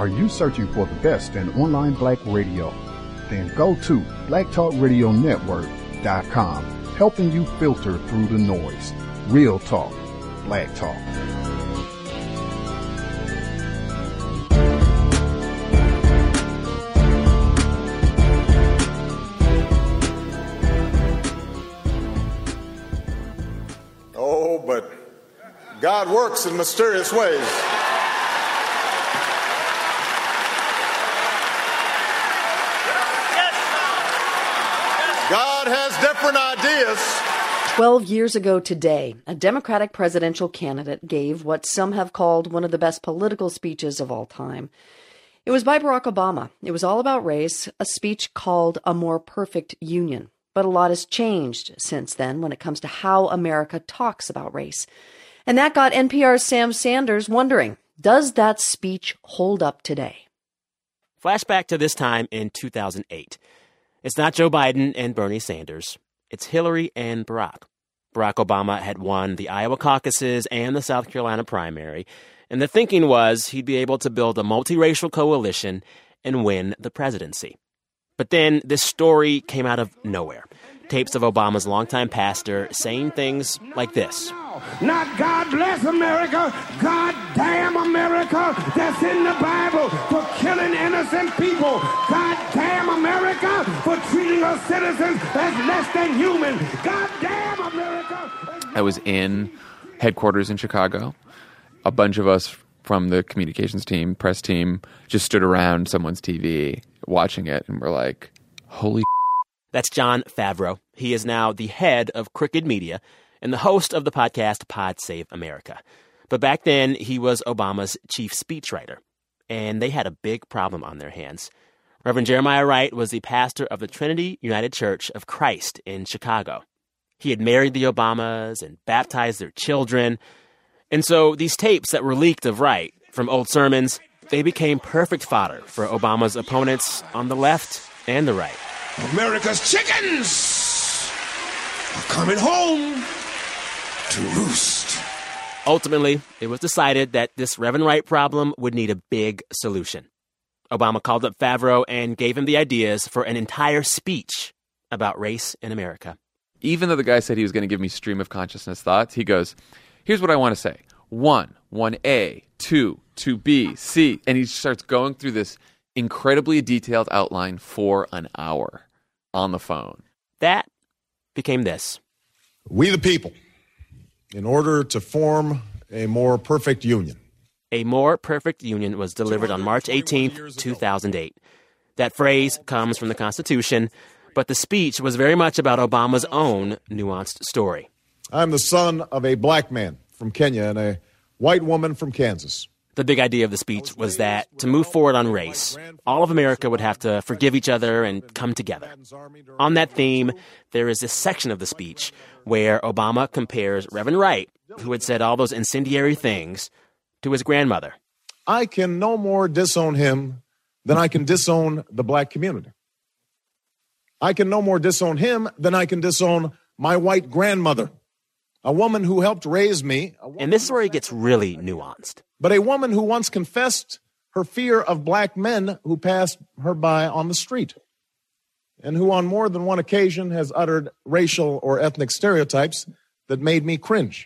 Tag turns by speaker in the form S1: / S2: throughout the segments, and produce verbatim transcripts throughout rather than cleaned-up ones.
S1: Are you searching for the best in online black radio? Then go to black talk radio network dot com, helping you filter through the noise. Real talk, black talk.
S2: Oh, but God works in mysterious ways. God has different ideas.
S3: Twelve years ago today, a Democratic presidential candidate gave what some have called one of the best political speeches of all time. It was by Barack Obama. It was all about race, a speech called A More Perfect Union. But a lot has changed since then when it comes to how America talks about race. And that got N P R's Sam Sanders wondering, does that speech hold up today?
S4: Flashback to this time in two thousand eight. It's not Joe Biden and Bernie Sanders. It's Hillary and Barack. Barack Obama had won the Iowa caucuses and the South Carolina primary, and the thinking was he'd be able to build a multiracial coalition and win the presidency. But then this story came out of nowhere. Tapes of Obama's longtime pastor saying things like this.
S5: Not God bless America, God damn America, that's in the Bible for killing innocent people. God damn America for treating us citizens as less than human. God damn America.
S6: I was in headquarters in Chicago. A bunch of us from the communications team, press team, just stood around someone's T V watching it, and we're like, holy.
S4: That's Jon Favreau. He is now the head of Crooked Media and the host of the podcast Pod Save America. But back then, he was Obama's chief speechwriter, and they had a big problem on their hands. Reverend Jeremiah Wright was the pastor of the Trinity United Church of Christ in Chicago. He had married the Obamas and baptized their children. And so these tapes that were leaked of Wright from old sermons, they became perfect fodder for Obama's opponents on the left and the right.
S5: America's chickens are coming home to roost.
S4: Ultimately, it was decided that this Reverend Wright problem would need a big solution. Obama called up Favreau and gave him the ideas for an entire speech about race in America.
S6: Even though the guy said he was going to give me stream of consciousness thoughts, he goes, here's what I want to say. One, one A, two, two B, C. And he starts going through this incredibly detailed outline for an hour on the phone.
S4: That became this.
S2: We the people, in order to form a more perfect union.
S4: A More Perfect Union was delivered on March eighteenth, two thousand eight. That phrase comes from the Constitution, but the speech was very much about Obama's own nuanced story.
S2: I'm the son of a black man from Kenya and a white woman from Kansas.
S4: The big idea of the speech was that to move forward on race, all of America would have to forgive each other and come together. On that theme, there is this section of the speech where Obama compares Reverend Wright, who had said all those incendiary things, to his grandmother.
S2: I can no more disown him than I can disown the black community. I can no more disown him than I can disown my white grandmother, a woman who helped raise me.
S4: And this is where it gets really nuanced.
S2: But a woman who once confessed her fear of black men who passed her by on the street, and who on more than one occasion has uttered racial or ethnic stereotypes that made me cringe.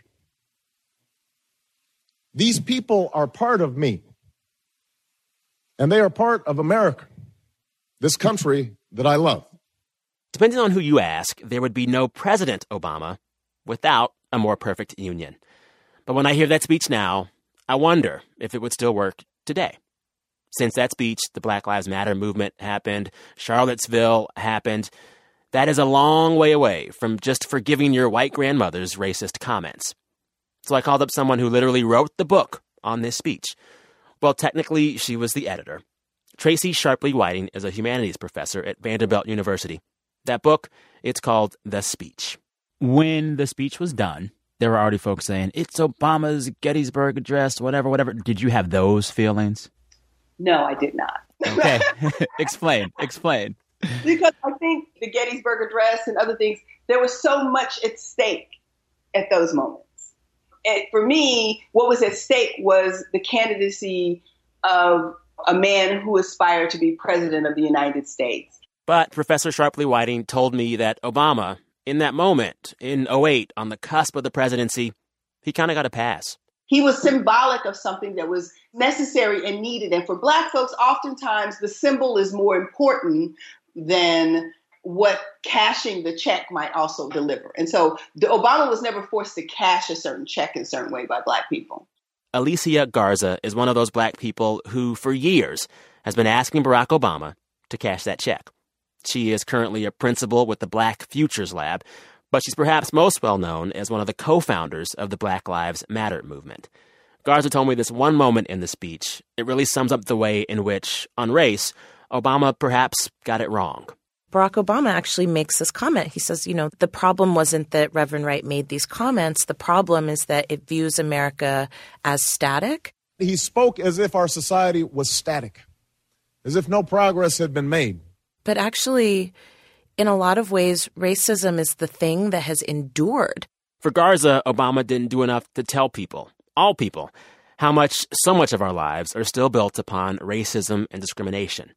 S2: These people are part of me, and they are part of America, this country that I love.
S4: Depending on who you ask, there would be no President Obama without a more perfect union. But when I hear that speech now, I wonder if it would still work today. Since that speech, the Black Lives Matter movement happened, Charlottesville happened. That is a long way away from just forgiving your white grandmother's racist comments. So I called up someone who literally wrote the book on this speech. Well, technically, she was the editor. Tracy Sharpley Whiting is a humanities professor at Vanderbilt University. That book, it's called The Speech. When the speech was done, there were already folks saying, it's Obama's Gettysburg Address, whatever, whatever. Did you have those feelings?
S7: No, I did not.
S4: Okay. explain, explain.
S7: Because I think the Gettysburg Address and other things, there was so much at stake at those moments. And for me, what was at stake was the candidacy of a man who aspired to be president of the United States.
S4: But Professor Sharpley Whiting told me that Obama, in that moment, in oh eight, on the cusp of the presidency, he kind of got a pass.
S7: He was symbolic of something that was necessary and needed. And for Black folks, oftentimes the symbol is more important than what cashing the check might also deliver. And so the, Obama was never forced to cash a certain check in a certain way by Black people.
S4: Alicia Garza is one of those Black people who, for years, has been asking Barack Obama to cash that check. She is currently a principal with the Black Futures Lab, but she's perhaps most well known as one of the co-founders of the Black Lives Matter movement. Garza told me this one moment in the speech. It really sums up the way in which, on race, Obama perhaps got it wrong.
S8: Barack Obama actually makes this comment. He says, you know, the problem wasn't that Reverend Wright made these comments. The problem is that it views America as static.
S2: He spoke as if our society was static, as if no progress had been made.
S8: But actually, in a lot of ways, racism is the thing that has endured.
S4: For Garza, Obama didn't do enough to tell people, all people, how much so much of our lives are still built upon racism and discrimination.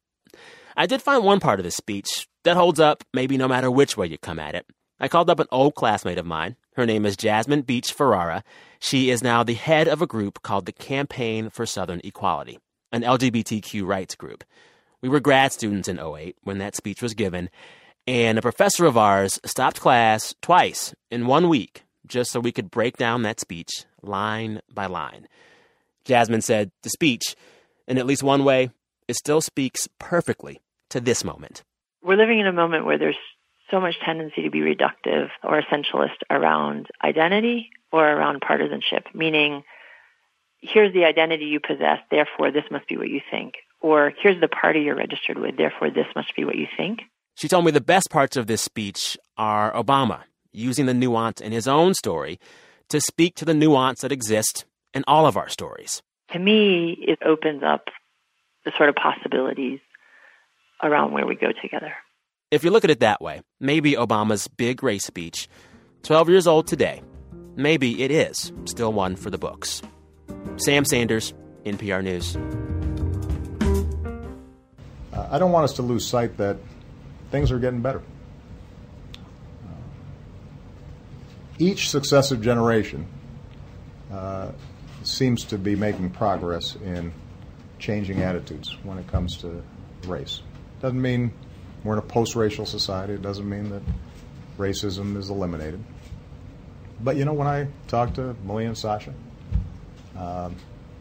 S4: I did find one part of his speech that holds up maybe no matter which way you come at it. I called up an old classmate of mine. Her name is Jasmine Beach Ferrara. She is now the head of a group called the Campaign for Southern Equality, an L G B T Q rights group. We were grad students in oh eight when that speech was given, and a professor of ours stopped class twice in one week just so we could break down that speech line by line. Jasmine said the speech, in at least one way, it still speaks perfectly to this moment.
S9: We're living in a moment where there's so much tendency to be reductive or essentialist around identity or around partisanship, meaning here's the identity you possess, therefore this must be what you think. Or here's the party you're registered with, therefore this must be what you think.
S4: She told me the best parts of this speech are Obama using the nuance in his own story to speak to the nuance that exists in all of our stories.
S9: To me, it opens up the sort of possibilities around where we go together.
S4: If you look at it that way, maybe Obama's big race speech, twelve years old today, maybe it is still one for the books. Sam Sanders, N P R News.
S2: Uh, I don't want us to lose sight that things are getting better. Uh, each successive generation uh, seems to be making progress in changing attitudes when it comes to race. Doesn't mean we're in a post-racial society. It doesn't mean that racism is eliminated. But, you know, when I talk to Malia and Sasha, um,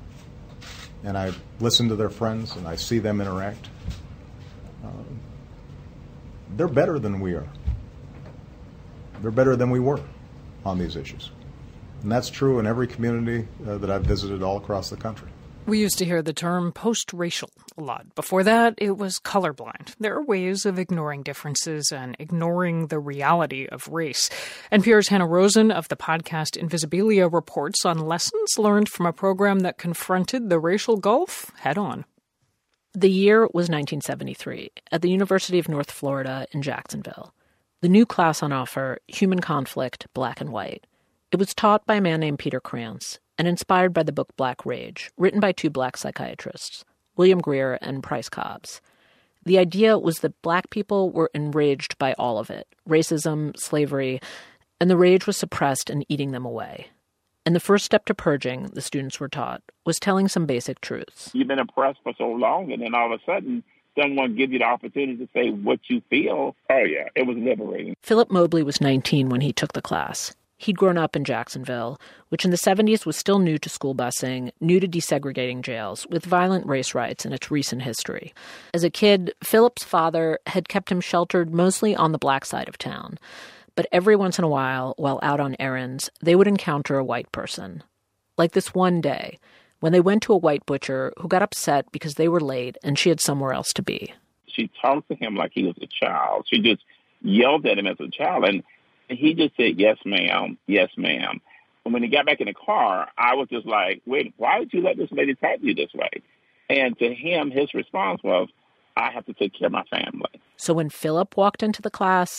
S2: and I listen to their friends and I see them interact, uh, they're better than we are. They're better than we were on these issues. And that's true in every community uh, that I've visited all across the country.
S10: We used to hear the term post-racial a lot. Before that, it was colorblind. There are ways of ignoring differences and ignoring the reality of race. N P R's Hannah Rosen of the podcast Invisibilia reports on lessons learned from a program that confronted the racial gulf head-on. The year was nineteen seventy-three at the University of North Florida in Jacksonville. The new class on offer, Human Conflict, Black and White. It was taught by a man named Peter Krantz and inspired by the book Black Rage, written by two Black psychiatrists, William Greer and Price Cobbs. The idea was that Black people were enraged by all of it, racism, slavery, and the rage was suppressed and eating them away. And the first step to purging, the students were taught, was telling some basic truths.
S11: You've been oppressed for so long, and then all of a sudden, someone gives you the opportunity to say what you feel. Oh, yeah, it was liberating.
S10: Philip Mobley was nineteen when he took the class. He'd grown up in Jacksonville, which in the seventies was still new to school busing, new to desegregating jails, with violent race riots in its recent history. As a kid, Philip's father had kept him sheltered mostly on the Black side of town. But every once in a while, while out on errands, they would encounter a white person. Like this one day, when they went to a white butcher who got upset because they were late and she had somewhere else to be.
S11: She talked to him like he was a child. She just yelled at him as a child, and he just said, yes, ma'am, yes, ma'am. And when he got back in the car, I was just like, wait, why would you let this lady talk to you this way? And to him, his response was, I have to take care of my family.
S10: So when Philip walked into the class,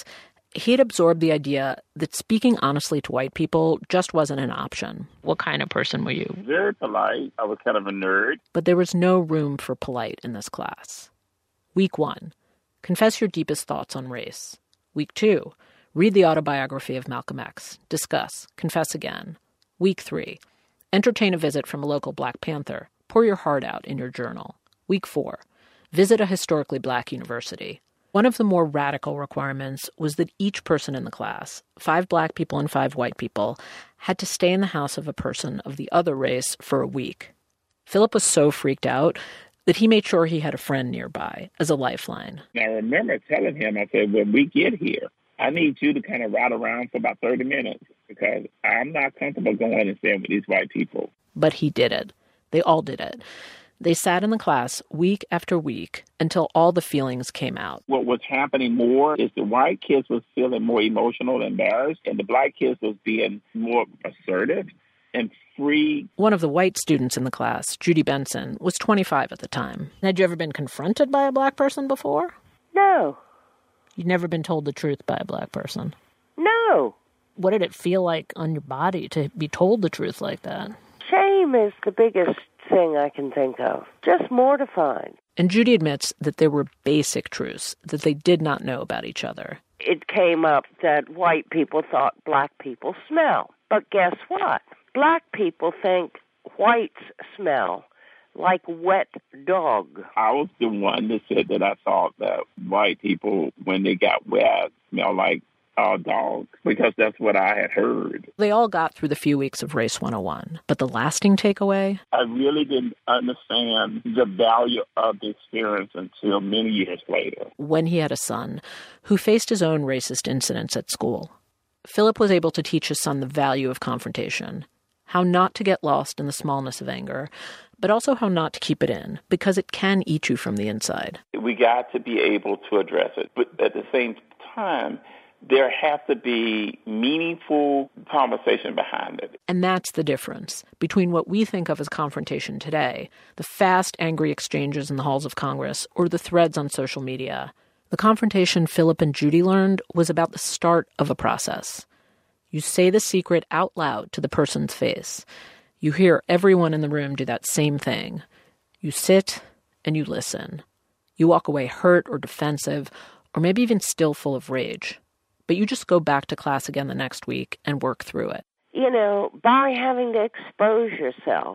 S10: He'd absorbed the idea that speaking honestly to white people just wasn't an option. What kind of person were you?
S11: Very polite. I was kind of a nerd.
S10: But there was no room for polite in this class. Week one, confess your deepest thoughts on race. Week two, read the autobiography of Malcolm X. Discuss. Confess again. Week three, entertain a visit from a local Black Panther. Pour your heart out in your journal. Week four, visit a historically Black university. One of the more radical requirements was that each person in the class, five Black people and five white people, had to stay in the house of a person of the other race for a week. Philip was so freaked out that he made sure he had a friend nearby as a lifeline.
S11: I remember telling him, I said, when we get here, I need you to kind of ride around for about thirty minutes because I'm not comfortable going and staying with these white people.
S10: But he did it. They all did it. They sat in the class week after week until all the feelings came out.
S11: What was happening more is the white kids was feeling more emotional and embarrassed, and the Black kids was being more assertive and free.
S10: One of the white students in the class, Judy Benson, was twenty-five at the time. Had you ever been confronted by a Black person before?
S12: No.
S10: You'd never been told the truth by a Black person?
S12: No.
S10: What did it feel like on your body to be told the truth like that?
S12: Shame is the biggest thing I can think of. Just mortifying.
S10: And Judy admits that there were basic truths that they did not know about each other.
S12: It came up that white people thought Black people smell. But guess what? Black people think whites smell like wet dog.
S11: I was the one that said that I thought that white people, when they got wet, smell like uh, dogs, because that's what I had heard.
S10: They all got through the few weeks of Race one oh one, but the lasting takeaway?
S11: I really didn't understand the value of the experience until many years later.
S10: When he had a son who faced his own racist incidents at school, Philip was able to teach his son the value of confrontation, how not to get lost in the smallness of anger, but also how not to keep it in, because it can eat you from the inside.
S13: We got to be able to address it, but at the same time, there has to be meaningful conversation behind it.
S10: And that's the difference between what we think of as confrontation today, the fast, angry exchanges in the halls of Congress, or the threads on social media. The confrontation Philip and Judy learned was about the start of a process. You say the secret out loud to the person's face. You hear everyone in the room do that same thing. You sit and you listen. You walk away hurt or defensive, or maybe even still full of rage. But you just go back to class again the next week and work through it.
S12: You know, by having to expose yourself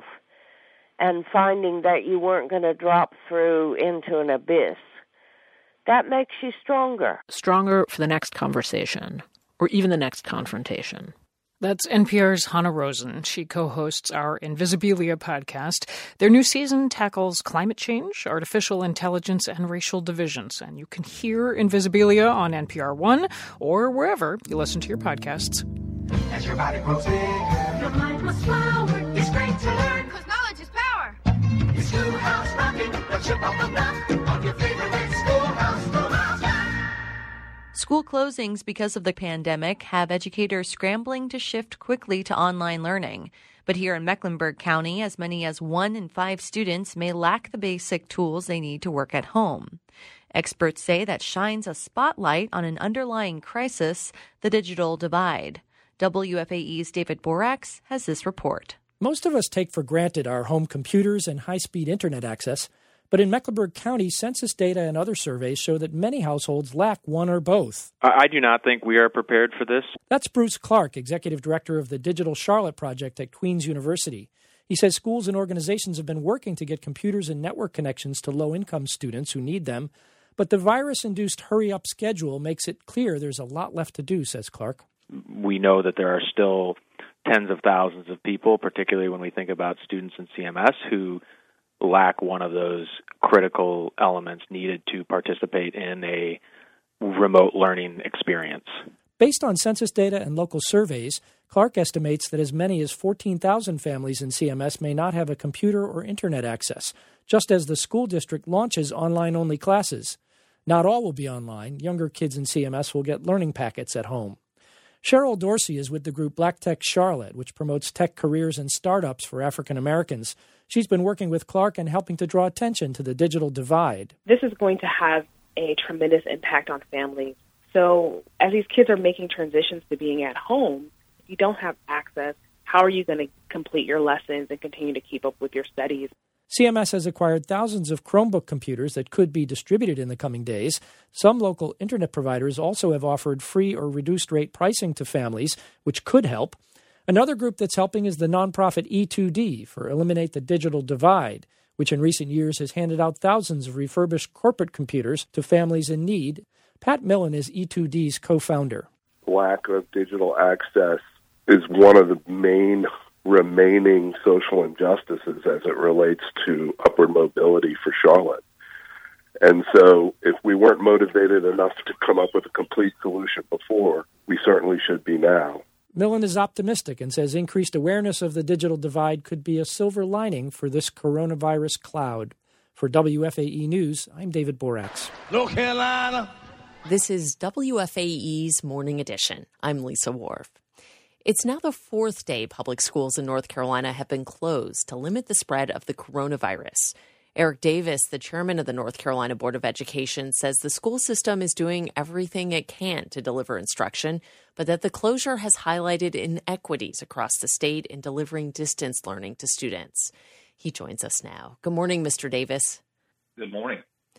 S12: and finding that you weren't going to drop through into an abyss, that makes you stronger.
S10: Stronger for the next conversation, or even the next confrontation. That's N P R's Hanna Rosin. She co-hosts our Invisibilia podcast. Their new season tackles climate change, artificial intelligence, and racial divisions. And you can hear Invisibilia on N P R One or wherever you listen to your podcasts.
S5: As your body grows bigger, your mind must flower. It's great to learn, because knowledge is power. It's Schoolhouse Rockin', the chip on the block on your favorite Schoolhouse, Schoolhouse Rock.
S14: School closings because of the pandemic have educators scrambling to shift quickly to online learning. But here in Mecklenburg County, as many as one in five students may lack the basic tools they need to work at home. Experts say that shines a spotlight on an underlying crisis, the digital divide. W F A E's David Borax has this report.
S15: Most of us take for granted our home computers and high-speed internet access. But in Mecklenburg County, census data and other surveys show that many households lack one or both.
S16: I do not think we are prepared for this.
S15: That's Bruce Clark, Executive Director of the Digital Charlotte Project at Queen's University. He says schools and organizations have been working to get computers and network connections to low-income students who need them. But the virus-induced hurry-up schedule makes it clear there's a lot left to do, says Clark.
S16: We know that there are still tens of thousands of people, particularly when we think about students in C M S, who lack one of those critical elements needed to participate in a remote learning experience.
S15: Based on census data and local surveys, Clark estimates that as many as fourteen thousand families in C M S may not have a computer or internet access, just as the school district launches online-only classes. Not all will be online. Younger kids in C M S will get learning packets at home. Cheryl Dorsey is with the group Black Tech Charlotte, which promotes tech careers and startups for African Americans. She's been working with Clark and helping to draw attention to the digital divide.
S17: This is going to have a tremendous impact on families So as these kids are making transitions to being at home, if you don't have access, how are you going to complete your lessons and continue to keep up with your studies?
S15: C M S has acquired thousands of Chromebook computers that could be distributed in the coming days. Some local internet providers also have offered free or reduced rate pricing to families, which could help. Another group that's helping is the nonprofit E two D for Eliminate the Digital Divide, which in recent years has handed out thousands of refurbished corporate computers to families in need. Pat Millen is E two D's co-founder.
S18: Lack of digital access is one of the main remaining social injustices as it relates to upward mobility for Charlotte. And so if we weren't motivated enough to come up with a complete solution before, we certainly should be now.
S15: Millen is optimistic and says increased awareness of the digital divide could be a silver lining for this coronavirus cloud. For W F A E News, I'm David Borax.
S19: North Carolina.
S20: This is W F A E's Morning Edition. I'm Lisa Wharf. It's now the fourth day public schools in North Carolina have been closed to limit the spread of the coronavirus. Eric Davis, the chairman of the North Carolina Board of Education, says the school system is doing everything it can to deliver instruction, but that the closure has highlighted inequities across the state in delivering distance learning to students. He joins us now. Good morning, Mister Davis.
S21: Good morning.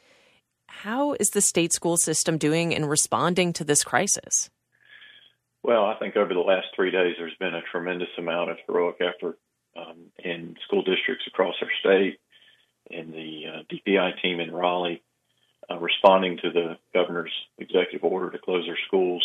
S20: How is the state school system doing in responding to this crisis?
S21: Well, I think over the last three days, there's been a tremendous amount of heroic effort um, in school districts across our state, in the uh, D P I team in Raleigh, uh, responding to the governor's executive order to close their schools.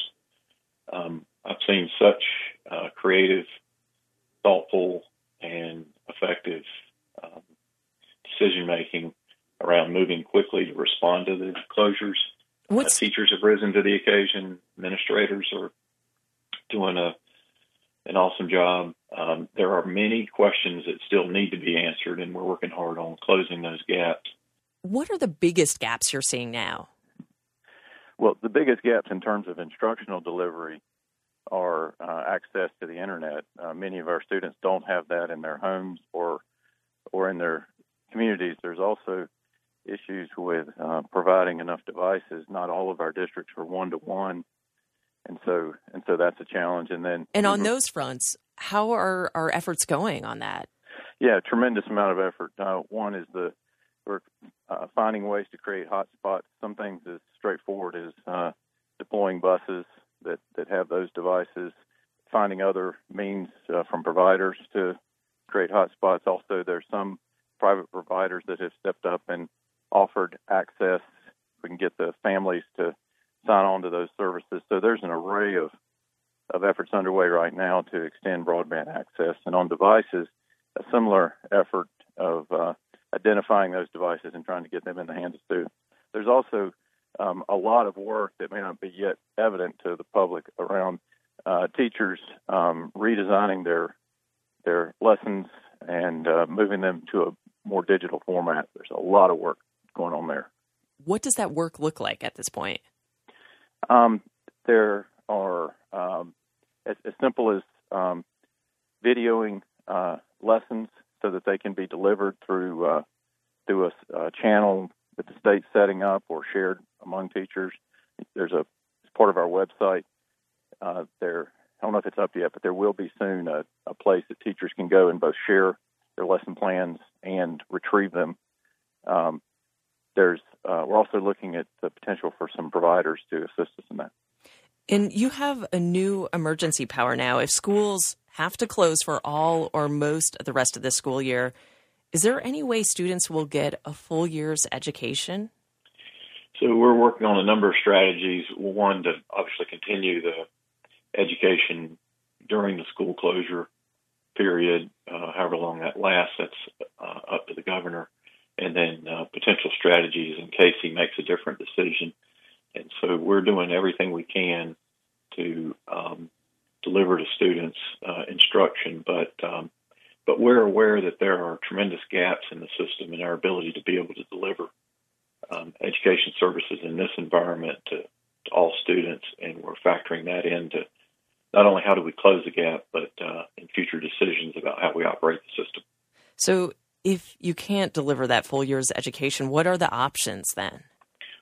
S21: Um, I've seen such uh, creative, thoughtful, and effective um, decision-making around moving quickly to respond to the closures. Uh, teachers have risen to the occasion. Administrators are doing a an awesome job. Um, there are many questions that still need to be answered, and we're working hard on closing those gaps.
S20: What are the biggest gaps you're seeing now?
S16: Well, the biggest gaps in terms of instructional delivery are uh, access to the internet. Uh, many of our students don't have that in their homes or or in their communities. There's also issues with uh, providing enough devices. Not all of our districts are one-to-one. And so, and so that's a challenge. And then,
S20: and on those fronts, how are our efforts going on that?
S16: Yeah, tremendous amount of effort. Uh, one is the we're uh, finding ways to create hotspots. Some things as straightforward as uh, deploying buses that, that have those devices. Finding other means uh, from providers to create hotspots. Also, there's some private providers that have stepped up and offered access. We can get the families to sign on to those services. So there's an array of, of efforts underway right now to extend broadband access. And on devices, a similar effort of uh, identifying those devices and trying to get them in the hands of students. There's also um, a lot of work that may not be yet evident to the public around uh, teachers um, redesigning their their lessons and uh, moving them to a more digital format. There's a lot of work going on there.
S20: What does that work look like at this point?
S16: Um, there are um, as, as simple as um, videoing uh, lessons so that they can be delivered through uh, through a, a channel that the state's setting up or shared among teachers. There's a as part of our website. Uh, there, I don't know if it's up yet, but there will be soon a, a place that teachers can go and both share their lesson plans and retrieve them. Um, there's uh, we're also looking at the potential for some providers to assist us in that.
S20: And you have a new emergency power now. If schools have to close for all or most of the rest of the school year, is there any way students will get a full year's education?
S21: So we're working on a number of strategies. One, to obviously continue the education during the school closure period, uh, however long that lasts. That's uh, up to the governor. And then uh, potential strategies in case he makes a different decision. And so we're doing everything we can to um, deliver to students uh, instruction, but um, but we're aware that there are tremendous gaps in the system in our ability to be able to deliver um, education services in this environment to, to all students, and we're factoring that into not only how do we close the gap, but uh, in future decisions about how we operate the system.
S20: So if you can't deliver that full year's education, what are the options then?
S21: Uh,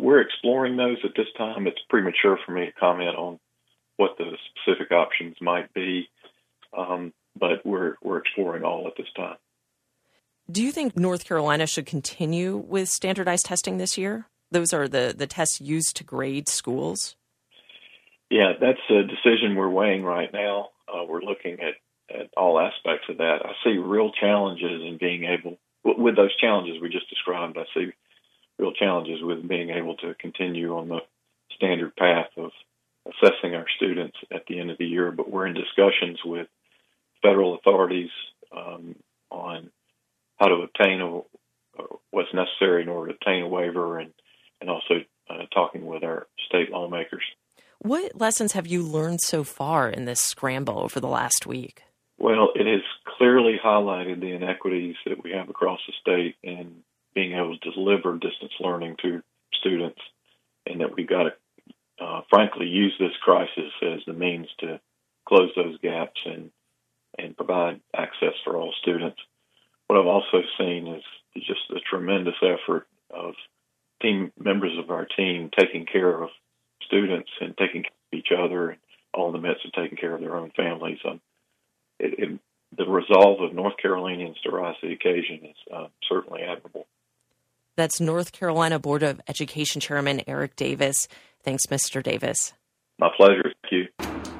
S21: we're exploring those at this time. It's premature for me to comment on what the specific options might be, um, but we're we're exploring all at this time.
S20: Do you think North Carolina should continue with standardized testing this year? Those are the, the tests used to grade schools?
S21: Yeah, that's a decision we're weighing right now. Uh, we're looking at, at all aspects of that. I see real challenges in being able, with those challenges we just described, I see real challenges with being able to continue on the standard path of assessing our students at the end of the year. But we're in discussions with federal authorities um, on how to obtain a, what's necessary in order to obtain a waiver, and, and also uh, talking with our state lawmakers.
S20: What lessons have you learned so far in this scramble over the last week?
S21: Well, it has clearly highlighted the inequities that we have across the state in being able to deliver distance learning to students, and that we've got to, uh, frankly, use this crisis as the means to close those gaps and, and provide access for all students. What I've also seen is just a tremendous effort of team members of our team taking care of students and taking care of each other, and all in the midst of taking care of their own families. Um, it, it, the resolve of North Carolinians to rise to the occasion is uh, certainly admirable.
S20: That's North Carolina Board of Education Chairman Eric Davis. Thanks, Mister Davis.
S21: My pleasure. Thank you.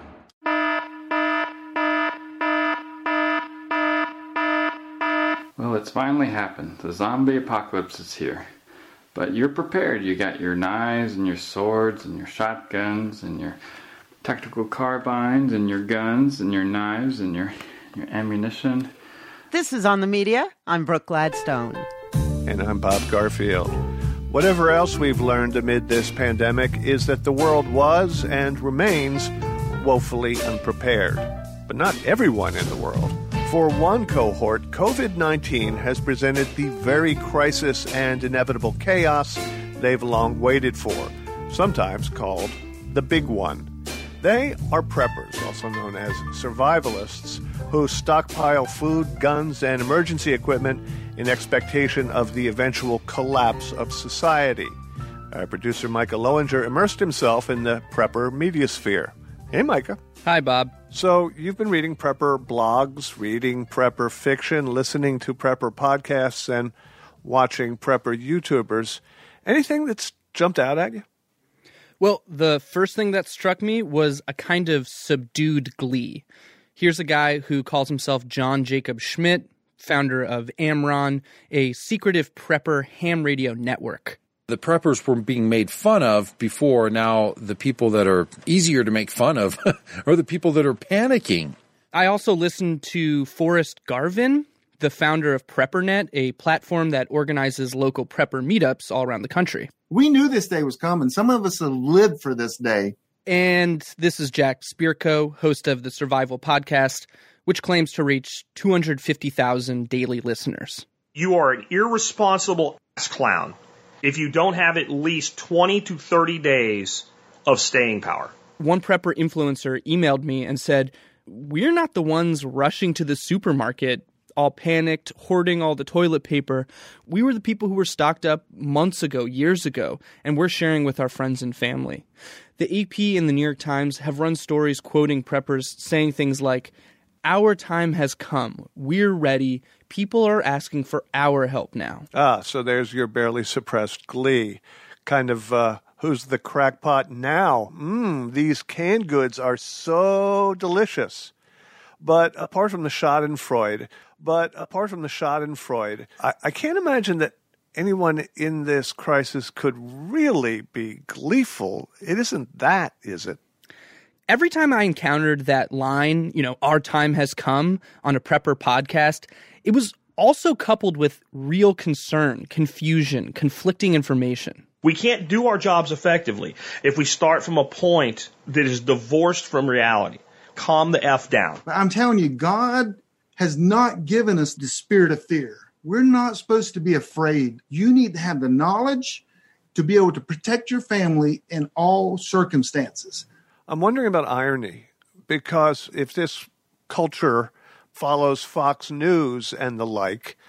S19: Well, it's finally happened. The zombie apocalypse is here. But you're prepared. You got your knives and your swords and your shotguns and your tactical carbines and your guns and your knives and your, your ammunition.
S22: This is On the Media. I'm Brooke Gladstone.
S23: And I'm Bob Garfield. Whatever else we've learned amid this pandemic is that the world was and remains woefully unprepared. But not everyone in the world. For one cohort, COVID nineteen has presented the very crisis and inevitable chaos they've long waited for, sometimes called the big one. They are preppers, also known as survivalists, who stockpile food, guns, and emergency equipment in expectation of the eventual collapse of society. Our producer Micah Lowinger immersed himself in the prepper media sphere. Hey, Micah.
S24: Hi, Bob.
S23: So you've been reading prepper blogs, reading prepper fiction, listening to prepper podcasts, and watching prepper YouTubers. Anything that's jumped out at you?
S24: Well, the first thing that struck me was a kind of subdued glee. Here's a guy who calls himself John Jacob Schmidt, founder of Amron, a secretive prepper ham radio network.
S25: The preppers were being made fun of before. Now the people that are easier to make fun of are the people that are panicking.
S24: I also listened to Forrest Garvin, the founder of PrepperNet, a platform that organizes local prepper meetups all around the country.
S26: We knew this day was coming. Some of us have lived for this day.
S24: And this is Jack Spirko, host of the Survival Podcast, which claims to reach two hundred fifty thousand daily listeners.
S27: You are an irresponsible ass clown if you don't have at least twenty to thirty days of staying power.
S24: One prepper influencer emailed me and said, "We're not the ones rushing to the supermarket, all panicked, hoarding all the toilet paper. We were the people who were stocked up months ago, years ago, and we're sharing with our friends and family." The A P and the New York Times have run stories quoting preppers saying things like, "Our time has come. We're ready. People are asking for our help now."
S23: Ah, so there's your barely suppressed glee. Kind of, uh, who's the crackpot now? Mmm, these canned goods are so delicious. But apart from the Schadenfreude, but apart from the Schadenfreude, I, I can't imagine that anyone in this crisis could really be gleeful. It isn't that, is it?
S24: Every time I encountered that line, you know, "our time has come" on a prepper podcast, it was also coupled with real concern, confusion, conflicting information.
S27: We can't do our jobs effectively if we start from a point that is divorced from reality. Calm the F down.
S26: I'm telling you, God has not given us the spirit of fear. We're not supposed to be afraid. You need to have the knowledge to be able to protect your family in all circumstances.
S23: I'm wondering about irony, because if this culture follows Fox News and the like,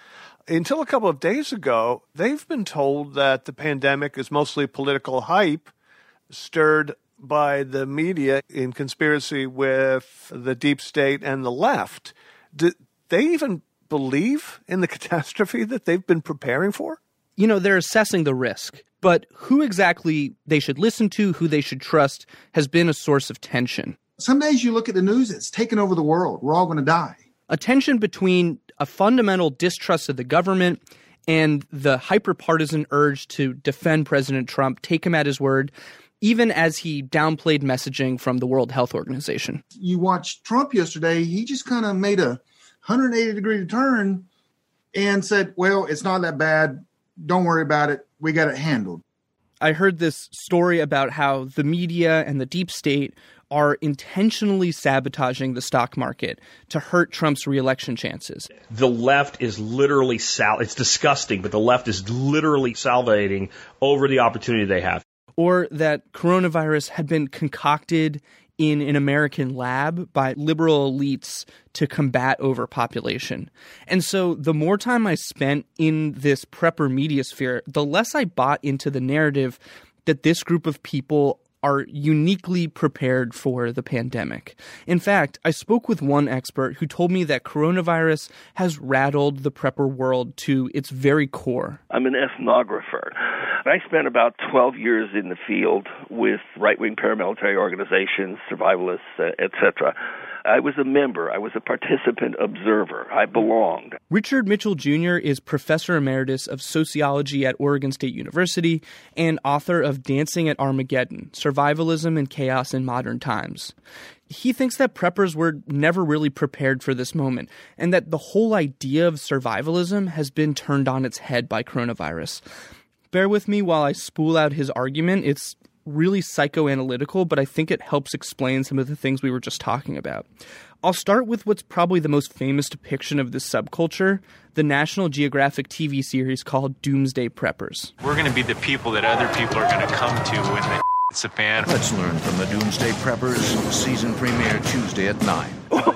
S23: until a couple of days ago, they've been told that the pandemic is mostly political hype stirred by the media in conspiracy with the deep state and the left. Do they even believe in the catastrophe that they've been preparing for?
S24: You know, they're assessing the risk, but who exactly they should listen to, who they should trust, has been a source of tension.
S26: Some days you look at the news, it's taken over the world. We're all going to die.
S24: A tension between a fundamental distrust of the government and the hyper-partisan urge to defend President Trump, take him at his word, even as he downplayed messaging from the World Health Organization.
S26: You watched Trump yesterday, he just kind of made a one hundred eighty degree turn and said, well, it's not that bad. Don't worry about it. We got it handled.
S24: I heard this story about how the media and the deep state are intentionally sabotaging the stock market to hurt Trump's reelection chances.
S27: The left is literally sal- it's disgusting, but the left is literally salivating over the opportunity they have.
S24: Or that coronavirus had been concocted in an American lab by liberal elites to combat overpopulation. And so the more time I spent in this prepper media sphere, the less I bought into the narrative that this group of people are uniquely prepared for the pandemic. In fact, I spoke with one expert who told me that coronavirus has rattled the prepper world to its very core.
S1: I'm an ethnographer. I spent about twelve years in the field with right-wing paramilitary organizations, survivalists, uh, et cetera. I was a member. I was a participant observer. I belonged.
S24: Richard Mitchell Junior is professor emeritus of sociology at Oregon State University and author of Dancing at Armageddon, Survivalism and Chaos in Modern Times. He thinks that preppers were never really prepared for this moment and that the whole idea of survivalism has been turned on its head by coronavirus. Bear with me while I spool out his argument. It's really psychoanalytical, but I think it helps explain some of the things we were just talking about. I'll start with what's probably the most famous depiction of this subculture, the National Geographic T V series called Doomsday Preppers.
S3: We're going to be the people that other people are going to come to when the hits the fan.
S4: Let's learn from the Doomsday Preppers, season premiere Tuesday at nine.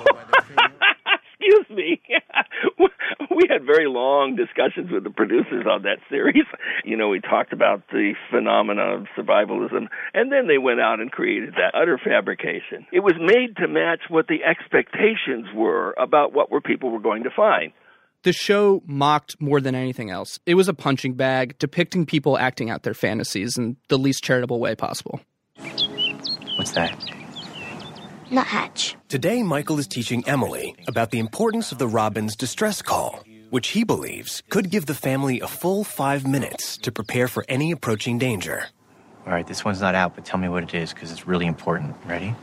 S1: Excuse me. We had very long discussions with the producers on that series. You know, we talked about the phenomena of survivalism, and then they went out and created that utter fabrication. It was made to match what the expectations were about what were people were going to find.
S24: The show mocked more than anything else. It was a punching bag, depicting people acting out their fantasies in the least charitable way possible.
S3: What's that?
S6: Nuthatch.
S7: Today, Michael is teaching Emily about the importance of the Robin's distress call, which he believes could give the family a full five minutes to prepare for any approaching danger.
S3: All right, this one's not out, but tell me what it is, because it's really important. Ready?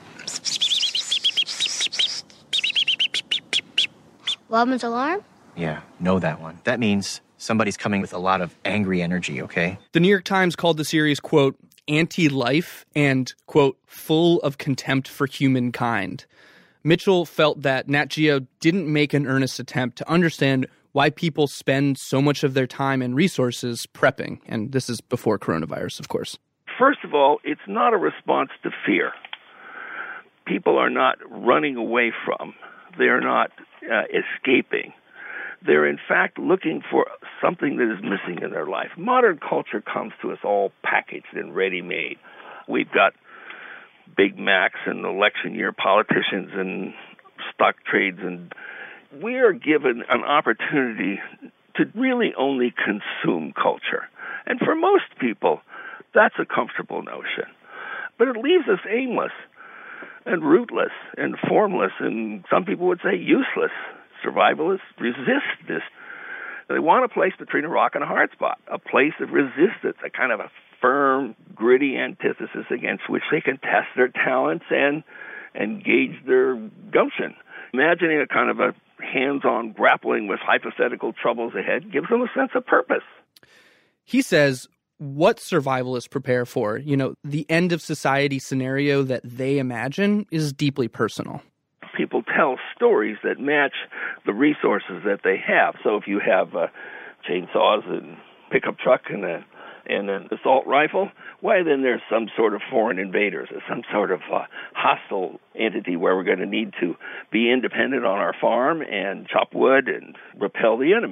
S6: Robin's alarm?
S3: Yeah, know that one. That means somebody's coming with a lot of angry energy, okay?
S24: The New York Times called the series, quote, anti-life and, quote, full of contempt for humankind. Mitchell felt that Nat Geo didn't make an earnest attempt to understand why people spend so much of their time and resources prepping. And this is before coronavirus, of course.
S1: First of all, it's not a response to fear. People are not running away from. They're not uh, escaping. They're, in fact, looking for something that is missing in their life. Modern culture comes to us all packaged and ready-made. We've got Big Macs and election year politicians and stock trades, and we are given an opportunity to really only consume culture. And for most people, that's a comfortable notion. But it leaves us aimless and rootless and formless, and some people would say useless. Survivalists resist this. They want a place between a rock and a hard spot, a place of resistance, a kind of a firm, gritty antithesis against which they can test their talents and, and gauge their gumption. Imagining a kind of a hands-on grappling with hypothetical troubles ahead gives them a sense of purpose.
S24: He says what survivalists prepare for, you know, the end of society scenario that they imagine, is deeply personal.
S1: People tell stories that match the resources that they have. So if you have uh, chainsaws and pickup truck and a and an assault rifle, why then there's some sort of foreign invaders or some sort of uh, hostile entity where we're going to need to be independent on our farm and chop wood and repel the enemy.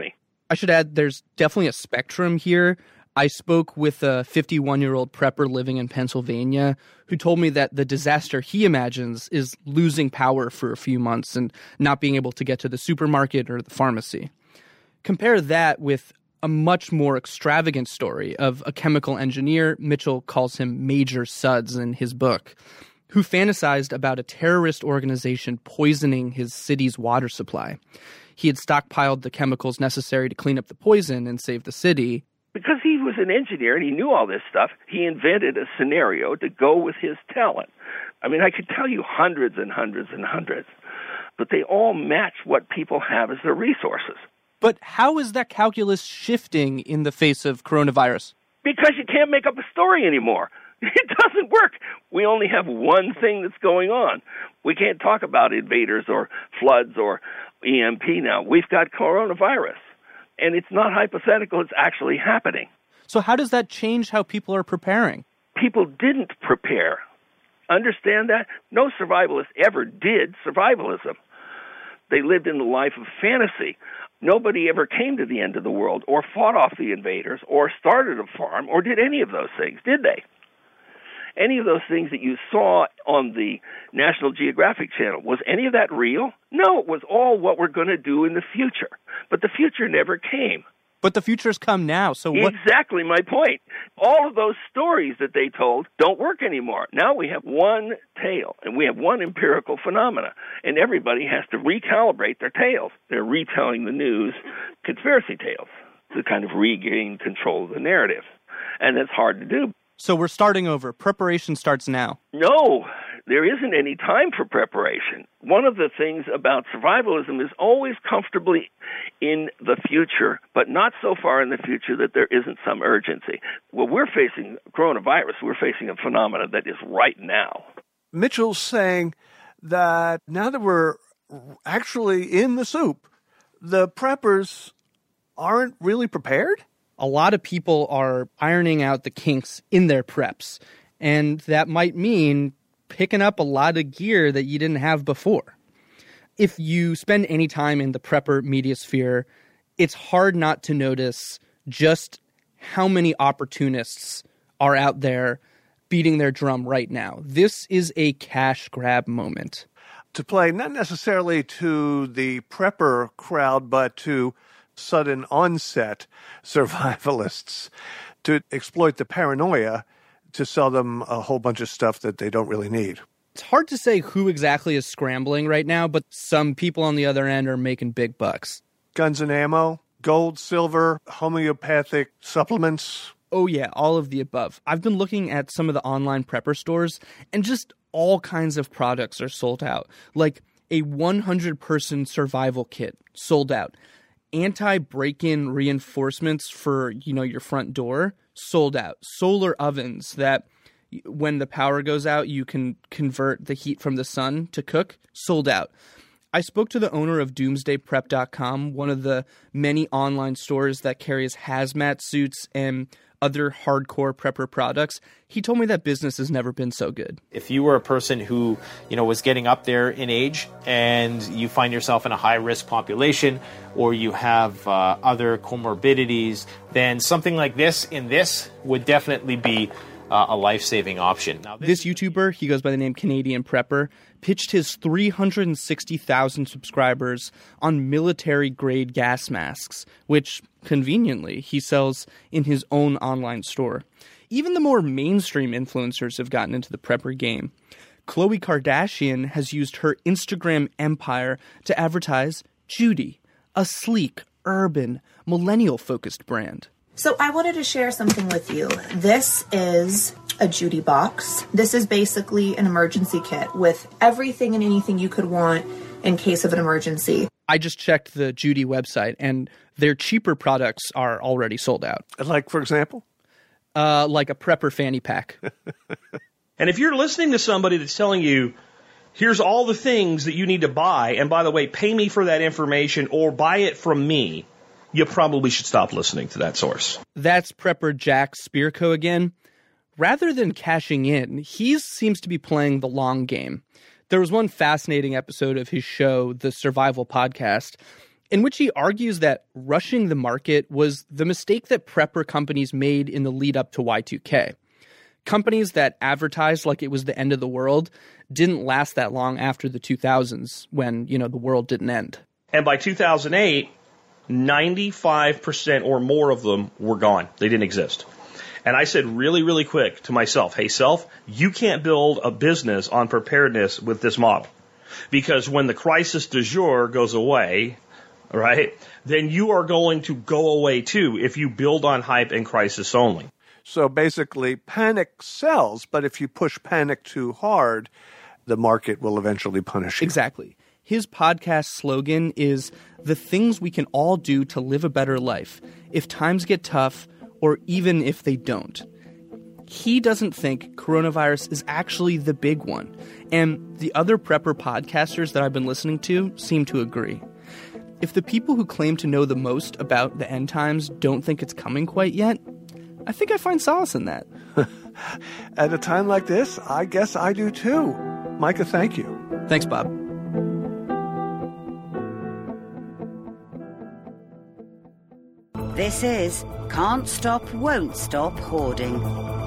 S24: I should add there's definitely a spectrum here. I spoke with a fifty-one-year-old prepper living in Pennsylvania who told me that the disaster he imagines is losing power for a few months and not being able to get to the supermarket or the pharmacy. Compare that with a much more extravagant story of a chemical engineer, Mitchell calls him Major Sudds in his book, who fantasized about a terrorist organization poisoning his city's water supply. He had stockpiled the chemicals necessary to clean up the poison and save the city.
S1: Because he was an engineer and he knew all this stuff, he invented a scenario to go with his talent. I mean, I could tell you hundreds and hundreds and hundreds, but they all match what people have as their resources.
S24: But how is that calculus shifting in the face of coronavirus?
S1: Because you can't make up a story anymore. It doesn't work. We only have one thing that's going on. We can't talk about invaders or floods or E M P now. We've got coronavirus. And it's not hypothetical, it's actually happening.
S24: So how does that change how people are preparing?
S1: People didn't prepare. Understand that? No survivalist ever did survivalism. They lived in the life of fantasy. Nobody ever came to the end of the world or fought off the invaders or started a farm or did any of those things, did they? Any of those things that you saw on the National Geographic Channel, was any of that real? No, it was all what we're going to do in the future. But the future never came.
S24: But the future's come now, so what?
S1: Exactly my point. All of those stories that they told don't work anymore. Now we have one tale, and we have one empirical phenomena, and everybody has to recalibrate their tales. They're retelling the news, conspiracy tales, to kind of regain control of the narrative. And that's hard to do.
S24: So we're starting over. Preparation starts now.
S1: No, there isn't any time for preparation. One of the things about survivalism is always comfortably in the future, but not so far in the future that there isn't some urgency. Well, we're facing coronavirus. We're facing a phenomenon that is right now.
S23: Mitchell's saying that now that we're actually in the soup, the preppers aren't really prepared?
S24: A lot of people are ironing out the kinks in their preps, and that might mean picking up a lot of gear that you didn't have before. If you spend any time in the prepper media sphere, it's hard not to notice just how many opportunists are out there beating their drum right now. This is a cash grab moment.
S23: To play not necessarily to the prepper crowd, but to sudden onset survivalists, to exploit the paranoia to sell them a whole bunch of stuff that they don't really need.
S24: It's hard to say who exactly is scrambling right now, but some people on the other end are making big bucks.
S23: Guns and ammo, gold, silver, homeopathic supplements.
S24: Oh yeah, all of the above. I've been looking at some of the online prepper stores, and just all kinds of products are sold out. Like a one hundred person survival kit sold out. Anti-break-in reinforcements for, you know, your front door, sold out. Solar ovens that when the power goes out, you can convert the heat from the sun to cook, sold out. I spoke to the owner of doomsday prep dot com, one of the many online stores that carries hazmat suits and other hardcore prepper products. He told me that business has never been so good.
S2: If you were a person who, you know, was getting up there in age and you find yourself in a high-risk population or you have uh, other comorbidities, then something like this in this would definitely be uh, a life-saving option. Now,
S24: this, this YouTuber, he goes by the name Canadian Prepper, pitched his three hundred sixty thousand subscribers on military-grade gas masks, which, conveniently, he sells in his own online store. Even the more mainstream influencers have gotten into the prepper game. Khloe Kardashian has used her Instagram empire to advertise Judy, a sleek, urban, millennial-focused brand.
S8: So I wanted to share something with you. This is a Judy box. This is basically an emergency kit with everything and anything you could want in case of an emergency.
S24: I just checked the Judy website, and their cheaper products are already sold out.
S23: Like, for example?
S24: Uh, like a prepper fanny pack.
S27: And if you're listening to somebody that's telling you, here's all the things that you need to buy, and by the way, pay me for that information or buy it from me, you probably should stop listening to that source.
S24: That's prepper Jack Spirko again. Rather than cashing in, he seems to be playing the long game. There was one fascinating episode of his show, The Survival Podcast, in which he argues that rushing the market was the mistake that prepper companies made in the lead up to Y two K. Companies that advertised like it was the end of the world didn't last that long after the two thousands when, you know, the world didn't end.
S27: And by two thousand eight, ninety-five percent or more of them were gone. They didn't exist. And I said really, really quick to myself, hey, self, you can't build a business on preparedness with this model. Because when the crisis du jour goes away, right, then you are going to go away too if you build on hype and crisis only.
S23: So basically, panic sells, but if you push panic too hard, the market will eventually punish you.
S24: Exactly. His podcast slogan is the things we can all do to live a better life if times get tough or even if they don't. He doesn't think coronavirus is actually the big one, and the other prepper podcasters that I've been listening to seem to agree. If the people who claim to know the most about the end times don't think it's coming quite yet, I think I find solace in that.
S23: At a time like this, I guess I do too. Micah, thank you.
S24: Thanks, Bob.
S5: This is Can't Stop, Won't Stop Hoarding.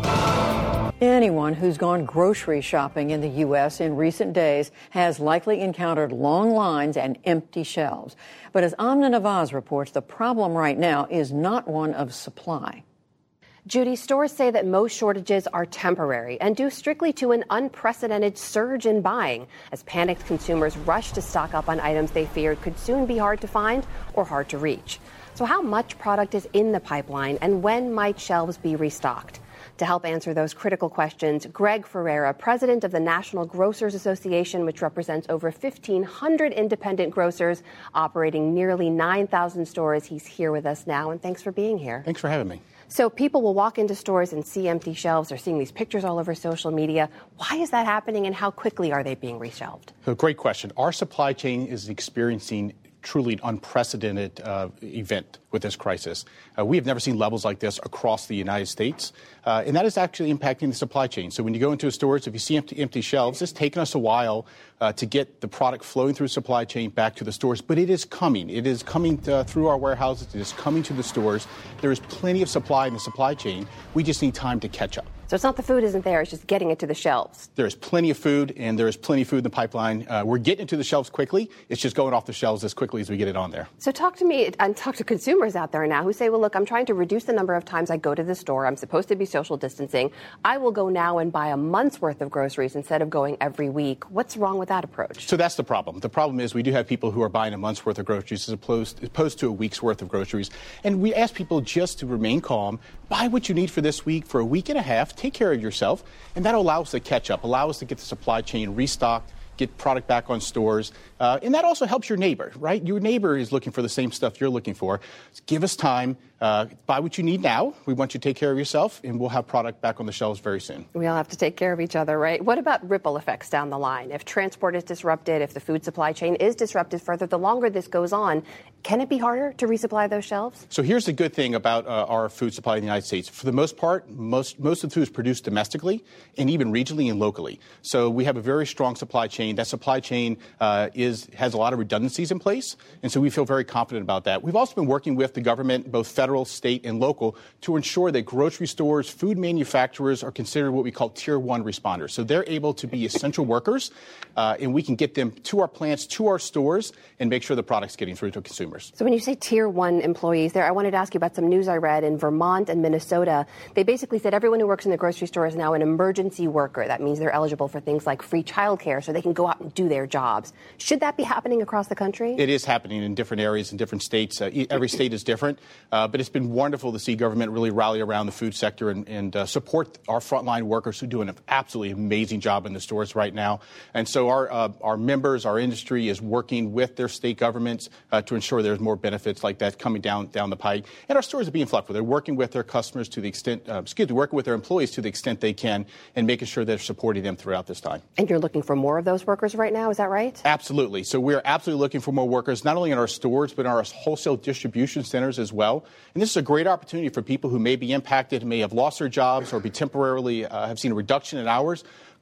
S9: Anyone who's gone grocery shopping in the U S in recent days has likely encountered long lines and empty shelves. But as Amna Nawaz reports, the problem right now is not one of supply.
S10: Judy, stores say that most shortages are temporary and due strictly to an unprecedented surge in buying as panicked consumers rush to stock up on items they feared could soon be hard to find or hard to reach. So how much product is in the pipeline and when might shelves be restocked? To help answer those critical questions, Greg Ferreira, president of the National Grocers Association, which represents over fifteen hundred independent grocers operating nearly nine thousand stores. He's here with us now, and thanks for being here.
S11: Thanks for having me.
S10: So people will walk into stores and see empty shelves. They're seeing these pictures all over social media. Why is that happening, and how quickly are they being reshelved?
S11: So, great question. Our supply chain is experiencing truly unprecedented uh, event with this crisis. Uh, we have never seen levels like this across the United States, uh, and that is actually impacting the supply chain. So when you go into a stores, if you see empty, empty shelves, it's taken us a while uh, to get the product flowing through supply chain back to the stores, but it is coming. It is coming uh, through our warehouses. It is coming to the stores. There is plenty of supply in the supply chain. We just need time to catch up.
S10: So it's not the food isn't there, it's just getting it to the shelves.
S11: There is plenty of food, and there is plenty of food in the pipeline. Uh, we're getting it to the shelves quickly. It's just going off the shelves as quickly as we get it on there.
S10: So talk to me and talk to consumers out there now who say, well, look, I'm trying to reduce the number of times I go to the store. I'm supposed to be social distancing. I will go now and buy a month's worth of groceries instead of going every week. What's wrong with that approach?
S11: So that's the problem. The problem is we do have people who are buying a month's worth of groceries as opposed, as opposed to a week's worth of groceries. And we ask people just to remain calm, buy what you need for this week, for a week and a half, take care of yourself, and that allows us to catch up, allow us to get the supply chain restocked, get product back on stores, uh, and that also helps your neighbor, right? Your neighbor is looking for the same stuff you're looking for. So give us time. Uh, buy what you need now. We want you to take care of yourself, and we'll have product back on the shelves very soon.
S10: We all have to take care of each other, right? What about ripple effects down the line? If transport is disrupted, if the food supply chain is disrupted further, the longer this goes on, can it be harder to resupply those shelves?
S11: So here's the good thing about uh, our food supply in the United States. For the most part, most, most of the food is produced domestically and even regionally and locally. So we have a very strong supply chain. That supply chain uh, is has a lot of redundancies in place, and so we feel very confident about that. We've also been working with the government, both federal, state, and local, to ensure that grocery stores, food manufacturers are considered what we call tier one responders. So they're able to be essential workers, uh, and we can get them to our plants, to our stores, and make sure the product's getting through to consumers.
S10: So when you say tier one employees there, I wanted to ask you about some news I read in Vermont and Minnesota. They basically said everyone who works in the grocery store is now an emergency worker. That means they're eligible for things like free childcare so they can go out and do their jobs. Should that be happening across the country?
S11: It is happening in different areas in different states. Uh, every state is different, uh, but it's been wonderful to see government really rally around the food sector and, and uh, support our frontline workers who are doing an absolutely amazing job in the stores right now. And so our uh, our members, our industry is working with their state governments uh, to ensure there's more benefits like that coming down down the pike. And our stores are being flexible. They're working with their customers to the extent, uh, excuse me, working with their employees to the extent they can and making sure they're supporting them throughout this time.
S10: And you're looking for more of those workers right now, is that right?
S11: Absolutely. So we're absolutely looking for more workers, not only in our stores, but in our wholesale distribution centers as well. And this is a great opportunity for people who may be impacted, may have lost their jobs or be temporarily uh, have seen a reduction in hours.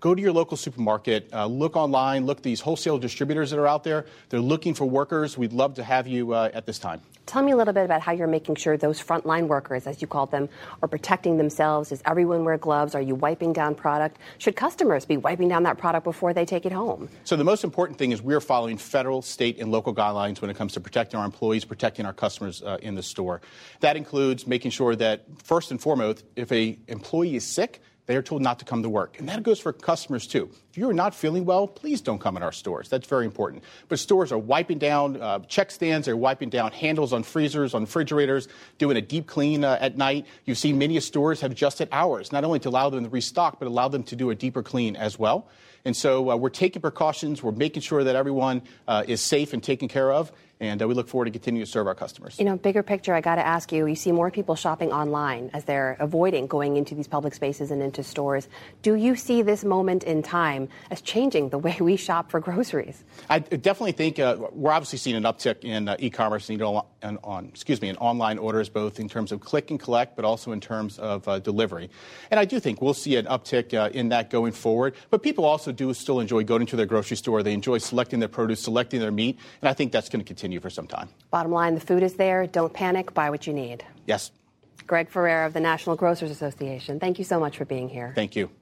S11: go to your local supermarket, uh, look online, look at these wholesale distributors that are out there. They're looking for workers. We'd love to have you uh, at this time.
S10: Tell me a little bit about how you're making sure those frontline workers, as you call them, are protecting themselves. Does everyone wear gloves? Are you wiping down product? Should customers be wiping down that product before they take it home?
S11: So the most important thing is we're following federal, state, and local guidelines when it comes to protecting our employees, protecting our customers uh, in the store. That includes making sure that, first and foremost, if a employee is sick, they are told not to come to work. And that goes for customers, too. If you are not feeling well, please don't come in our stores. That's very important. But stores are wiping down uh, check stands. They're wiping down handles on freezers, on refrigerators, doing a deep clean uh, at night. You've seen many stores have adjusted hours, not only to allow them to restock, but allow them to do a deeper clean as well. And so uh, we're taking precautions. We're making sure that everyone uh, is safe and taken care of. And uh, we look forward to continuing to serve our customers.
S10: You know, bigger picture, I got to ask you, you see more people shopping online as they're avoiding going into these public spaces and into stores. Do you see this moment in time as changing the way we shop for groceries?
S11: I definitely think uh, we're obviously seeing an uptick in uh, e-commerce and, and on, excuse me, in online orders, both in terms of click and collect, but also in terms of uh, delivery. And I do think we'll see an uptick uh, in that going forward. But people also do still enjoy going to their grocery store. They enjoy selecting their produce, selecting their meat, and I think that's going to continue for some time.
S10: Bottom line, the food is there. Don't panic. Buy what you need.
S11: Yes.
S10: Greg Ferrer of the National Grocers Association, thank you so much for being here.
S11: Thank you.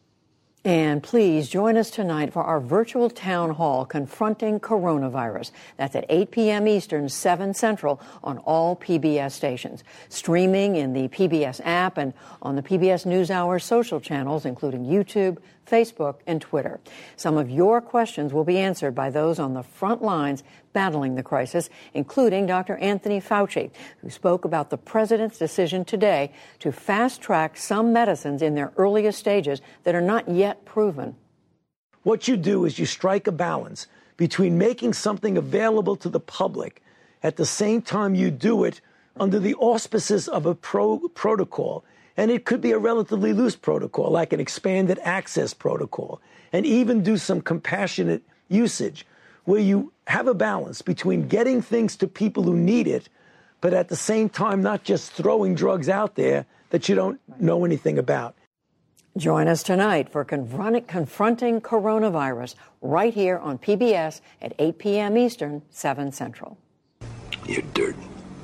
S9: And please join us tonight for our virtual town hall confronting coronavirus. That's at eight p.m. Eastern, seven Central on all P B S stations. Streaming in the P B S app and on the P B S NewsHour social channels, including YouTube, Facebook, and Twitter. Some of your questions will be answered by those on the front lines battling the crisis, including Doctor Anthony Fauci, who spoke about the president's decision today to fast-track some medicines in their earliest stages that are not yet proven.
S12: What you do is you strike a balance between making something available to the public at the same time you do it under the auspices of a pro- protocol. And it could be a relatively loose protocol, like an expanded access protocol, and even do some compassionate usage where you have a balance between getting things to people who need it, but at the same time not just throwing drugs out there that you don't know anything about.
S9: Join us tonight for confront- Confronting Coronavirus right here on P B S at eight p.m. Eastern, seven Central.
S13: You're dirt.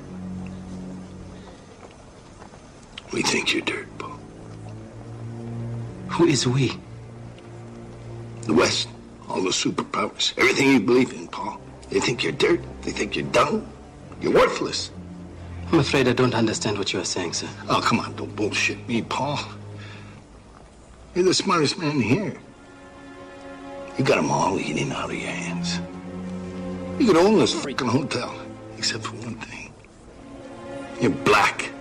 S13: We think you're dirt, Paul. Who is we? The West, all the superpowers, everything you believe in, Paul. They think you're dirt. They think you're dumb. You're worthless.
S14: I'm afraid I don't understand what you are saying, sir.
S13: Oh, come on, don't bullshit me, Paul. You're the smartest man here. You got them all eating out of your hands. You could own this freaking hotel, except for one thing. You're black.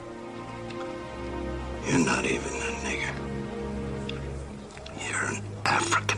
S13: You're not even a nigger. You're an African.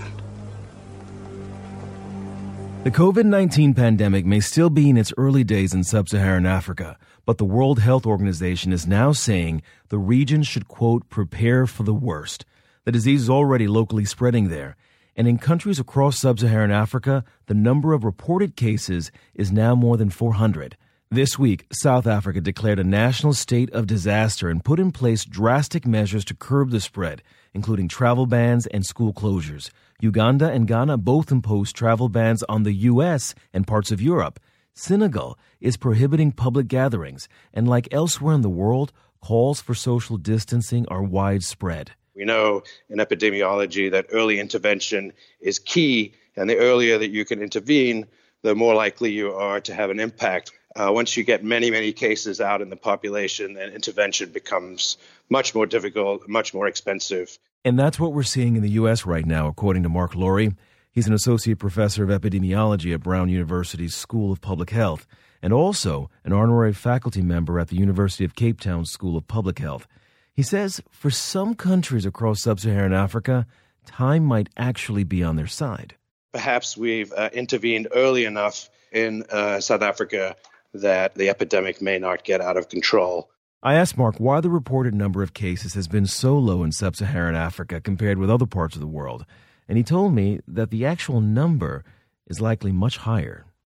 S15: The COVID nineteen pandemic may still be in its early days in sub-Saharan Africa, but the World Health Organization is now saying the region should, quote, prepare for the worst. The disease is already locally spreading there, and in countries across sub-Saharan Africa, the number of reported cases is now more than four hundred. This week, South Africa declared a national state of disaster and put in place drastic measures to curb the spread, including travel bans and school closures. Uganda and Ghana both imposed travel bans on the U S and parts of Europe. Senegal is prohibiting public gatherings, and like elsewhere in the world, calls for social distancing are widespread.
S16: We know in epidemiology that early intervention is key, and the earlier that you can intervene, the more likely you are to have an impact. Uh, once you get many, many cases out in the population, then intervention becomes much more difficult, much more expensive.
S15: And that's what we're seeing in the U S right now, according to Mark Laurie. He's an associate professor of epidemiology at Brown University's School of Public Health and also an honorary faculty member at the University of Cape Town School of Public Health. He says for some countries across sub-Saharan Africa, time might actually be on their side.
S16: Perhaps we've uh, intervened early enough in uh, South Africa that the epidemic may not get out of control.
S15: I asked Mark why the reported number of cases has been so low in sub-Saharan Africa compared with other parts of the world, and he told me that the actual number is likely much higher.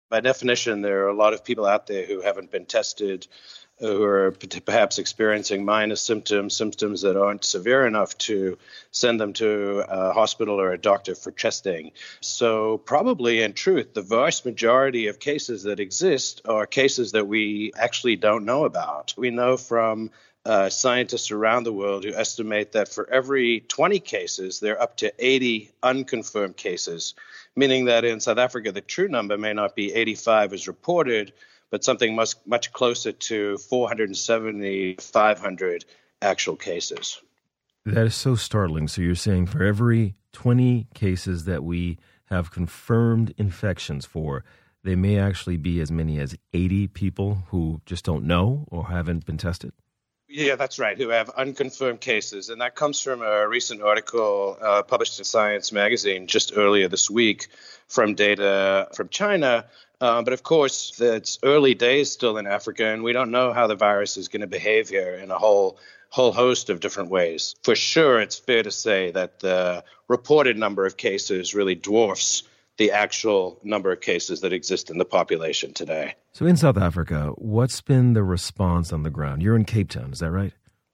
S16: By definition, there are a lot of people out there who haven't been tested, who are perhaps experiencing minor symptoms, symptoms that aren't severe enough to send them to a hospital or a doctor for testing. So probably, in truth, the vast majority of cases that exist are cases that we actually don't know about. We know from uh, scientists around the world who estimate that for every twenty cases, there are up to eighty unconfirmed cases, meaning that in South Africa, the true number may not be eighty-five as reported, but something much, much closer to four hundred seventy, five hundred actual cases.
S15: That is so startling. So you're saying for every twenty cases that we have confirmed infections for, they may actually be as many as eighty people who just don't know or haven't been tested?
S16: Yeah, that's right, who have unconfirmed cases. And that comes from a recent article uh, published in Science magazine just earlier this week from data from China. Uh, but of course, it's early days still in Africa, and we don't know how the virus is going to behave here in a whole whole host of different ways. For sure, it's fair to say that the reported number of cases really dwarfs the actual number of cases that exist in the population today.
S15: So in South Africa, what's been the response on the ground? You're in Cape Town, is that right?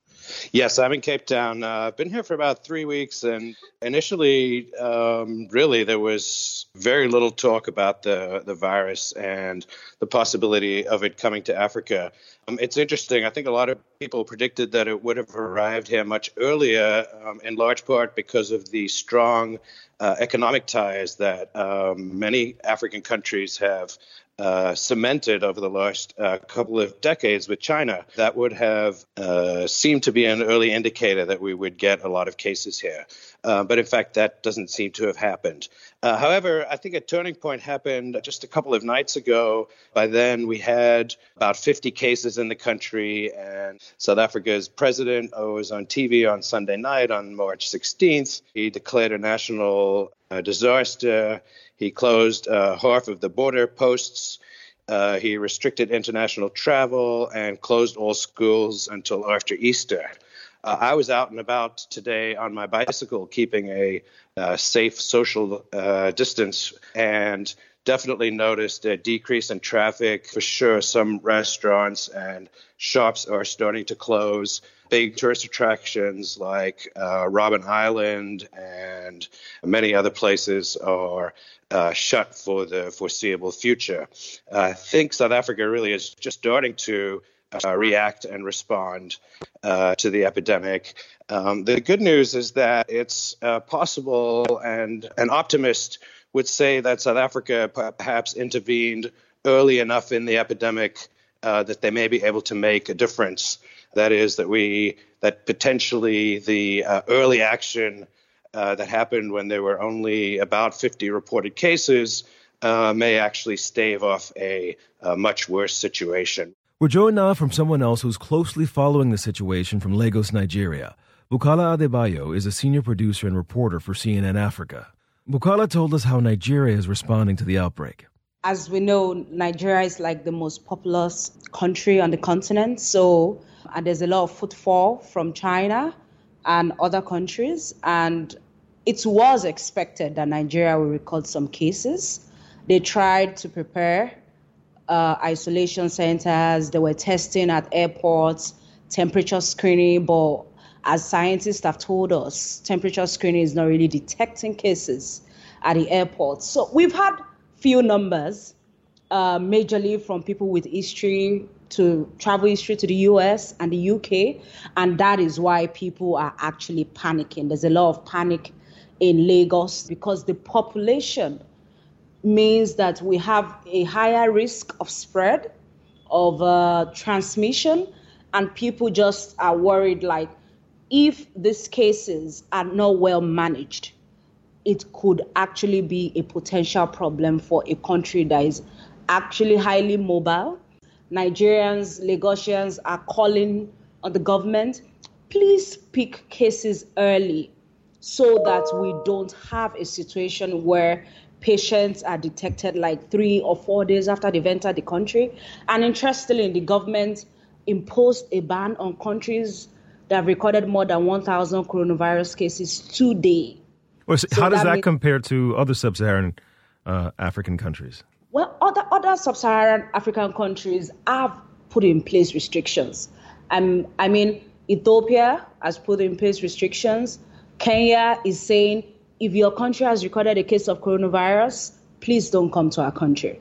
S16: Yes, I'm in Cape Town. Uh, I've been here for about three weeks, and initially, um, really, there was very little talk about the, the virus and the possibility of it coming to Africa. Um, it's interesting. I think a lot of people predicted that it would have arrived here much earlier, um, in large part because of the strong uh, economic ties that um, many African countries have Uh, cemented over the last uh, couple of decades with China. That would have uh, seemed to be an early indicator that we would get a lot of cases here. Uh, but in fact, that doesn't seem to have happened. Uh, however, I think a turning point happened just a couple of nights ago. By then, we had about fifty cases in the country, and South Africa's president was on T V on Sunday night on March sixteenth. He declared a national uh, disaster. He closed uh, half of the border posts. Uh, he restricted international travel and closed all schools until after Easter. Uh, I was out and about today on my bicycle, keeping a uh, safe social uh, distance, and definitely noticed a decrease in traffic. For sure, some restaurants and shops are starting to close. Big tourist attractions like uh, Robben Island and many other places are uh, shut for the foreseeable future. Uh, I think South Africa really is just starting to uh, react and respond uh, to the epidemic. Um, the good news is that it's uh, possible, and an optimist would say that South Africa perhaps intervened early enough in the epidemic uh, that they may be able to make a difference. That is, that we that potentially the uh, early action uh, that happened when there were only about fifty reported cases uh, may actually stave off a, a much worse situation.
S15: We're joined now from someone else who's closely following the situation from Lagos, Nigeria. Bukola Adebayo is a senior producer and reporter for C N N Africa. Bukola told us how Nigeria is responding to the outbreak.
S17: As we know, Nigeria is like the most populous country on the continent. So and there's a lot of footfall from China and other countries. And it was expected that Nigeria will record some cases. They tried to prepare uh, isolation centers. They were testing at airports, temperature screening. But as scientists have told us, temperature screening is not really detecting cases at the airports. So we've had few numbers, uh, majorly from people with history to travel history to the U S and the U K. And that is why people are actually panicking. There's a lot of panic in Lagos because the population means that we have a higher risk of spread, of uh, transmission, and people just are worried, like, if these cases are not well managed, it could actually be a potential problem for a country that is actually highly mobile. Nigerians, Lagosians are calling on the government, please pick cases early so that we don't have a situation where patients are detected like three or four days after they've entered the country. And interestingly, the government imposed a ban on countries that have recorded more than one thousand coronavirus cases today.
S15: Well, so
S17: So
S15: how does
S17: that
S15: that
S17: means-
S15: compare to other sub-Saharan uh, African countries?
S17: Well, other other sub-Saharan African countries have put in place restrictions. Um, I mean, Ethiopia has put in place restrictions. Kenya is saying, if your country has recorded a case of coronavirus, please don't come to our country.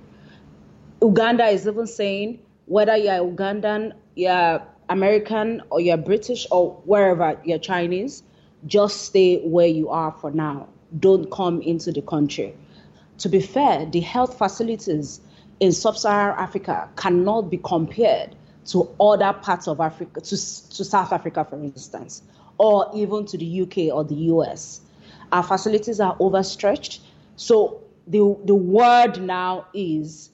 S17: Uganda is even saying, whether you're Ugandan, you're American, or you're British, or wherever you're Chinese, just stay where you are for now. Don't come into the country. To be fair, the health facilities in sub-Saharan Africa cannot be compared to other parts of Africa, to, to South Africa, for instance, or even to the U K or the U S. Our facilities are overstretched. So the, the word now is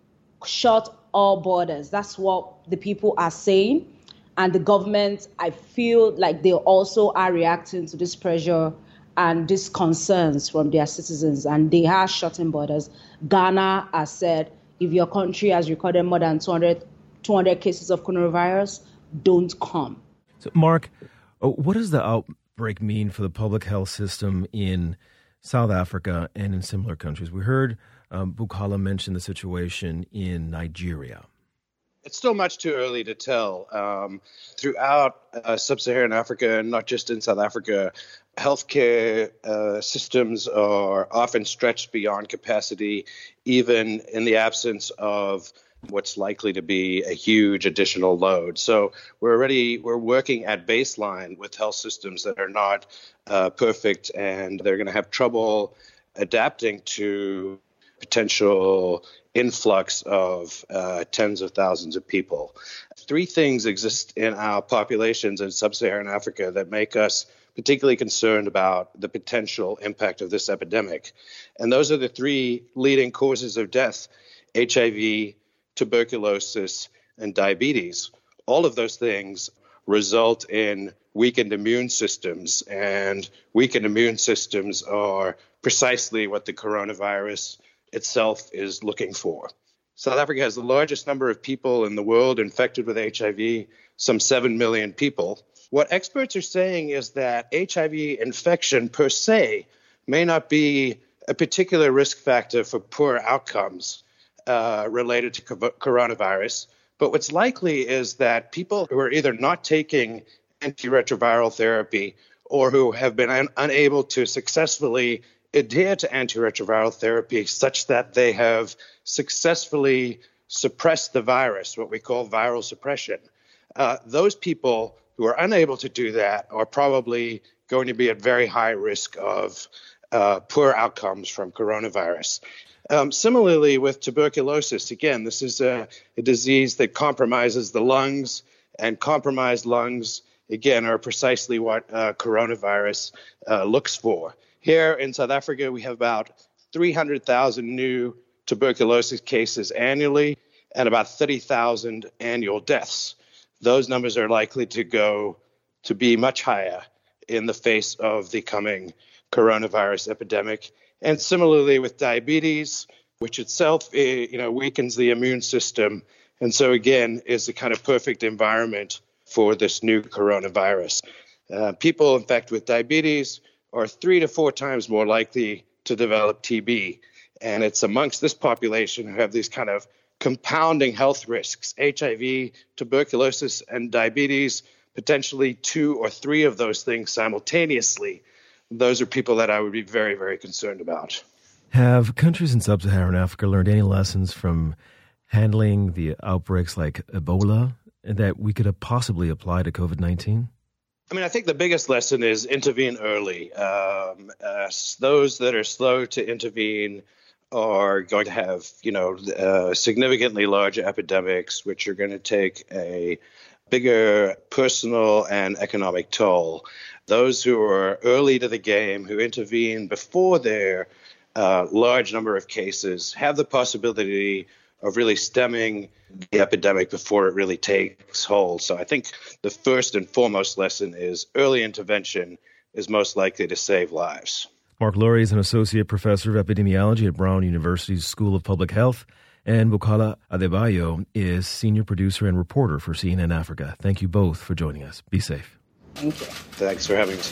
S17: shut all borders. That's what the people are saying. And the government, I feel like they also are reacting to this pressure and these concerns from their citizens, and they are shutting borders. Ghana has said, if your country has recorded more than two hundred, two hundred cases of coronavirus, don't come.
S15: So, Mark, what does the outbreak mean for the public health system in South Africa and in similar countries? We heard um, Bukala mention the situation in Nigeria.
S16: It's still much too early to tell. Um, throughout uh, sub-Saharan Africa, and not just in South Africa, healthcare uh, systems are often stretched beyond capacity, even in the absence of what's likely to be a huge additional load. So we're already we're working at baseline with health systems that are not uh, perfect, and they're going to have trouble adapting to potential influx of uh, tens of thousands of people. Three things exist in our populations in sub-Saharan Africa that make us particularly concerned about the potential impact of this epidemic. And those are the three leading causes of death: H I V, tuberculosis, and diabetes. All of those things result in weakened immune systems, and weakened immune systems are precisely what the coronavirus itself is looking for. South Africa has the largest number of people in the world infected with H I V, some seven million people. What experts are saying is that H I V infection per se may not be a particular risk factor for poor outcomes uh, related to co- coronavirus, but what's likely is that people who are either not taking antiretroviral therapy or who have been un- unable to successfully adhere to antiretroviral therapy such that they have successfully suppressed the virus, what we call viral suppression. Uh, those people who are unable to do that are probably going to be at very high risk of uh, poor outcomes from coronavirus. Um, similarly, with tuberculosis, again, this is a, a disease that compromises the lungs, and compromised lungs, again, are precisely what uh, coronavirus uh, looks for. Here in South Africa, we have about three hundred thousand new tuberculosis cases annually and about thirty thousand annual deaths. Those numbers are likely to go to be much higher in the face of the coming coronavirus epidemic. And similarly with diabetes, which itself you know, weakens the immune system, and so again is the kind of perfect environment for this new coronavirus. Uh, people infected with diabetes are three to four times more likely to develop T B. And it's amongst this population who have these kind of compounding health risks: H I V, tuberculosis, and diabetes, potentially two or three of those things simultaneously. Those are people that I would be very, very concerned about.
S15: Have countries in sub-Saharan Africa learned any lessons from handling the outbreaks like Ebola that we could have possibly apply to COVID nineteen?
S16: I mean, I think the biggest lesson is intervene early. Um, uh, those that are slow to intervene are going to have, you know, uh, significantly larger epidemics, which are going to take a bigger personal and economic toll. Those who are early to the game, who intervene before their uh, large number of cases, have the possibility of really stemming the epidemic before it really takes hold. So I think the first and foremost lesson is early intervention is most likely to save lives.
S15: Mark Lurie is an associate professor of epidemiology at Brown University's School of Public Health, and Bukala Adebayo is senior producer and reporter for C N N Africa. Thank you both for joining us. Be safe.
S17: Thank you.
S16: Thanks for having us.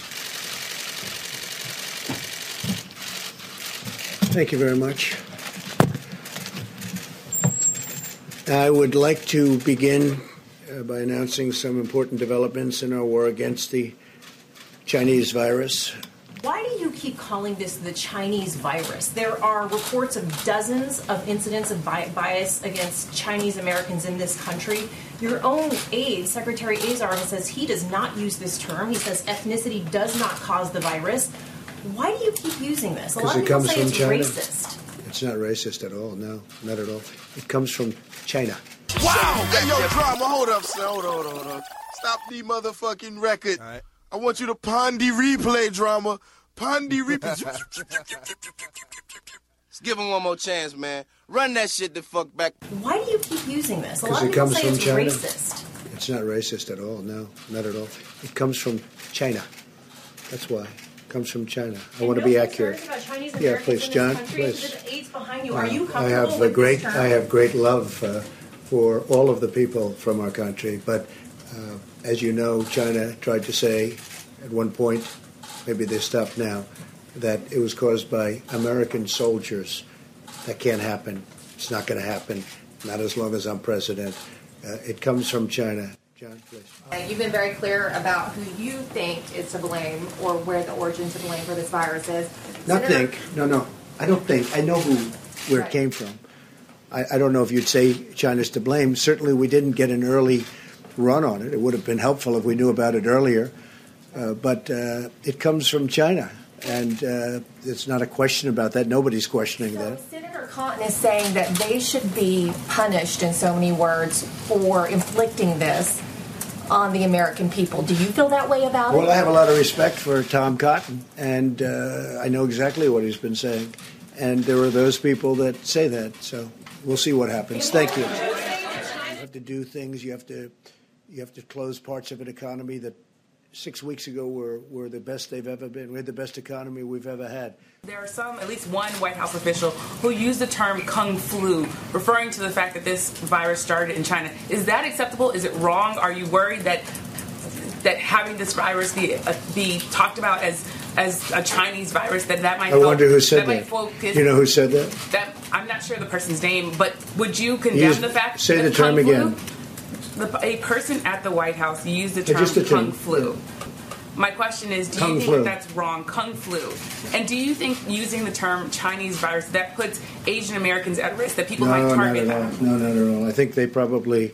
S18: Thank you very much. I would like to begin uh, by announcing some important developments in our war against the Chinese virus.
S19: Why do you keep calling this the Chinese virus? There are reports of dozens of incidents of bi- bias against Chinese Americans in this country. Your own aide, Secretary Azar, says he does not use this term. He says ethnicity does not cause the virus. Why do you keep using this? A lot of
S18: it
S19: people
S18: comes
S19: say
S18: from
S19: it's
S18: China.
S19: racist.
S18: It's not racist at all. No, not at all. It comes from China.
S20: Wow! Hey, yo, drama, hold up, son. Hold on, hold on, hold on. Stop the motherfucking record. Right. I want you to Pondy replay, drama. Pondy replay. Let's give him one more chance, man. Run that shit the fuck back.
S19: Why do you keep using this? A lot
S18: Because
S19: of
S18: it
S19: people
S18: comes
S19: say
S18: from
S19: it's
S18: China.
S19: racist.
S18: It's not racist at all. No, not at all. It comes from China. That's why. It comes from China. I want to be accurate. Yeah, please, John. Please.
S19: Behind you.
S18: Uh,
S19: Are you
S18: I
S19: comfortable
S18: have a
S19: with
S18: great.
S19: this term?
S18: I have great love uh, for all of the people from our country, but uh, as you know, China tried to say at one point, maybe they stopped now, that it was caused by American soldiers. That can't happen. It's not going to happen. Not as long as I'm president. Uh, it comes from China. John, please.
S21: You've been very clear about who you think is to blame or where the origin to blame for this virus is.
S18: Not
S21: Senator-
S18: think. No, no. I don't think. I know who, where it came from. I, I don't know if you'd say China's to blame. Certainly we didn't get an early run on it. It would have been helpful if we knew about it earlier. Uh, but uh, it comes from China. And uh, it's not a question about that. Nobody's questioning
S21: So
S18: that.
S21: Senator Cotton is saying that they should be punished, in so many words, for inflicting this on the American people. Do you feel that way about it?
S18: Well, I have a lot of respect for Tom Cotton, and uh, I know exactly what he's been saying. And there are those people that say that. So we'll see what happens. Thank you. You have to do things. You have to you have to close parts of an economy that six weeks ago were, were the best they've ever been. We had the best economy we've ever had.
S22: There are some, at least one White House official, who used the term Kung Flu, referring to the fact that this virus started in China. Is that acceptable? Is it wrong? Are you worried that that having this virus be uh, be talked about as as a Chinese virus, that that might
S18: I wonder who said
S22: that,
S18: that.
S22: might focus,
S18: You know who said that?
S22: that? I'm not sure the person's name, but would you condemn
S18: Use-
S22: the fact
S18: say
S22: that
S18: the term
S22: Kung Flu,
S18: again.
S22: The, a person at the White House used the
S18: Uh,
S22: term
S18: just the term.
S22: Kung Flu. My question is, do
S18: Kung
S22: you think
S18: flu.
S22: that that's wrong, Kung Flu? And do you think using the term Chinese virus, that puts Asian Americans at risk, that people
S18: no,
S22: might
S18: not
S22: target
S18: at all.
S22: them?
S18: No, not at all. I think they probably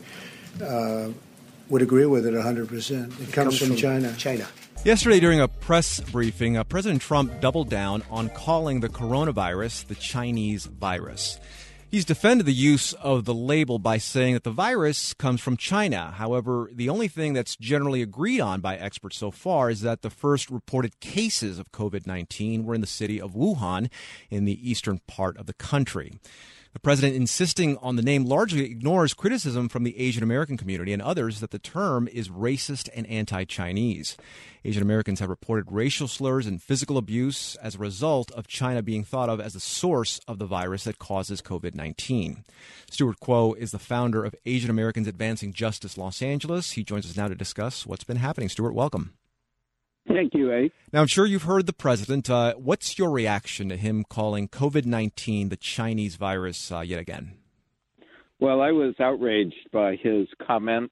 S18: uh, would agree with it one hundred percent. It, comes, from, China. China.
S25: Yesterday, during a press briefing, uh, President Trump doubled down on calling the coronavirus the Chinese virus. He's defended the use of the label by saying that the virus comes from China. However, the only thing that's generally agreed on by experts so far is that the first reported cases of COVID nineteen were in the city of Wuhan in the eastern part of the country. The president insisting on the name largely ignores criticism from the Asian American community and others that the term is racist and anti-Chinese. Asian Americans have reported racial slurs and physical abuse as a result of China being thought of as the source of the virus that causes COVID nineteen. Stuart Kuo is the founder of Asian Americans Advancing Justice Los Angeles. He joins us now to discuss what's been happening. Stuart, welcome.
S26: Thank you, A.
S25: Now, I'm sure you've heard the president. Uh, what's your reaction to him calling COVID nineteen the Chinese virus uh, yet again?
S26: Well, I was outraged by his comments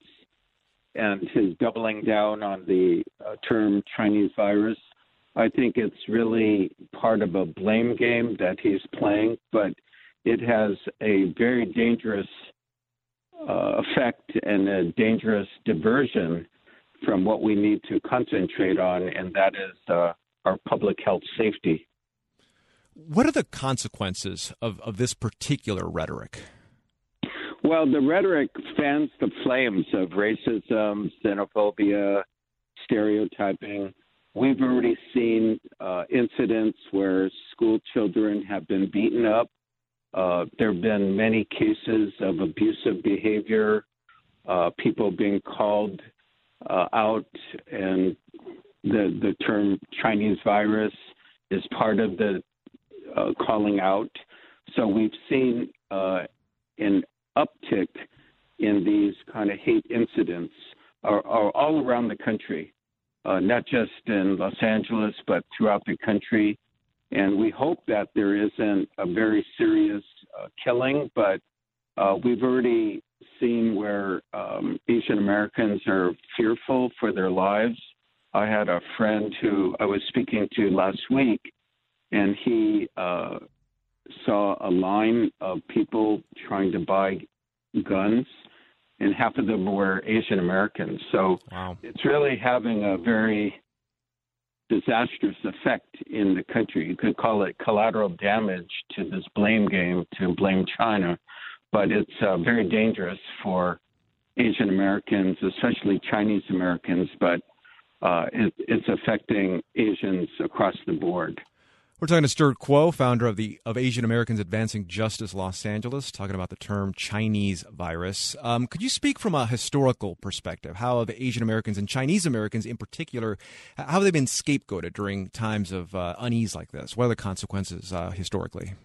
S26: and his doubling down on the uh, term Chinese virus. I think it's really part of a blame game that he's playing, but it has a very dangerous uh, effect and a dangerous diversion from what we need to concentrate on, and that is uh, our public health safety.
S25: What are the consequences of, of this particular rhetoric?
S26: Well, the rhetoric fans the flames of racism, xenophobia, stereotyping. We've already seen uh, incidents where school children have been beaten up. Uh, there have been many cases of abusive behavior, uh, people being called uh, out, and the the term Chinese virus is part of the uh, calling out. So we've seen uh, an uptick in these kind of hate incidents are, are all around the country, uh, not just in Los Angeles, but throughout the country. And we hope that there isn't a very serious uh, killing, but uh, we've already seen where um, Asian Americans are fearful for their lives. I had a friend who I was speaking to last week, and he uh, saw a line of people trying to buy guns, and half of them were Asian Americans. So
S25: wow.
S26: It's really having a very disastrous effect in the country. You could call it collateral damage to this blame game to blame China, but it's uh, very dangerous for Asian Americans, especially Chinese Americans, but uh, it, it's affecting Asians across the board.
S25: We're talking to Stuart Kuo, founder of the of Asian Americans Advancing Justice Los Angeles, talking about the term Chinese virus. Um, could you speak from a historical perspective? How have Asian Americans and Chinese Americans in particular, how have they been scapegoated during times of uh, unease like this? What are the consequences uh, historically?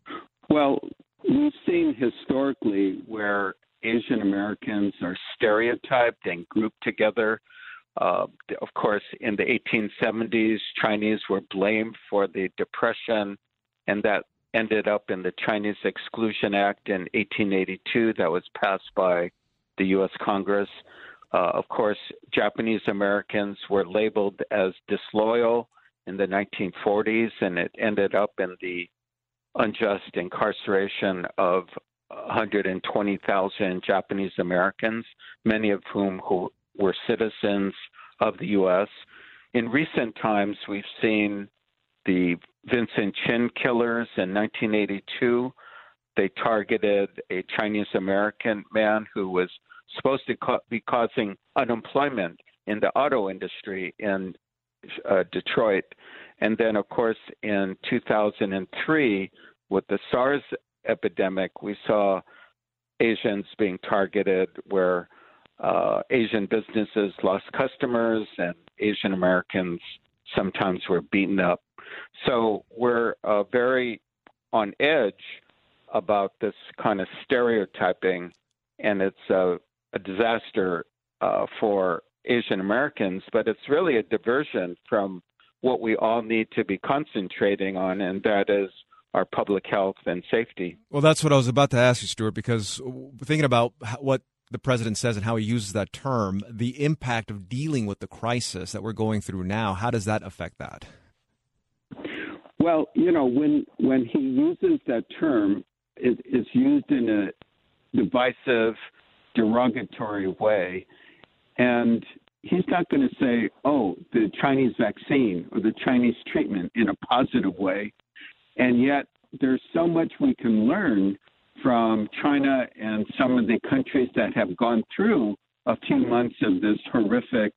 S26: Well, we've seen historically where Asian Americans are stereotyped and grouped together. Uh, of course, in the eighteen seventies, Chinese were blamed for the Depression, and that ended up in the Chinese Exclusion Act in eighteen eighty-two that was passed by the U S Congress. Uh, of course, Japanese Americans were labeled as disloyal in the nineteen forties, and it ended up in the unjust incarceration of one hundred twenty thousand Japanese Americans, many of whom who were citizens of the U S. In recent times, we've seen the Vincent Chin killers in nineteen eighty-two. They targeted a Chinese American man who was supposed to ca- be causing unemployment in the auto industry in uh, Detroit. And then, of course, in two thousand three, with the SARS epidemic, we saw Asians being targeted where Uh, Asian businesses lost customers and Asian Americans sometimes were beaten up. So we're uh, very on edge about this kind of stereotyping, and it's a, a disaster uh, for Asian Americans, but it's really a diversion from what we all need to be concentrating on, and that is our public health and safety.
S25: Well, that's what I was about to ask you, Stuart, because thinking about what the president says and how he uses that term, the impact of dealing with the crisis that we're going through now, how does that affect that?
S26: Well, you know, when when he uses that term, it, it's used in a divisive, derogatory way. And he's not going to say, oh, the Chinese vaccine or the Chinese treatment in a positive way. And yet there's so much we can learn from China and some of the countries that have gone through a few months of this horrific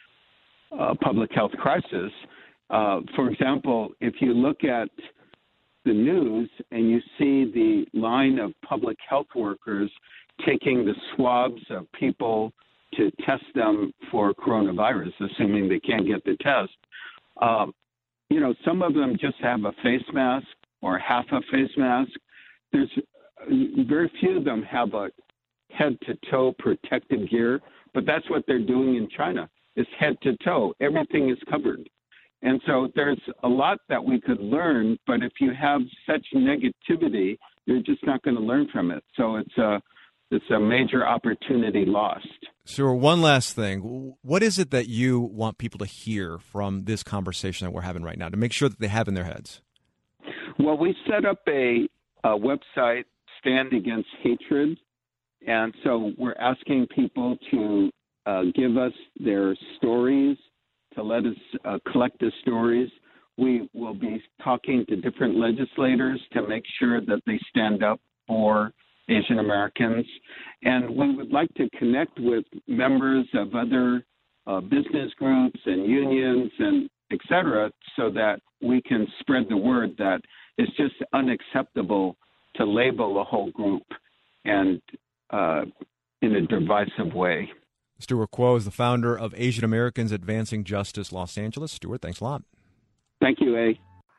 S26: uh, public health crisis. Uh, for example, if you look at the news and you see the line of public health workers taking the swabs of people to test them for coronavirus, assuming they can't get the test, um, you know, some of them just have a face mask or half a face mask. There's very few of them have a head-to-toe protective gear, but that's what they're doing in China. It's head-to-toe. Everything is covered. And so there's a lot that we could learn, but if you have such negativity, you're just not going to learn from it. So it's a, it's a major opportunity lost.
S25: Sure. One last thing. What is it that you want people to hear from this conversation that we're having right now to make sure that they have in their heads?
S26: Well, we set up a, a website, Stand Against Hatred. And so we're asking people to uh, give us their stories, to let us uh, collect the stories. We will be talking to different legislators to make sure that they stand up for Asian Americans. And we would like to connect with members of other uh, business groups and unions and et cetera, so that we can spread the word that it's just unacceptable to label a whole group and uh, in a divisive way.
S25: Stuart Kuo is the founder of Asian Americans Advancing Justice Los Angeles. Stuart, thanks a lot.
S26: Thank you, A.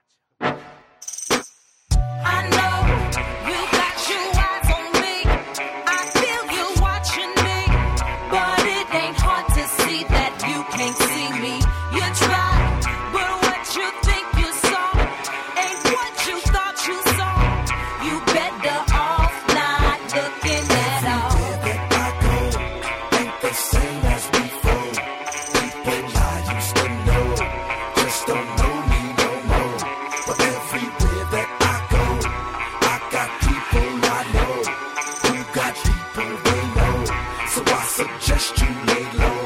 S1: I know you got your eyes on me. I feel you watching me. But it ain't hard to see that you can't see me. You try, but what you think you saw ain't what you thought you saw. You better off not looking at all.
S13: lay low.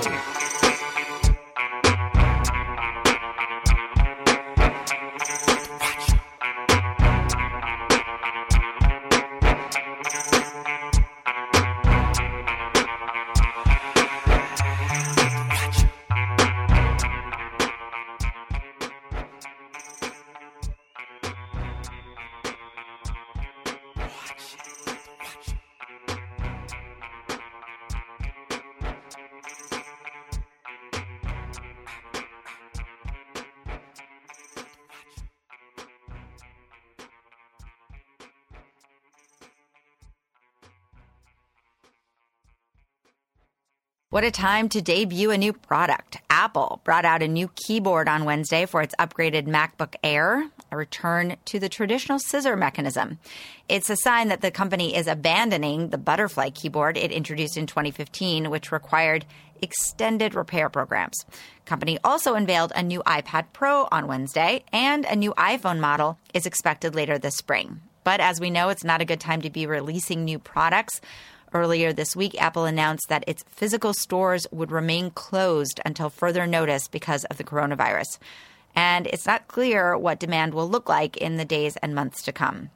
S2: What a time to debut a new product. Apple brought out a new keyboard on Wednesday for its upgraded MacBook Air, a return to the traditional scissor mechanism. It's a sign that the company is abandoning the butterfly keyboard it introduced in twenty fifteen, which required extended repair programs. The company also unveiled a new iPad Pro on Wednesday, and a new iPhone model is expected later this spring. But as we know, it's not a good time to be releasing new products. Earlier this week, Apple announced that its physical stores would remain closed until further notice because of the coronavirus. And it's not clear what demand will look like in the days and months to come.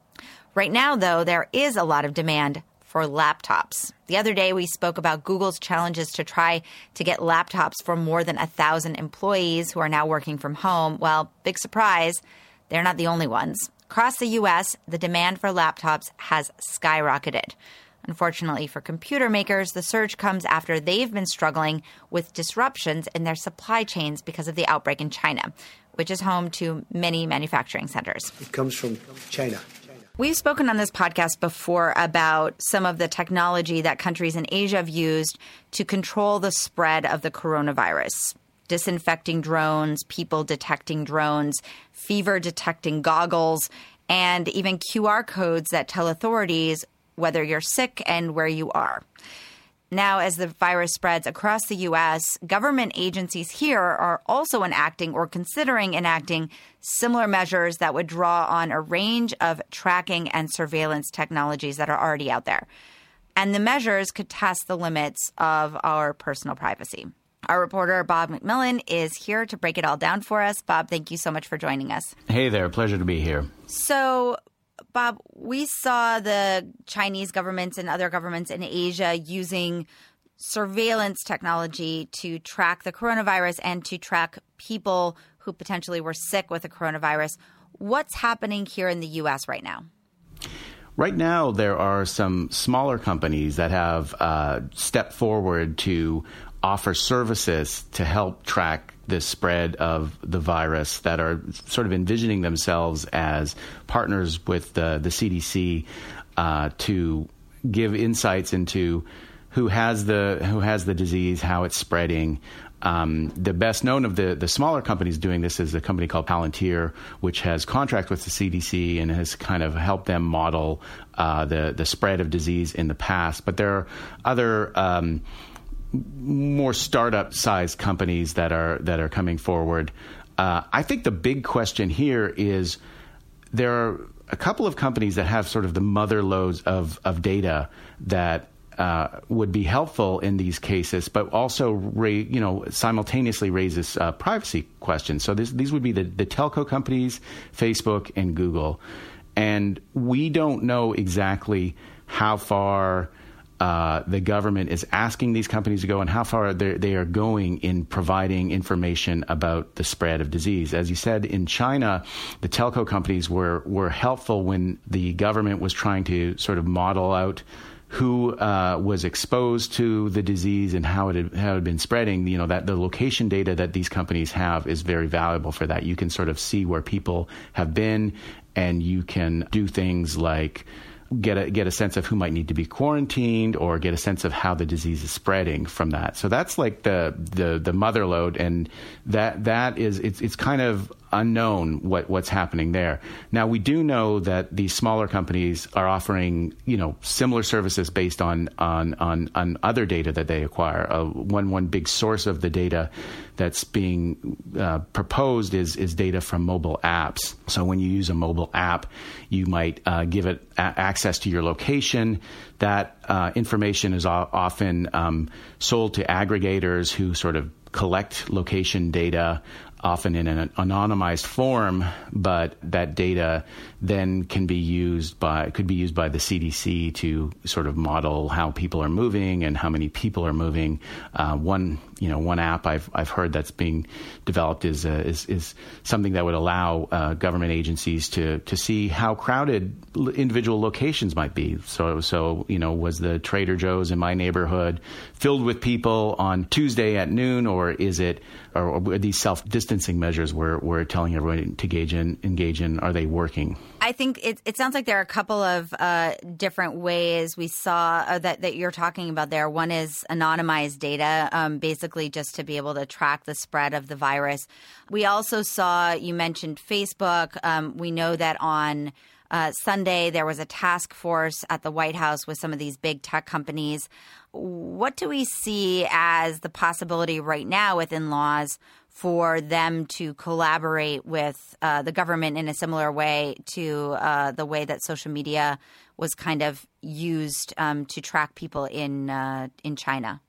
S2: Right now, though, there is a lot of demand for laptops. The other day, we spoke about Google's challenges to try to get laptops for more than one thousand employees who are now working from home. Well, big surprise, they're not the only ones. Across the U S, the demand for laptops has skyrocketed. Unfortunately for computer makers, the surge comes after they've been struggling with disruptions in their supply chains because of the outbreak in China, which is home to many manufacturing centers.
S18: It comes from China.
S2: We've spoken on this podcast before about some of the technology that countries in Asia have used to control the spread of the coronavirus. Disinfecting drones, people detecting drones, fever detecting goggles, and even Q R codes that tell authorities whether you're sick and where you are. Now, as the virus spreads across the U S, government agencies here are also enacting or considering enacting similar measures that would draw on a range of tracking and surveillance technologies that are already out there. And the measures could test the limits of our personal privacy. Our reporter, Bob McMillan, is here to break it all down for us. Bob, thank you so much for joining us.
S3: Hey there. Pleasure to be here.
S2: So, Bob, we saw the Chinese governments and other governments in Asia using surveillance technology to track the coronavirus and to track people who potentially were sick with the coronavirus. What's happening here in the U S right now?
S3: Right now, there are some smaller companies that have uh, stepped forward to offer services to help track the spread of the virus, that are sort of envisioning themselves as partners with the, the C D C uh, to give insights into who has the who has the disease, how it's spreading. Um, the best known of the, the smaller companies doing this is a company called Palantir, which has contract with the C D C and has kind of helped them model uh, the the spread of disease in the past. But there are other um, more startup-sized companies that are that are coming forward. Uh, I think the big question here is there are a couple of companies that have sort of the mother loads of of data that uh, would be helpful in these cases, but also ra- you know simultaneously raises uh, privacy questions. So this, these would be the, the telco companies, Facebook and Google, and we don't know exactly how far Uh, the government is asking these companies to go and how far they are going in providing information about the spread of disease. As you said, in China, the telco companies were, were helpful when the government was trying to sort of model out who uh, was exposed to the disease and how it had, how it had been spreading. You know, that the location data that these companies have is very valuable for that. You can sort of see where people have been, and you can do things like get a get a sense of who might need to be quarantined, or get a sense of how the disease is spreading from that. So that's like the the the mother load, and that that is it's it's kind of unknown what what's happening there. Now, we do know that these smaller companies are offering, you know, similar services based on on on, on other data that they acquire. Uh, one one big source of the data that's being uh, proposed is is data from mobile apps. So when you use a mobile app, you might uh, give it a- access to your location that uh, information is o- often um, sold to aggregators who sort of collect location data, often in an anonymized form, but that data then can be used by, could be used by the C D C to sort of model how people are moving and how many people are moving. Uh, one, you know, one app I've I've heard that's being developed is uh, is is something that would allow uh, government agencies to to see how crowded individual locations might be. So so you know, was the Trader Joe's in my neighborhood filled with people on Tuesday at noon, or is it, or are these self-distancing measures we're we're telling everyone to engage in engage in, are they working?
S2: I think it, it sounds like there are a couple of uh, different ways we saw uh, that, that you're talking about there. One is anonymized data, um, basically just to be able to track the spread of the virus. We also saw, you mentioned Facebook. Um, we know that on uh, Sunday there was a task force at the White House with some of these big tech companies. What do we see as the possibility right now within laws for them to collaborate with uh, the government in a similar way to uh, the way that social media was kind of used um, to track people in uh, in China?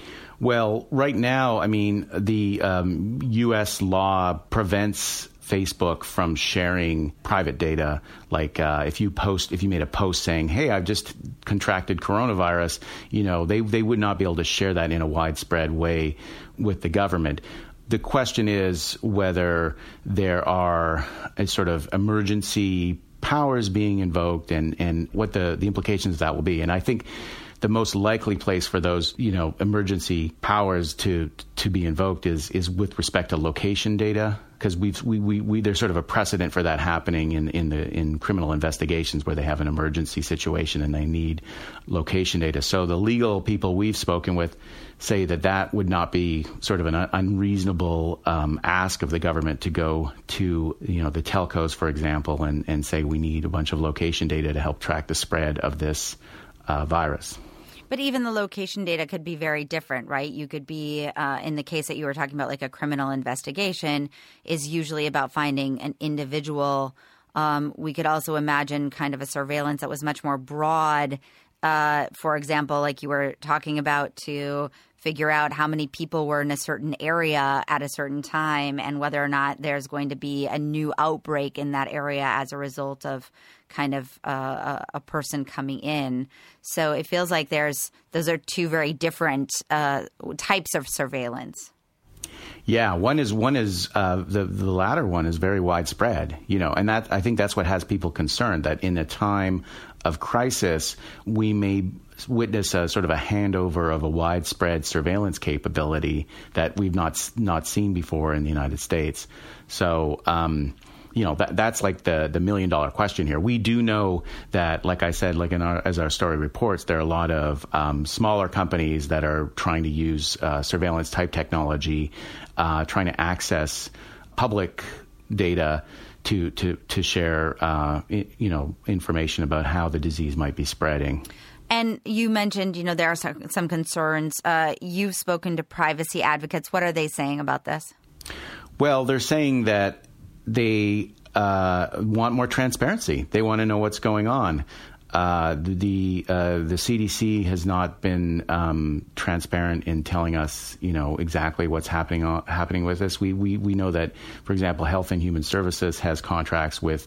S3: Well, right now, I mean, the um, U S law prevents Facebook from sharing private data. Like uh, if you post, if you made a post saying, "Hey, I've just contracted coronavirus," you know, they they would not be able to share that in a widespread way with the government. The question is whether there are a sort of emergency powers being invoked and, and what the, the implications of that will be. And I think the most likely place for those, you know, emergency powers to to be invoked is is with respect to location data, because we've we, we we there's sort of a precedent for that happening in in the in criminal investigations where they have an emergency situation and they need location data. So the legal people we've spoken with say that that would not be sort of an unreasonable um, ask of the government to go to, you know, the telcos, for example, and and say we need a bunch of location data to help track the spread of this uh, virus.
S2: But even the location data could be very different, right? You could be, uh, in the case that you were talking about, like a criminal investigation is usually about finding an individual. Um, we could also imagine kind of a surveillance that was much more broad, uh, for example, like you were talking about, to figure out how many people were in a certain area at a certain time and whether or not there's going to be a new outbreak in that area as a result of kind of uh, a, a person coming in. So it feels like there's those are two very different uh, types of surveillance.
S3: Yeah, one is one is uh, the the latter one is very widespread, you know, and that I think that's what has people concerned, that in a time of crisis we may witness a sort of a handover of a widespread surveillance capability that we've not not seen before in the United States. So, um, you know, that that's like the the million dollar question here. We do know that, like I said, like in our, as our story reports, there are a lot of um, smaller companies that are trying to use uh, surveillance type technology, uh, trying to access public data to to to share, uh, you know, information about how the disease might be spreading.
S2: And you mentioned, you know, there are some, some concerns. Uh, you've spoken to privacy advocates. What are they saying about this?
S3: Well, they're saying that they uh, want more transparency. They want to know what's going on. Uh, the uh, the C D C has not been um, transparent in telling us, you know, exactly what's happening uh, happening with this. We we we know that, for example, Health and Human Services has contracts with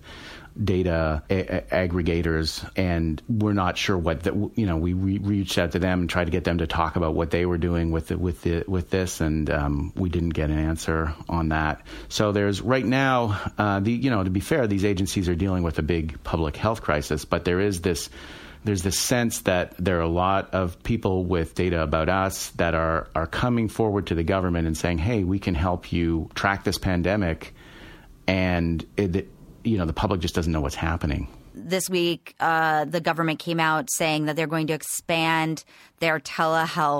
S3: data a- aggregators, and we're not sure what the, you know. We re- reached out to them and tried to get them to talk about what they were doing with the, with the, with this, and um, we didn't get an answer on that. So there's right now, uh, the you know, to be fair, these agencies are dealing with a big public health crisis, but there is this. There's this sense that there are a lot of people with data about us that are are coming forward to the government and saying, "Hey, we can help you track this pandemic," and it, you know, the public just doesn't know what's happening.
S2: This week, uh, the government came out saying that they're going to expand their telehealth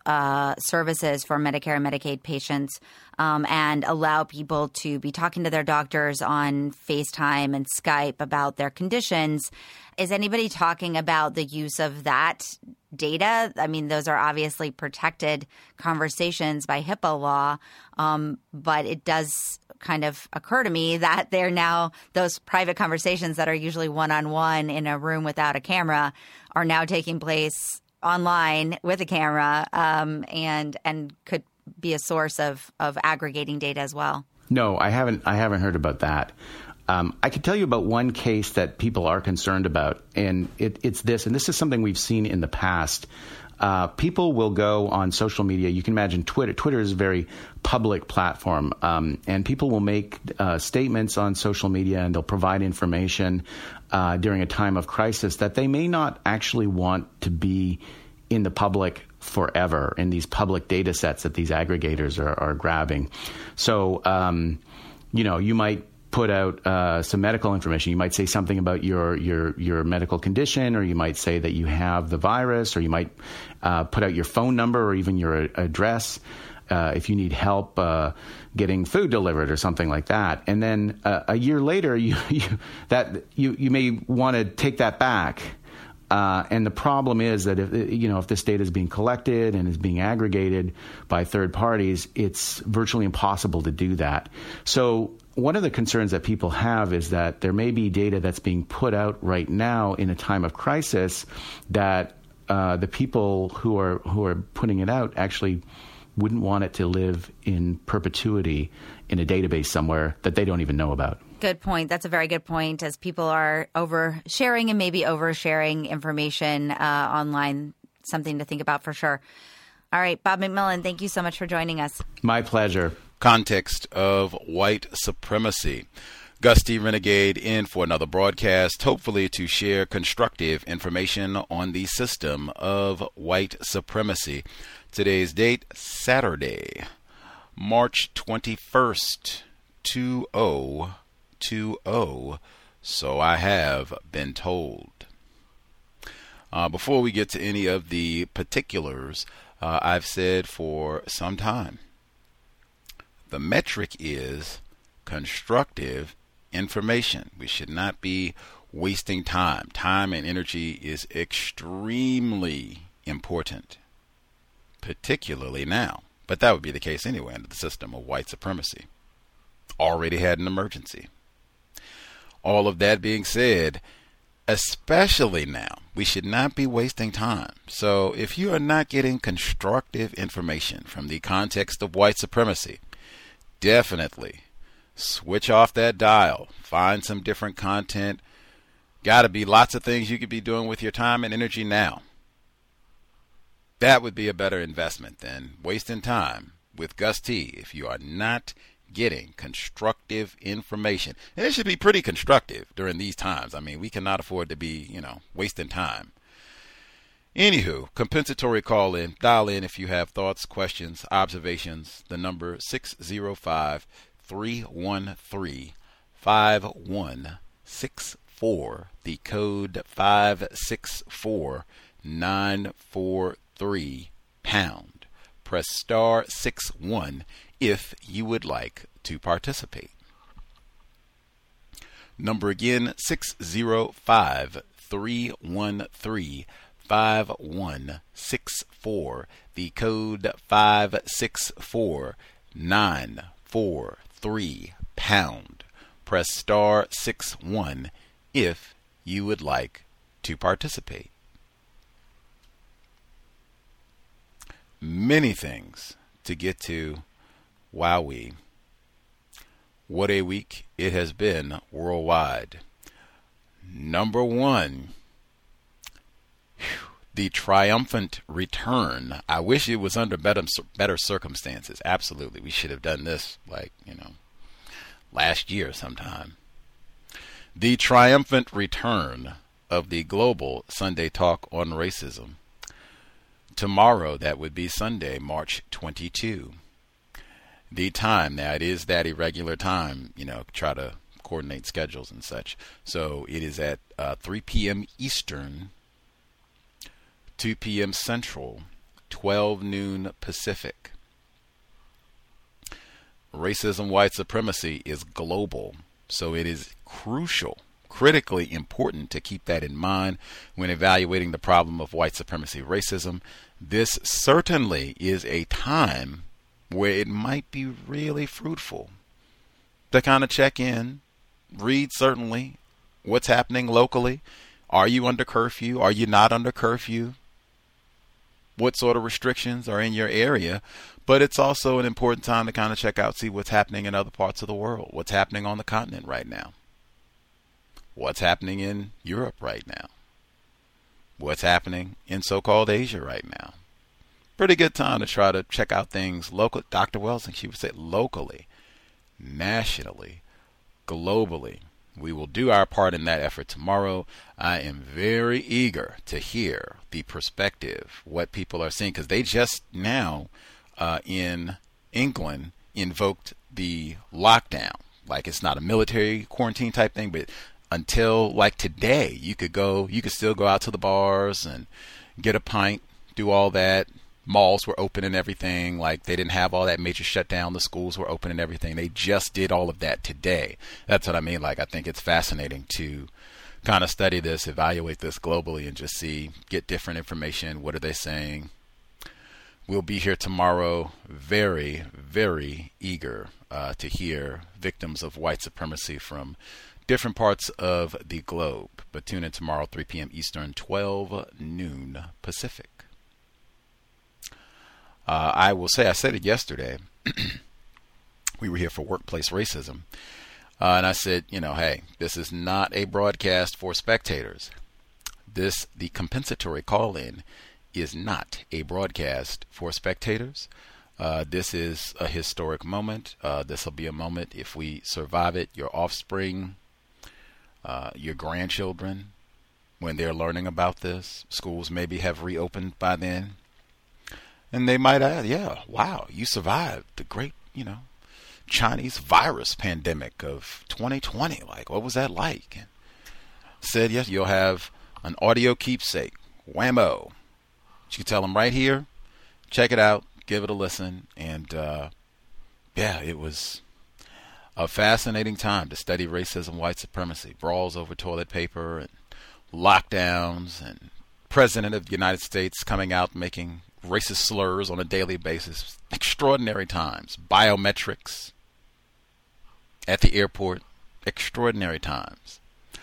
S2: uh, services for Medicare and Medicaid patients um, and allow people to be talking to their doctors on FaceTime and Skype about their conditions. Is anybody talking about the use of that data? I mean, those are obviously protected conversations by HIPAA law, um, but it does kind of occur to me that they're now those private conversations that are usually one-on-one in a room without a camera are now taking place online with a camera um, and and could be a source of, of aggregating data as well.
S3: No, I haven't. I haven't heard about that. Um, I can tell you about one case that people are concerned about, and it, it's this, and this is something we've seen in the past. Uh, people will go on social media. You can imagine Twitter. Twitter is a very public platform, um, and people will make uh, statements on social media, and they'll provide information uh, during a time of crisis that they may not actually want to be in the public forever, in these public data sets that these aggregators are, are grabbing. So, um, you know, you might put out uh, some medical information. You might say something about your, your, your medical condition, or you might say that you have the virus, or you might uh, put out your phone number or even your address uh, if you need help uh, getting food delivered or something like that. And then uh, a year later, you, you that you, you may want to take that back. Uh, and the problem is that if you know if this data is being collected and is being aggregated by third parties, it's virtually impossible to do that. So one of the concerns that people have is that there may be data that's being put out right now in a time of crisis that uh, the people who are who are putting it out actually wouldn't want it to live in perpetuity in a database somewhere that they don't even know about.
S2: Good point. That's a very good point. As people are oversharing and maybe oversharing information uh, online, something to think about for sure. All right, Bob McMillan, thank you so much for joining us.
S3: My pleasure.
S4: Context of white supremacy. Gus T. Renegade in for another broadcast, hopefully to share constructive information on the system of white supremacy. Today's date, Saturday, March twenty-first, two thousand twenty, so I have been told. Uh, before we get to any of the particulars, uh, I've said for some time, the metric is constructive information. We should not be wasting time. Time and energy is extremely important, particularly now. But that would be the case anyway under the system of white supremacy. Already had an emergency. All of that being said, especially now, we should not be wasting time. So if you are not getting constructive information from the context of white supremacy, definitely switch off that dial. Find some different content. Got to be lots of things you could be doing with your time and energy now. That would be a better investment than wasting time with Gus T. if you are not getting constructive information. And it should be pretty constructive during these times. I mean, we cannot afford to be, you know, wasting time. Anywho, compensatory call in. Dial in if you have thoughts, questions, observations. The number six zero five, three one three, five one six four. The code five six four nine four three pound. Press star six one if you would like to participate. Number again, six zero five, three one three, five one six four. The code five six four nine four three pound. Press star six one if you would like to participate. Many things to get to. Wowee. What a week it has been worldwide. Number one, the triumphant return. I wish it was under better, better circumstances. Absolutely. We should have done this like, you know, last year sometime. The triumphant return of the Global Sunday Talk on Racism. Tomorrow, that would be Sunday, March twenty-second. The time, now it is that irregular time, you know, try to coordinate schedules and such. So it is at uh, three p.m. Eastern, two p.m. Central, twelve noon Pacific. Racism, white supremacy is global, so it is crucial, critically important to keep that in mind when evaluating the problem of white supremacy racism. This certainly is a time where it might be really fruitful to kind of check in, read certainly what's happening locally. Are you under curfew? Are you not under curfew? What sort of restrictions are in your area? But it's also an important time to kind of check out, see what's happening in other parts of the world, what's happening on the continent right now, what's happening in Europe right now, what's happening in so-called Asia right now. Pretty good time to try to check out things local. Doctor Wells, and she would say locally, nationally, globally. We will do our part in that effort tomorrow. I am very eager to hear the perspective, what people are seeing, because they just now uh, in England invoked the lockdown. Like, it's not a military quarantine type thing, but until like today, you could go, you could still go out to the bars and get a pint, do all that. Malls were open and everything. Like, they didn't have all that major shutdown. The schools were open and everything. They just did all of that today. That's what I mean. Like, I think it's fascinating to kind of study this, evaluate this globally, and just see, get different information. What are they saying? We'll be here tomorrow, very, very eager uh, to hear victims of white supremacy from different parts of the globe. But tune in tomorrow, three p.m. Eastern, twelve noon Pacific. Uh, I will say, I said it yesterday. We were here for workplace racism. Uh, and I said, you know, hey, this is not a broadcast for spectators. This, the compensatory call-in, is not a broadcast for spectators. Uh, this is a historic moment. Uh, this will be a moment, if we survive it, your offspring, uh, your grandchildren, when they're learning about this, schools maybe have reopened by then. And they might add, yeah, wow, you survived the great, you know, Chinese virus pandemic of twenty twenty. Like, what was that like? And said, yes, you'll have an audio keepsake, whammo. You can tell them right here, check it out, give it a listen. And, uh, yeah, it was a fascinating time to study racism, white supremacy, brawls over toilet paper, and lockdowns, and President of the United States coming out making racist slurs on a daily basis. Extraordinary times. Biometrics at the airport. Extraordinary times.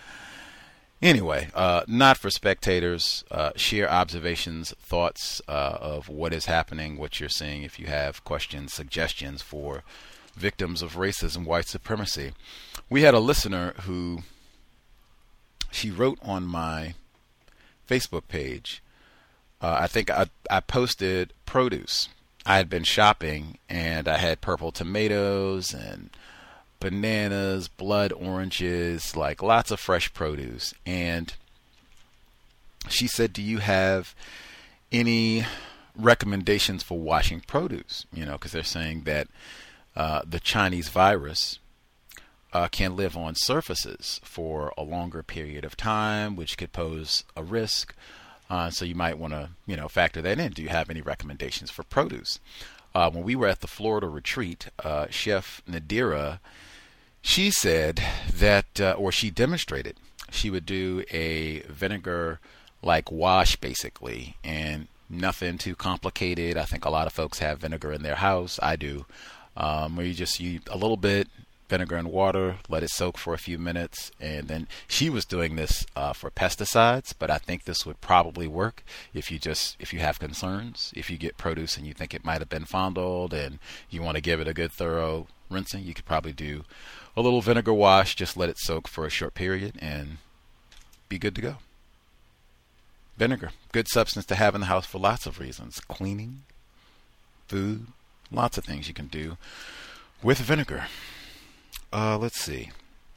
S4: Anyway, uh, not for spectators. Uh, share observations, thoughts uh, of what is happening, what you're seeing. If you have questions, suggestions for victims of racism, white supremacy. We had a listener who, she wrote on my Facebook page. Uh, I think I, I posted produce. I had been shopping and I had purple tomatoes and bananas, blood oranges, like lots of fresh produce. And she said, do you have any recommendations for washing produce? You know, because they're saying that uh, the Chinese virus uh, can live on surfaces for a longer period of time, which could pose a risk. Uh, so you might want to, you know, factor that in. Do you have any recommendations for produce? Uh, when we were at the Florida retreat, uh, Chef Nadira, she said that, uh, or she demonstrated, she would do a vinegar-like wash, basically, and nothing too complicated. I think a lot of folks have vinegar in their house. I do. Um, where you just use a little bit, vinegar and water, let it soak for a few minutes, and then she was doing this uh, for pesticides, but I think this would probably work if you just if you have concerns, if you get produce and you think it might have been fondled and you want to give it a good thorough rinsing, you could probably do a little vinegar wash, just let it soak for a short period and be good to go. Vinegar, good substance to have in the house for lots of reasons. Cleaning, food, lots of things you can do with vinegar. Uh, let's see.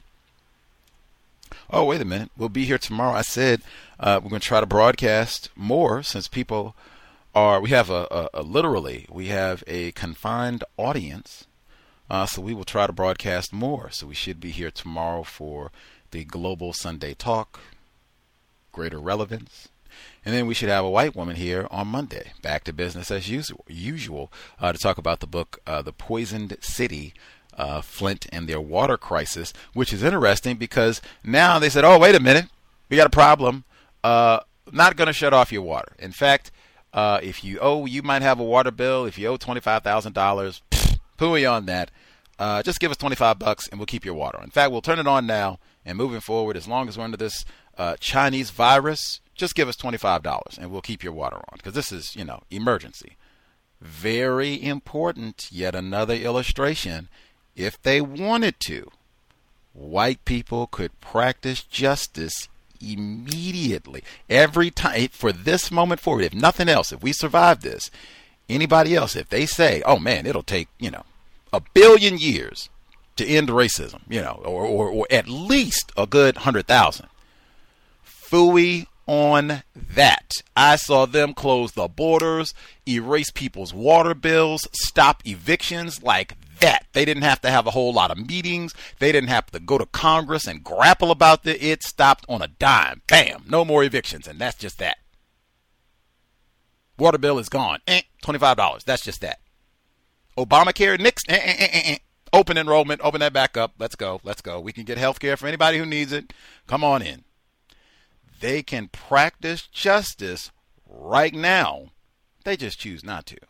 S4: Oh, wait a minute. We'll be here tomorrow. I said uh, we're going to try to broadcast more since people are, we have a, a, a literally, we have a confined audience. Uh, so we will try to broadcast more. So we should be here tomorrow for the Global Sunday Talk, Greater Relevance. And then we should have a white woman here on Monday, back to business as usual, usual uh, to talk about the book, uh, The Poisoned City, uh, Flint and Their Water Crisis, which is interesting because now they said, oh, wait a minute, we got a problem. Uh, not going to shut off your water. In fact, uh, if you owe, you might have a water bill. If you owe twenty-five thousand dollars, pooey on that. Uh, just give us twenty-five bucks and we'll keep your water. In fact, we'll turn it on now and moving forward, as long as we're under this uh, Chinese virus, just give us twenty-five dollars and we'll keep your water on, because this is, you know, emergency. Very important. Yet another illustration. If they wanted to, white people could practice justice immediately. Every time, for this moment forward, if nothing else, if we survive this, anybody else, if they say, oh man, it'll take, you know, a billion years to end racism, you know, or, or, or at least a good hundred thousand. Phooey on that. I saw them close the borders, erase people's water bills, stop evictions like that. They didn't have to have a whole lot of meetings. They didn't have to go to Congress and grapple about it. It stopped on a dime. Bam. No more evictions. And that's just that. Water bill is gone. Eh, twenty-five dollars. That's just that. Obamacare, nix. Eh, eh, eh, eh, eh. Open enrollment. Open that back up. Let's go. Let's go. We can get health care for anybody who needs it. Come on in. They can practice justice right now. They just choose not to.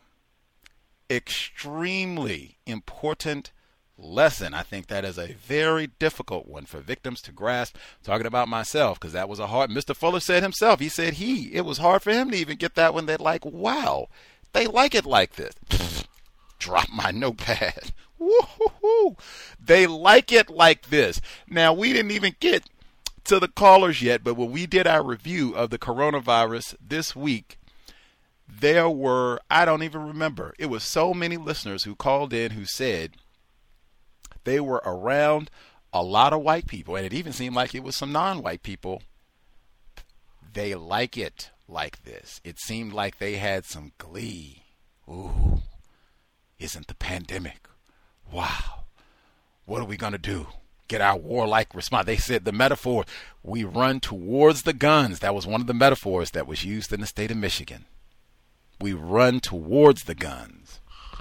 S4: Extremely important lesson. I think that is a very difficult one for victims to grasp. Talking about myself, because that was a hard, Mister Fuller said himself, he said he, it was hard for him to even get that one. They're like, wow, they like it like this. Drop my notepad. Woo-hoo-hoo. They like it like this. Now, we didn't even get to the callers yet, but when we did our review of the coronavirus this week, there were, I don't even remember, it was so many listeners who called in who said they were around a lot of white people, and it even seemed like it was some non-white people. They like it like this. It seemed like they had some glee. Ooh, isn't the pandemic? Wow. What are we going to do? Get our warlike response. They said the metaphor, we run towards the guns. That was one of the metaphors that was used in the state of Michigan. We run towards the guns.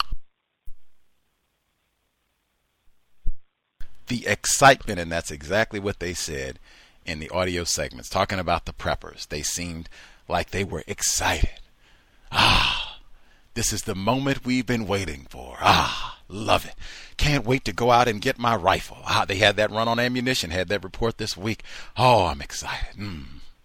S4: The excitement, and that's exactly what they said in the audio segments, talking about the preppers. They seemed like they were excited. Ah, this is the moment we've been waiting for. Ah, love it. Can't wait to go out and get my rifle. Ah, they had that run on ammunition, had that report this week. Oh, I'm excited. Mm.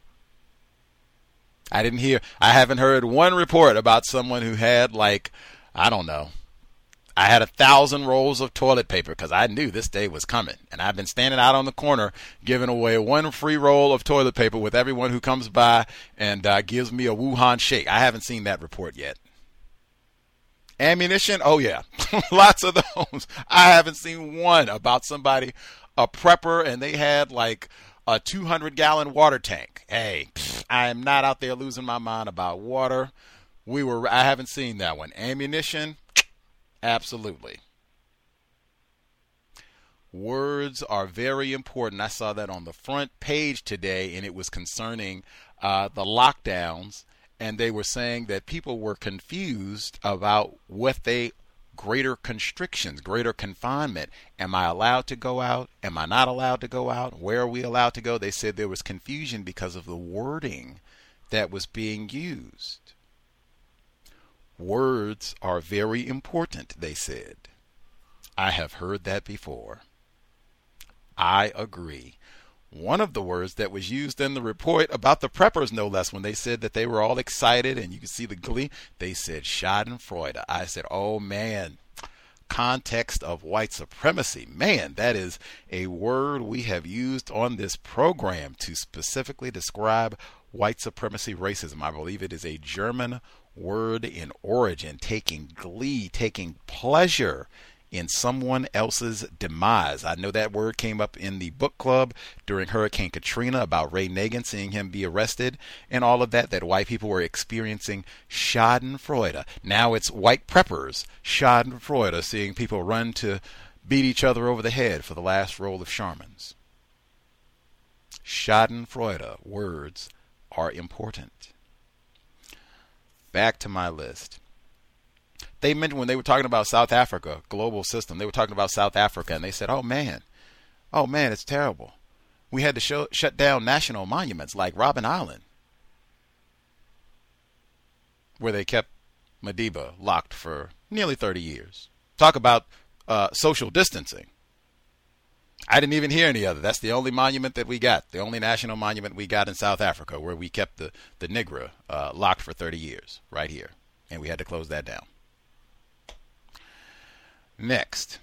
S4: I didn't hear, I haven't heard one report about someone who had, like, I don't know, I had a thousand rolls of toilet paper because I knew this day was coming. And I've been standing out on the corner giving away one free roll of toilet paper with everyone who comes by and uh, gives me a Wuhan shake. I haven't seen that report yet. Ammunition? Oh, yeah. Lots of those. I haven't seen one about somebody, a prepper, and they had like a two hundred gallon water tank. Hey, I am not out there losing my mind about water. We were. I haven't seen that one. Ammunition? Absolutely. Words are very important. I saw that on the front page today, and it was concerning uh, the lockdowns. And they were saying that people were confused about what they, greater constrictions, greater confinement. Am I allowed to go out? Am I not allowed to go out? Where are we allowed to go? They said there was confusion because of the wording that was being used. Words are very important, they said. I have heard that before. I agree. One of the words that was used in the report about the preppers, no less, when they said that they were all excited and you could see the glee, they said Schadenfreude. I said, oh man, context of white supremacy. Man, that is a word we have used on this program to specifically describe white supremacy racism. I believe it is a German word in origin, taking glee, taking pleasure in someone else's demise. I know that word came up in the book club during Hurricane Katrina about Ray Nagin, seeing him be arrested and all of that, that white people were experiencing Schadenfreude. Now it's white preppers, Schadenfreude, seeing people run to beat each other over the head for the last roll of Charmans. Schadenfreude, words are important. back to my list. They mentioned when they were talking about South Africa, global system, they were talking about South Africa, and they said, oh, man, oh, man, it's terrible. We had to show, shut down national monuments like Robben Island, where they kept Madiba locked for nearly thirty years. Talk about uh, social distancing. I didn't even hear any other. That's the only monument that we got, the only national monument we got in South Africa, where we kept the, the Negra uh, locked for thirty years, right here. And we had to close that down. Next.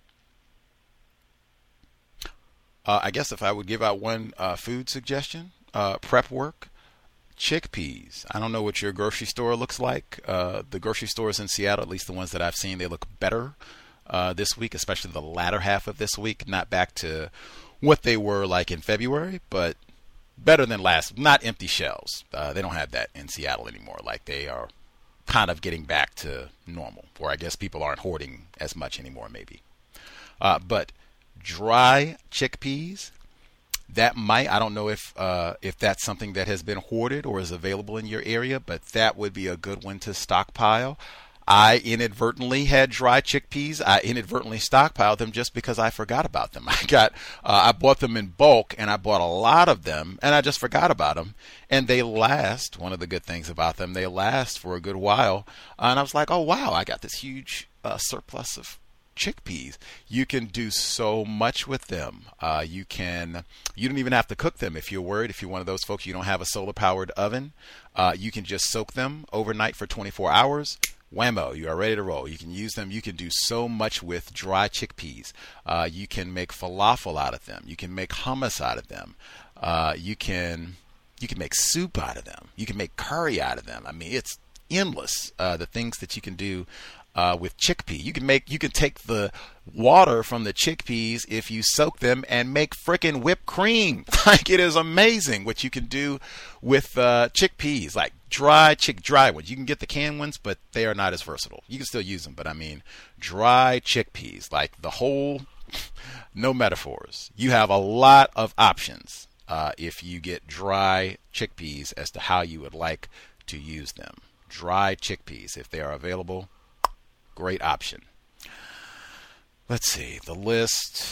S4: Uh, I guess if I would give out one uh, food suggestion, uh, prep work, chickpeas. I don't know what your grocery store looks like. Uh, the grocery stores in Seattle, at least the ones that I've seen, they look better uh, this week, especially the latter half of this week. Not back to what they were like in February, but better than last. Not empty shelves. Uh, they don't have that in Seattle anymore. Like they are kind of getting back to normal, or I guess people aren't hoarding as much anymore, maybe. Uh, but dry chickpeas, that might, I don't know if uh, if that's something that has been hoarded or is available in your area, but that would be a good one to stockpile. I inadvertently had dry chickpeas. I inadvertently stockpiled them just because I forgot about them. I got, uh, I bought them in bulk, and I bought a lot of them, and I just forgot about them. And they last. One of the good things about them, they last for a good while. Uh, and I was like, oh wow, I got this huge uh, surplus of chickpeas. You can do so much with them. Uh, you can, you don't even have to cook them if you're worried. If you're one of those folks, you don't have a solar powered oven. Uh, you can just soak them overnight for twenty-four hours. Whammo, you are ready to roll. You can use them. You can do so much with dry chickpeas. Uh, you can make falafel out of them. You can make hummus out of them. Uh, you can you can make soup out of them. You can make curry out of them. I mean, it's endless, uh, the things that you can do uh, with chickpea. You can make you can take the water from the chickpeas if you soak them and make frickin' whipped cream. Like, it is amazing what you can do with uh, chickpeas. Like dry chick dry ones. You can get the canned ones, but they are not as versatile. You can still use them, but I mean dry chickpeas, like the whole, no metaphors. You have a lot of options uh, if you get dry chickpeas as to how you would like to use them. Dry chickpeas, if they are available, great option. Let's see, the list.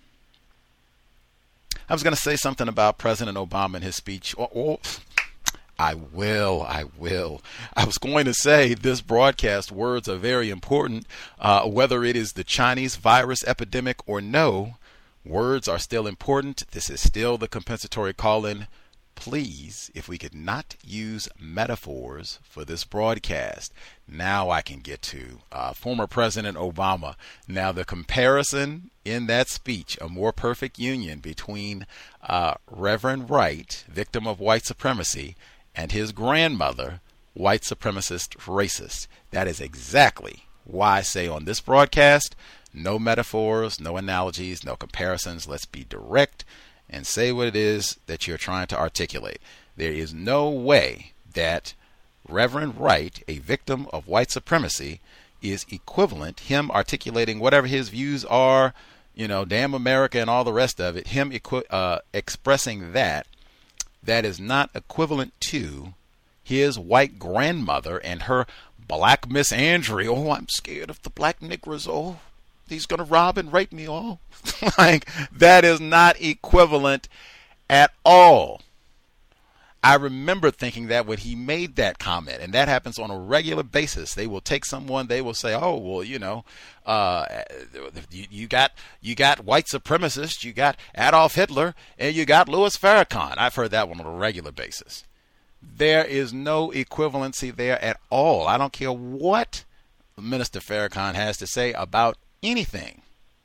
S4: I was going to say something about President Obama and his speech. Oh, oh. I will, I will. I was going to say this broadcast, words are very important. Uh, whether it is the Chinese virus epidemic or no, words are still important. This is still the compensatory call-in. Please, if we could not use metaphors for this broadcast. Now I can get to uh, former President Obama. Now the comparison in that speech, a more perfect union between uh, Reverend Wright, victim of white supremacy, and his grandmother, white supremacist racist. That is exactly why I say on this broadcast, no metaphors, no analogies, no comparisons. Let's be direct and say what it is that you're trying to articulate. There is no way that Reverend Wright, a victim of white supremacy, is equivalent, him articulating whatever his views are, you know, damn America and all the rest of it, him equi- uh, expressing that, that is not equivalent to his white grandmother and her black Miss Andrew. Oh, I'm scared of the black niggers. Oh, he's going to rob and rape me. Oh, like, that is not equivalent at all. I remember thinking that when he made that comment, and that happens on a regular basis. They will take someone, they will say, oh, well, you know, uh, you, you got you got white supremacists, you got Adolf Hitler, and you got Louis Farrakhan. I've heard that one on a regular basis. There is no equivalency there at all. I don't care what Minister Farrakhan has to say about anything.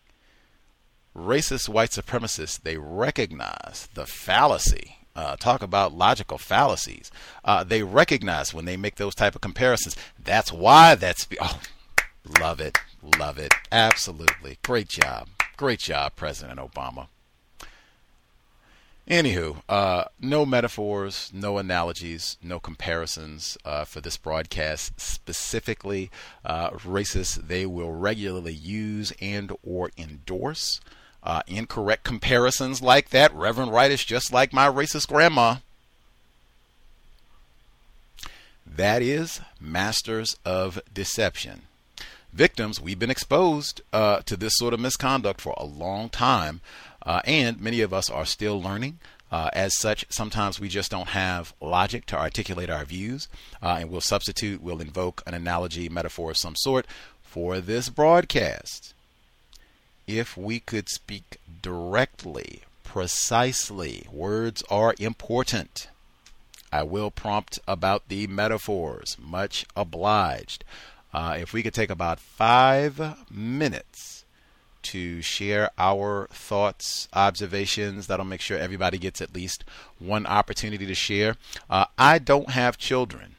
S4: Racist white supremacists, they recognize the fallacy. Uh, talk about logical fallacies. Uh, they recognize when they make those type of comparisons. That's why that's... Oh, love it. Love it. Absolutely. Great job. Great job, President Obama. Anywho, uh, no metaphors, no analogies, no comparisons uh, for this broadcast. Specifically, uh, racists, they will regularly use and or endorse Uh, incorrect comparisons like that. Reverend Wright is just like my racist grandma. That is masters of deception. Victims, we've been exposed uh, to this sort of misconduct for a long time, uh, and many of us are still learning. Uh, as such, sometimes we just don't have logic to articulate our views, uh, and we'll substitute, we'll invoke an analogy, metaphor of some sort for this broadcast. If we could speak directly, precisely, words are important. I will prompt about the metaphors. Much obliged. Uh, if we could take about five minutes to share our thoughts, observations, that'll make sure everybody gets at least one opportunity to share. Uh, I don't have children.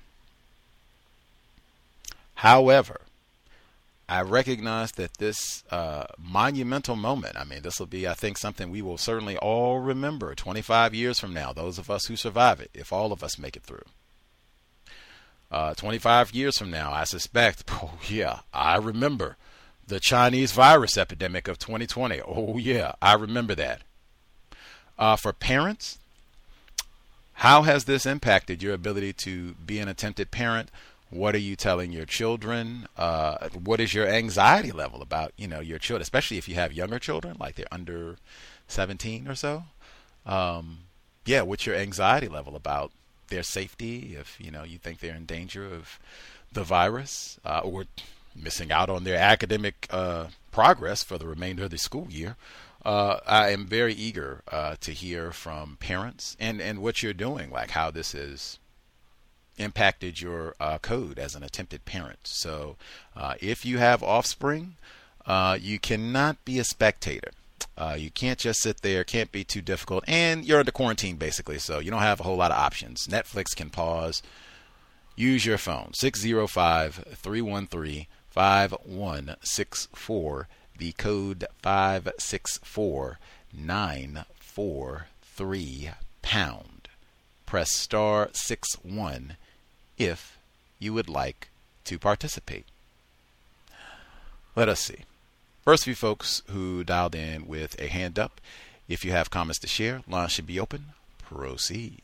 S4: However, I recognize that this uh, monumental moment, I mean, this will be, I think, something we will certainly all remember twenty-five years from now, those of us who survive it, if all of us make it through. Uh, twenty-five years from now, I suspect, oh yeah, I remember the Chinese virus epidemic of twenty twenty. Oh yeah, I remember that. Uh, for parents, how has this impacted your ability to be an attempted parent? What are you telling your children? Uh, what is your anxiety level about, you know, your children, especially if you have younger children, like they're under seventeen or so? Um, yeah, what's your anxiety level about their safety? If, you know, you think they're in danger of the virus, uh, or missing out on their academic uh, progress for the remainder of the school year. Uh, I am very eager uh, to hear from parents and, and what you're doing, like how this is impacted your uh, code as an attempted parent. So uh, if you have offspring, uh, you cannot be a spectator. Uh, you can't just sit there, can't be too difficult, and you're under quarantine basically, so you don't have a whole lot of options. Netflix can pause. Use your phone, six oh five, three one three, five one six four, the code five six four nine four three pound. Press star six one if you would like to participate. Let us see. First few folks who dialed in with a hand up. If you have comments to share, line should be open. Proceed.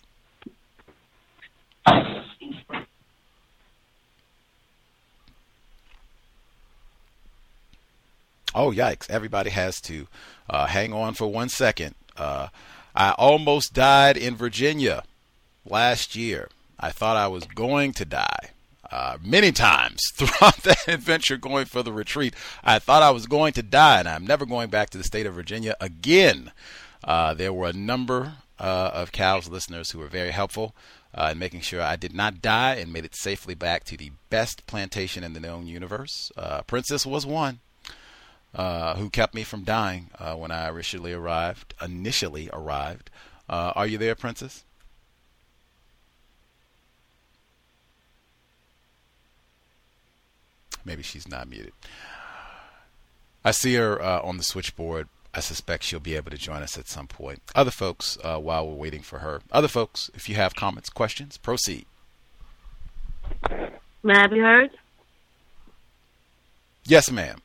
S4: Oh, yikes. Everybody has to uh, hang on for one second. Uh, I almost died in Virginia last year. I thought I was going to die uh, many times throughout that adventure going for the retreat. I thought I was going to die, and I'm never going back to the state of Virginia again. Uh, there were a number uh, of C A L's listeners who were very helpful uh, in making sure I did not die and made it safely back to the best plantation in the known universe. Uh, Princess was one. Uh, who kept me from dying uh, when I initially arrived. Initially arrived. Uh, are you there, Princess? Maybe she's not muted. I see her uh, on the switchboard. I suspect she'll be able to join us at some point. Other folks, uh, while we're waiting for her. Other folks, if you have comments, questions, proceed.
S5: May I be heard?
S4: Yes, ma'am.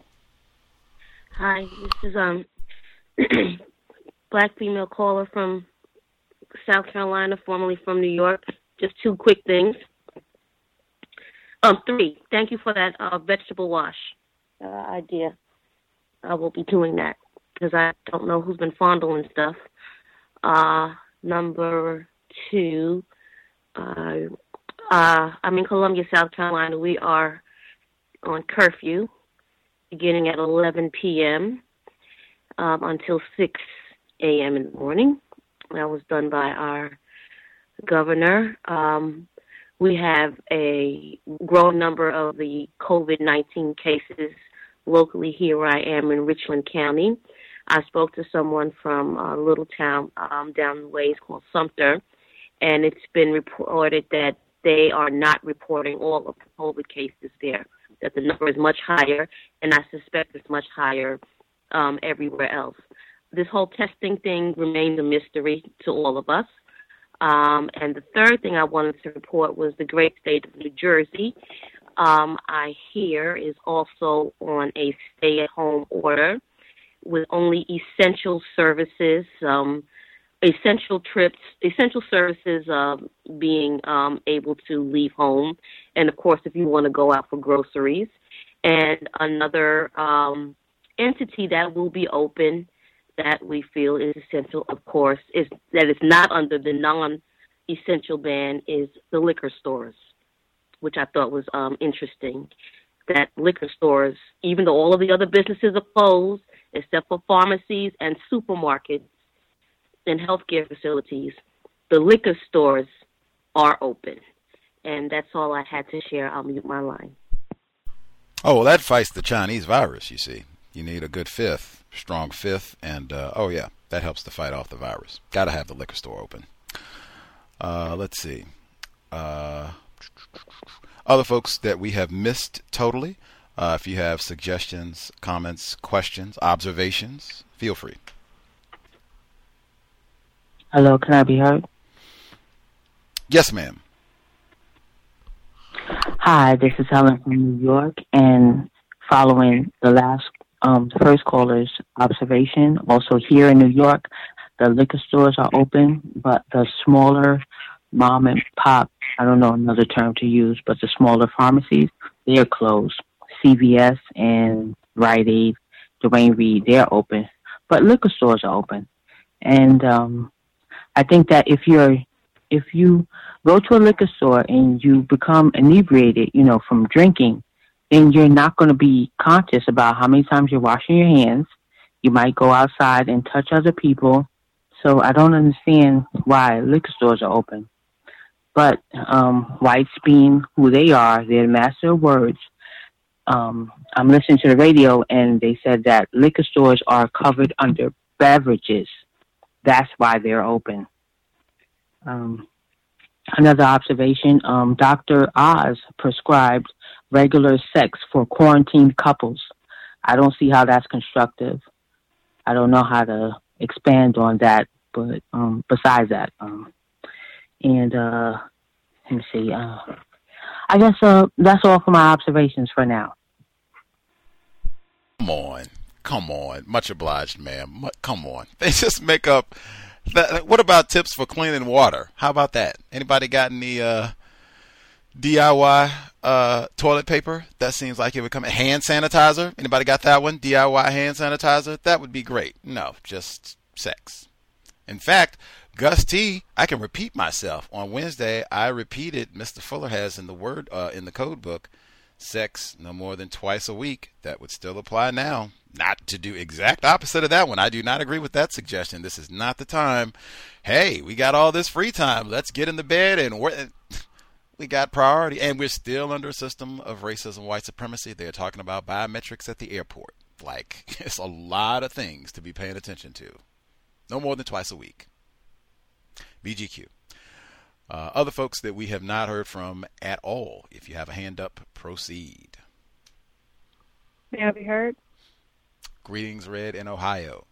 S5: Hi, this is um black female caller from South Carolina, formerly from New York. Just two quick things. Um, three. Thank you for that uh, vegetable wash uh, idea. I will be doing that because I don't know who's been fondling stuff. Uh, number two. Uh, uh, I'm in Columbia, South Carolina. We are on curfew, beginning at eleven p.m. Um, until six a.m. in the morning. That was done by our governor. Um, we have a growing number of the COVID nineteen cases locally here where I am in Richland County. I spoke to someone from a little town um, down the ways called Sumter, and it's been reported that they are not reporting all of the COVID cases there, that the number is much higher, and I suspect it's much higher um, everywhere else. This whole testing thing remains a mystery to all of us. Um, and the third thing I wanted to report was the great state of New Jersey. Um, I hear is also on a stay-at-home order with only essential services, um, essential trips, essential services uh, being um, able to leave home, and of course, if you want to go out for groceries. And another um, entity that will be open that we feel is essential, of course, is that is not under the non-essential ban is the liquor stores, which I thought was um, interesting. That liquor stores, even though all of the other businesses are closed, except for pharmacies and supermarkets and healthcare facilities, the liquor stores are open. And that's all I had to share. I'll mute my line.
S4: Oh, well, that fights the Chinese virus, you see. You need a good fifth, strong fifth, and, uh, oh, yeah, that helps to fight off the virus. Got to have the liquor store open. Uh, let's see. Uh, other folks that we have missed totally, uh, if you have suggestions, comments, questions, observations, feel free.
S6: Hello, can I be heard?
S4: Yes, ma'am.
S6: Hi, this is Helen from New York, and following the last, um, the first caller's observation, also here in New York, the liquor stores are open, but the smaller mom and pop, I don't know another term to use, but the smaller pharmacies, they're closed. C V S and Rite Aid, Duane Reade, they're open, but liquor stores are open. And um, I think that if you're, if you go to a liquor store and you become inebriated, you know, from drinking, then you're not going to be conscious about how many times you're washing your hands. You might go outside and touch other people. So I don't understand why liquor stores are open. But um, whites being who they are, they're the master of words. Um, I'm listening to the radio, and they said that liquor stores are covered under beverages. That's why they're open. Um, another observation, um, Doctor Oz prescribed regular sex for quarantined couples. I don't see how that's constructive. I don't know how to expand on that, but um, besides that, um, and uh, let me see. Uh, I guess uh, that's all for my observations for now.
S4: Come on. Come on. Much obliged, ma'am. Come on. They just make up. That, what about tips for cleaning water? How about that? Anybody got any uh, D I Y uh, toilet paper? That seems like it would come. Hand sanitizer? Anybody got that one? D I Y hand sanitizer? That would be great. No, just sex. In fact, Gus T, I can repeat myself. On Wednesday, I repeated, Mister Fuller has in the word uh, in the code book, sex no more than twice a week. That would still apply now. Not to do exact opposite of that one. I do not agree with that suggestion. This is not the time. Hey, we got all this free time. Let's get in the bed and we're, we got priority. And we're still under a system of racism, white supremacy. They're talking about biometrics at the airport. Like, it's a lot of things to be paying attention to. No more than twice a week. B G Q. Uh, other folks that we have not heard from at all. If you have a hand up, proceed.
S7: May I be heard?
S4: Greetings, Red in Ohio.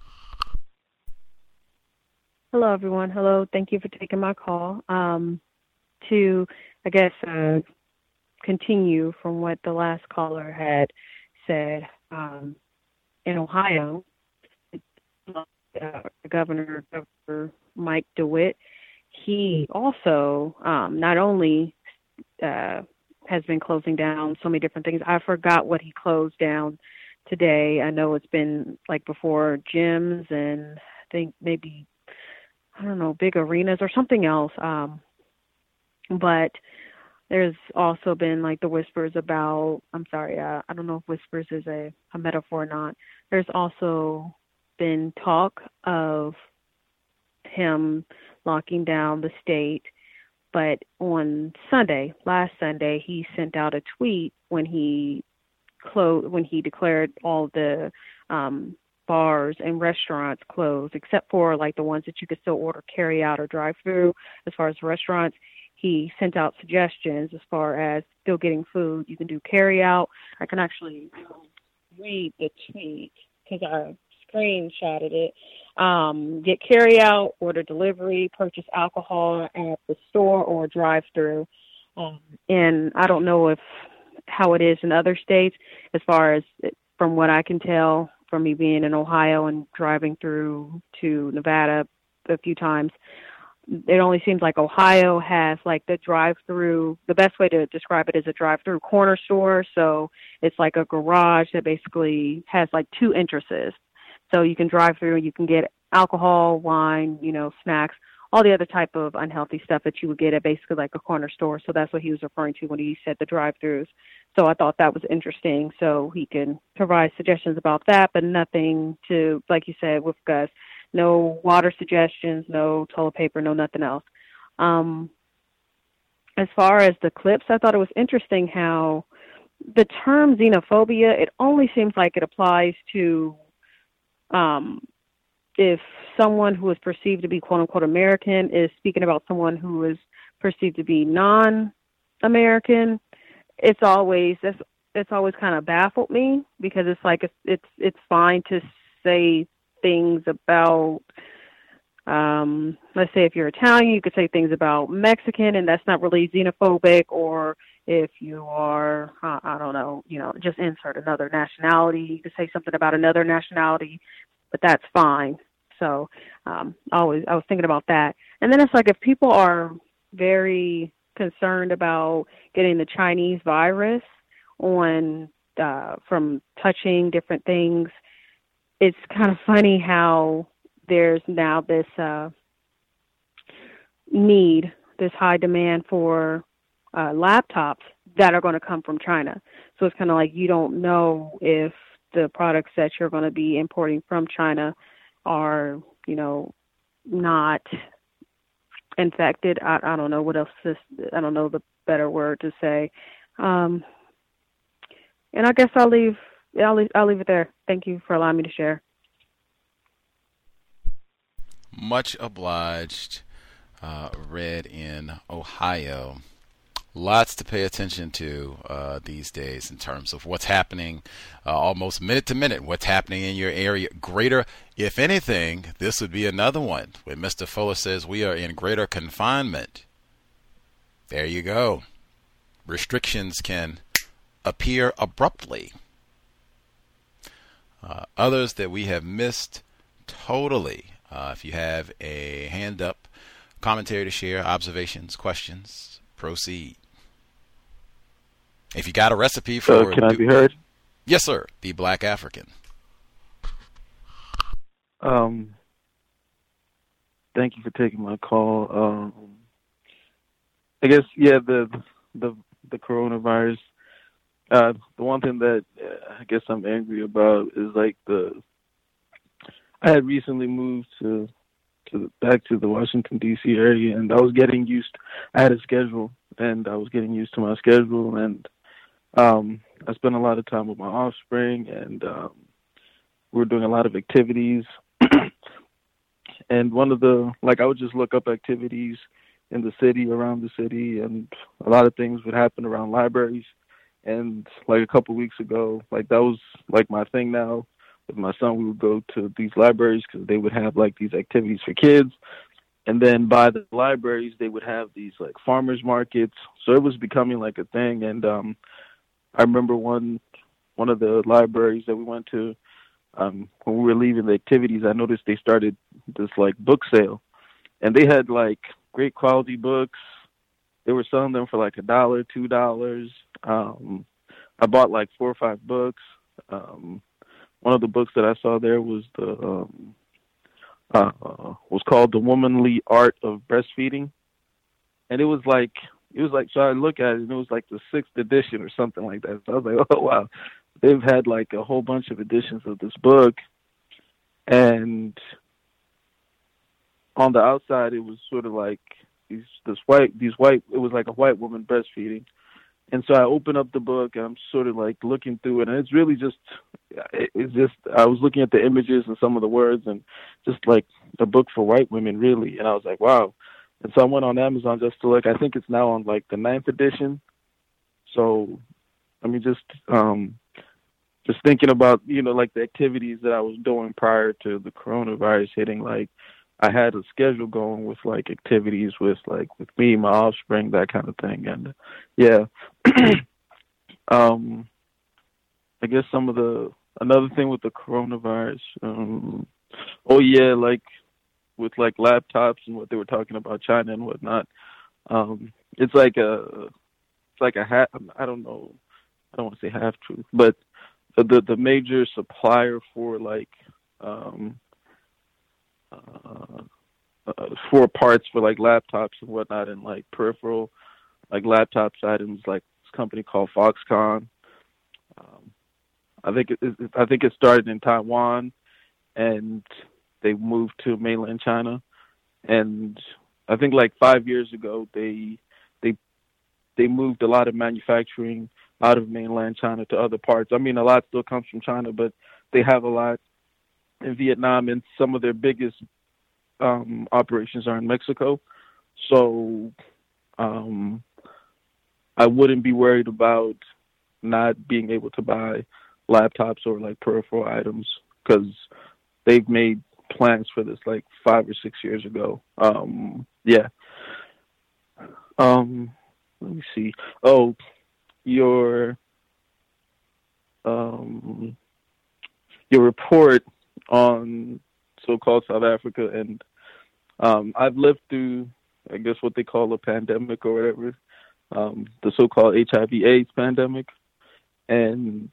S7: Hello, everyone. Hello. Thank you for taking my call. Um, to, I guess, uh, continue from what the last caller had said, um, in Ohio, uh, Governor, Governor Mike DeWitt, he also um, not only uh, has been closing down so many different things. I forgot what he closed down today. I know it's been like before gyms and I think maybe, I don't know, big arenas or something else. Um, but there's also been like the whispers about, I'm sorry, uh, I don't know if whispers is a, a metaphor or not. There's also been talk of him locking down the state. But on Sunday, last Sunday, he sent out a tweet when he closed, when he declared all the um, bars and restaurants closed, except for like the ones that you could still order carry out or drive through. As far as restaurants, he sent out suggestions as far as still getting food. You can do carry out. I can actually read the tweet because I screenshotted it. Um, get carry out, order delivery, purchase alcohol at the store or drive through. Um, and I don't know if how it is in other states as far as from what I can tell from me being in Ohio and driving through to Nevada a few times. It only seems like Ohio has like the drive-through. The best way to describe it is a drive-through corner store. So it's like a garage that basically has like two entrances. So you can drive through and you can get alcohol, wine, you know, snacks, all the other type of unhealthy stuff that you would get at basically like a corner store. So that's what he was referring to when he said the drive-throughs. So I thought that was interesting. So he can provide suggestions about that, but nothing to, like you said, with Gus, no water suggestions, no toilet paper, no nothing else. Um, as far as the clips, I thought it was interesting how the term xenophobia, it only seems like it applies to um, if someone who is perceived to be quote-unquote American is speaking about someone who is perceived to be non-American. It's always, it's, it's always kind of baffled me because it's like it's it's, it's fine to say things about, um, let's say if you're Italian, you could say things about Mexican, and that's not really xenophobic. Or if you are, uh, I don't know, you know, just insert another nationality. You could say something about another nationality, but that's fine. So um, I always, I was thinking about that. And then it's like if people are very concerned about getting the Chinese virus on uh, from touching different things, it's kind of funny how there's now this uh, need, this high demand for uh, laptops that are going to come from China. So it's kind of like you don't know if the products that you're going to be importing from China are, you know, not infected. I, I don't know what else to, I don't know the better word to say. Um, and I guess I'll leave Yeah, I'll leave, I'll leave it there. Thank you for allowing me to share.
S4: Much obliged, uh, Red in Ohio. Lots to pay attention to uh, these days in terms of what's happening uh, almost minute to minute, what's happening in your area. Greater, if anything, this would be another one where Mister Fuller says we are in greater confinement. There you go. Restrictions can appear abruptly. Uh, others that we have missed totally. Uh, if you have a hand up, commentary to share, observations, questions, proceed. If you got a recipe for...
S8: Uh, can I be heard?
S4: Yes, sir. The Black African.
S8: Um, thank you for taking my call. Um, I guess, yeah, the the the coronavirus. Uh, the one thing that uh, I guess I'm angry about is like the. I had recently moved to to the, back to the Washington D C area, and I was getting used. I had a schedule, and I was getting used to my schedule, and um, I spent a lot of time with my offspring, and um, we were doing a lot of activities. And one of the like, I would just look up activities in the city, around the city, and a lot of things would happen around libraries. And like a couple weeks ago, like that was like my thing now. With my son, we would go to these libraries because they would have like these activities for kids. And then by the libraries, they would have these like farmers markets. So it was becoming like a thing. And um, I remember one one of the libraries that we went to, um, when we were leaving the activities, I noticed they started this like book sale. And they had like great quality books. They were selling them for like a dollar, two dollars. Um, I bought like four or five books. Um, one of the books that I saw there was the um, uh, was called The Womanly Art of Breastfeeding, and it was like it was like so I look at it and it was like the sixth edition or something like that. So I was like, oh wow, they've had like a whole bunch of editions of this book, and on the outside it was sort of like these this white these white it was like a white woman breastfeeding. And so I open up the book and I'm sort of like looking through it, and it's really just, it's just, I was looking at the images and some of the words and just like a book for white women, really. And I was like, wow. And so I went on Amazon just to look. I think it's now on like the ninth edition. So, I mean, just, um, just thinking about, you know, like the activities that I was doing prior to the coronavirus hitting, like, I had a schedule going with like activities with like with me, my offspring, that kind of thing. And yeah, um, I guess some of the, another thing with the coronavirus, um, oh yeah, like with like laptops and what they were talking about China and whatnot. Um, it's like a it's like a half. I don't know. I don't want to say half truth, but the the, the major supplier for like um, uh, uh, for parts for like laptops and whatnot and like peripheral like laptops items, like this company called Foxconn. Um, I think it, it, I think it started in Taiwan, and they moved to mainland China. And I think like five years ago, they they they moved a lot of manufacturing out of mainland China to other parts. I mean, a lot still comes from China, but they have a lot in Vietnam, and some of their biggest um, operations are in Mexico. So um, I wouldn't be worried about not being able to buy laptops or like peripheral items, because they've made plans for this like five or six years ago. Um, yeah. Um, let me see. Oh, your um, your report on so-called South Africa, and um, I've lived through, I guess, what they call a pandemic or whatever, um, the so-called H I V AIDS pandemic. And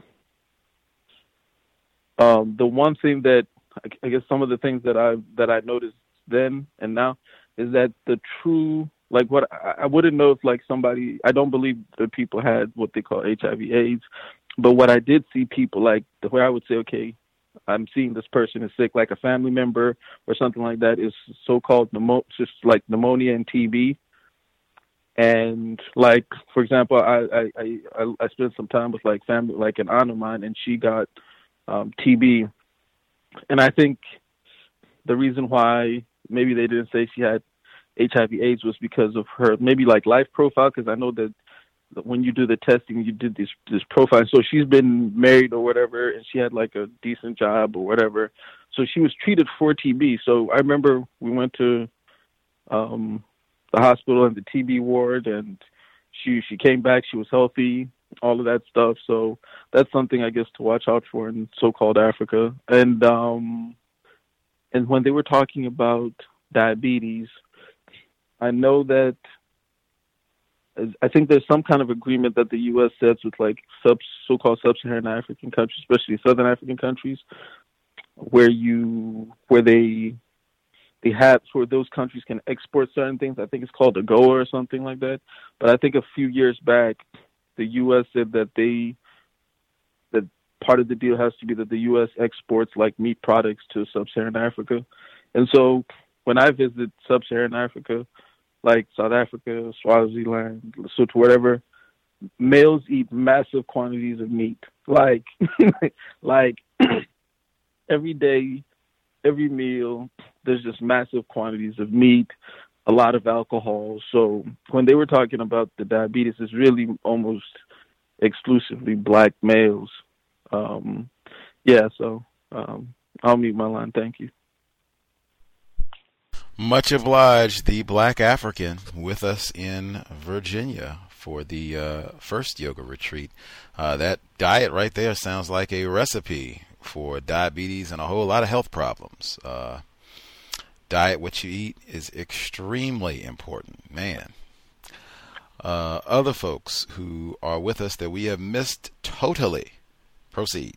S8: um, the one thing that I guess some of the things that I that I noticed then and now is that the true, like what I, I wouldn't know if like somebody, I don't believe that people had what they call H I V AIDS, but what I did see people like the way I would say, okay, I'm seeing this person is sick, like a family member or something like that, is so-called pneumo- just like pneumonia and T B. And like, for example, I, I, I, I spent some time with like family, like an aunt of mine, and she got um, T B. And I think the reason why maybe they didn't say she had H I V AIDS was because of her maybe like life profile, because I know that when you do the testing, you did this this profile. So she's been married or whatever, and she had like a decent job or whatever. So she was treated for T B. So I remember we went to um, the hospital and the T B ward, and she she came back. She was healthy, all of that stuff. So that's something I guess to watch out for in so-called Africa. And um, and when they were talking about diabetes, I know that I think there's some kind of agreement that the U S sets with like sub so-called sub-Saharan African countries, especially Southern African countries, where you where they they have where those countries can export certain things. I think it's called AGOA or something like that. But I think a few years back, the U S said that they that part of the deal has to be that the U S exports like meat products to sub-Saharan Africa. And so when I visit sub-Saharan Africa, like South Africa, Swaziland, Lesotho, whatever, males eat massive quantities of meat. Like, like every day, every meal, there's just massive quantities of meat, a lot of alcohol. So when they were talking about the diabetes, it's really almost exclusively black males. Um, yeah, so um, I'll mute my line. Thank you.
S4: Much obliged, the Black African with us in Virginia for the uh, first yoga retreat. Uh, that diet right there sounds like a recipe for diabetes and a whole lot of health problems. Uh, diet, what you eat, is extremely important, man. Uh, other folks who are with us that we have missed totally. Proceed.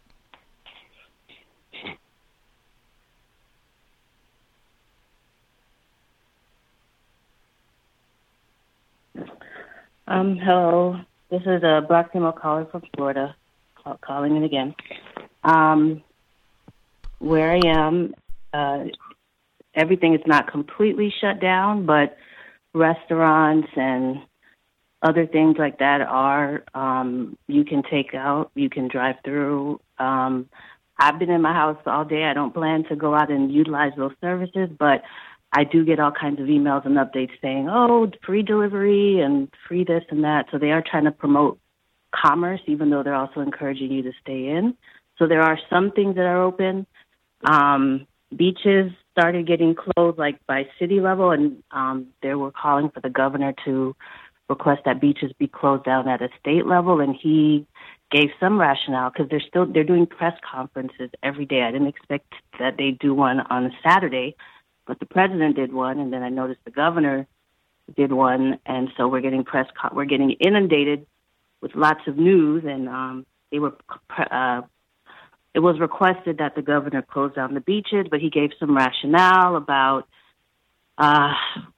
S6: Um, hello. This is a black female caller from Florida, call, calling in again. Um, where I am, uh, everything is not completely shut down, but restaurants and other things like that are, um, you can take out, you can drive through. Um, I've been in my house all day. I don't plan to go out and utilize those services, but I do get all kinds of emails and updates saying, oh, free delivery and free this and that. So they are trying to promote commerce, even though they're also encouraging you to stay in. So there are some things that are open. Um, beaches started getting closed, like by city level, and um, they were calling for the governor to request that beaches be closed down at a state level. And he gave some rationale because they're still they're doing press conferences every day. I didn't expect that they do one on a Saturday. but the president did one, and then I noticed the governor did one, and so we're getting press, co- we're getting inundated with lots of news, and um, they were, uh, it was requested that the governor close down the beaches, but he gave some rationale about uh,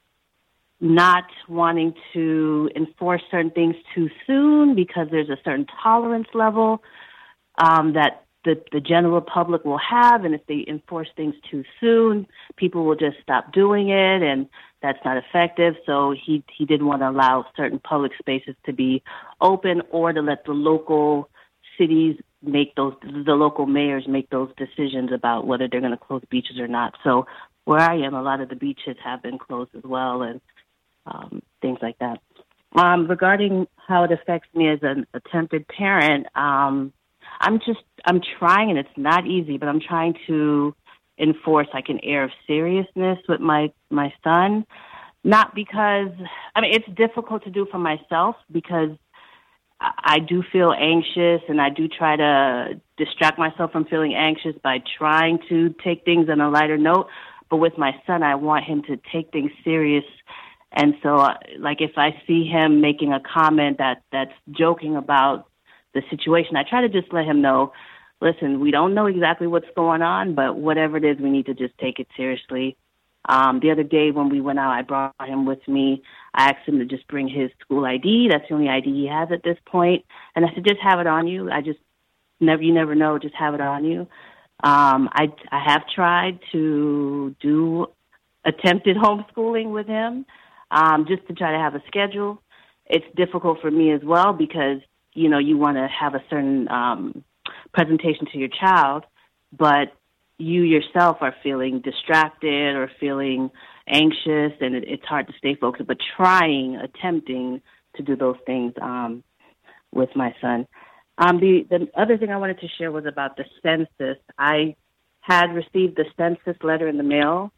S6: not wanting to enforce certain things too soon because there's a certain tolerance level um, that the, the general public will have, and if they enforce things too soon, people will just stop doing it, and that's not effective. So he he didn't want to allow certain public spaces to be open or to let the local cities make those, the local mayors make those decisions about whether they're going to close beaches or not. So where I am, a lot of the beaches have been closed as well, and um, things like that. Um, regarding how it affects me as an attempted parent, um, I'm just, I'm trying, and it's not easy, but I'm trying to enforce like an air of seriousness with my, my son. Not because, I mean, it's difficult to do for myself because I, I do feel anxious, and I do try to distract myself from feeling anxious by trying to take things on a lighter note. But with my son, I want him to take things serious. And so, uh, like, if I see him making a comment that that's joking about the situation, I try to just let him know, listen, we don't know exactly what's going on, but whatever it is, we need to just take it seriously. Um, the other day when we went out, I brought him with me. I asked him to just bring his school I D. That's the only I D he has at this point. And I said, just have it on you. I just never, you never know, just have it on you. Um, I, I have tried to do attempted homeschooling with him, um, just to try to have a schedule. It's difficult for me as well because, you know, you want to have a certain um, presentation to your child, but you yourself are feeling distracted or feeling anxious, and it, it's hard to stay focused, but trying, attempting to do those things um, with my son. Um, the, the other thing I wanted to share was about the census. I had received the census letter in the mail,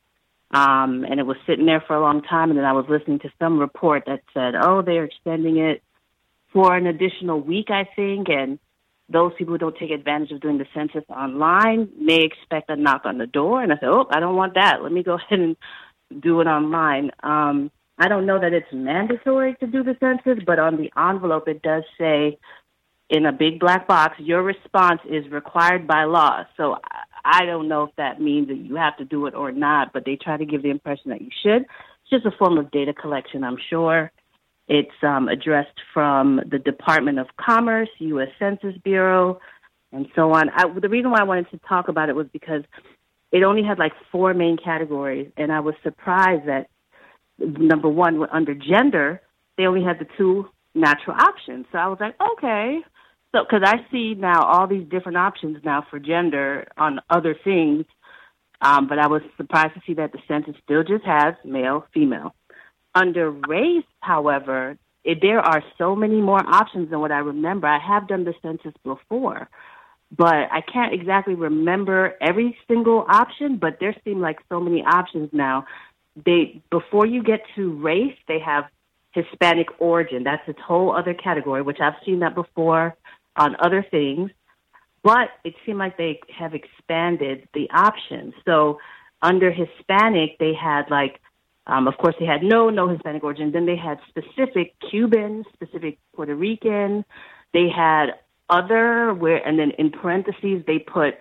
S6: um, and it was sitting there for a long time, and then I was listening to some report that said, oh, they're extending it for an additional week, I think, and those people who don't take advantage of doing the census online may expect a knock on the door. And I said, oh, I don't want that. Let me go ahead and do it online. Um, I don't know that it's mandatory to do the census, but on the envelope it does say in a big black box, your response is required by law. So I don't know if that means that you have to do it or not, but they try to give the impression that you should. It's just a form of data collection, I'm sure. It's um, addressed from the Department of Commerce, U S Census Bureau, and so on. I, the reason why I wanted to talk about it was because it only had like four main categories, and I was surprised that, number one, under gender, they only had the two natural options. So I was like, okay. So, because I see now all these different options now for gender on other things, um, but I was surprised to see that the census still just has male, female. Under race, however, it, there are so many more options than what I remember. I have done the census before, but I can't exactly remember every single option, but there seem like so many options now. They before you get to race, they have Hispanic origin. That's its whole other category, which I've seen that before on other things, but it seemed like they have expanded the options. So under Hispanic, they had like, Um, of course, they had no, no Hispanic origin. Then they had specific Cuban, specific Puerto Rican. They had other, where, and then in parentheses, they put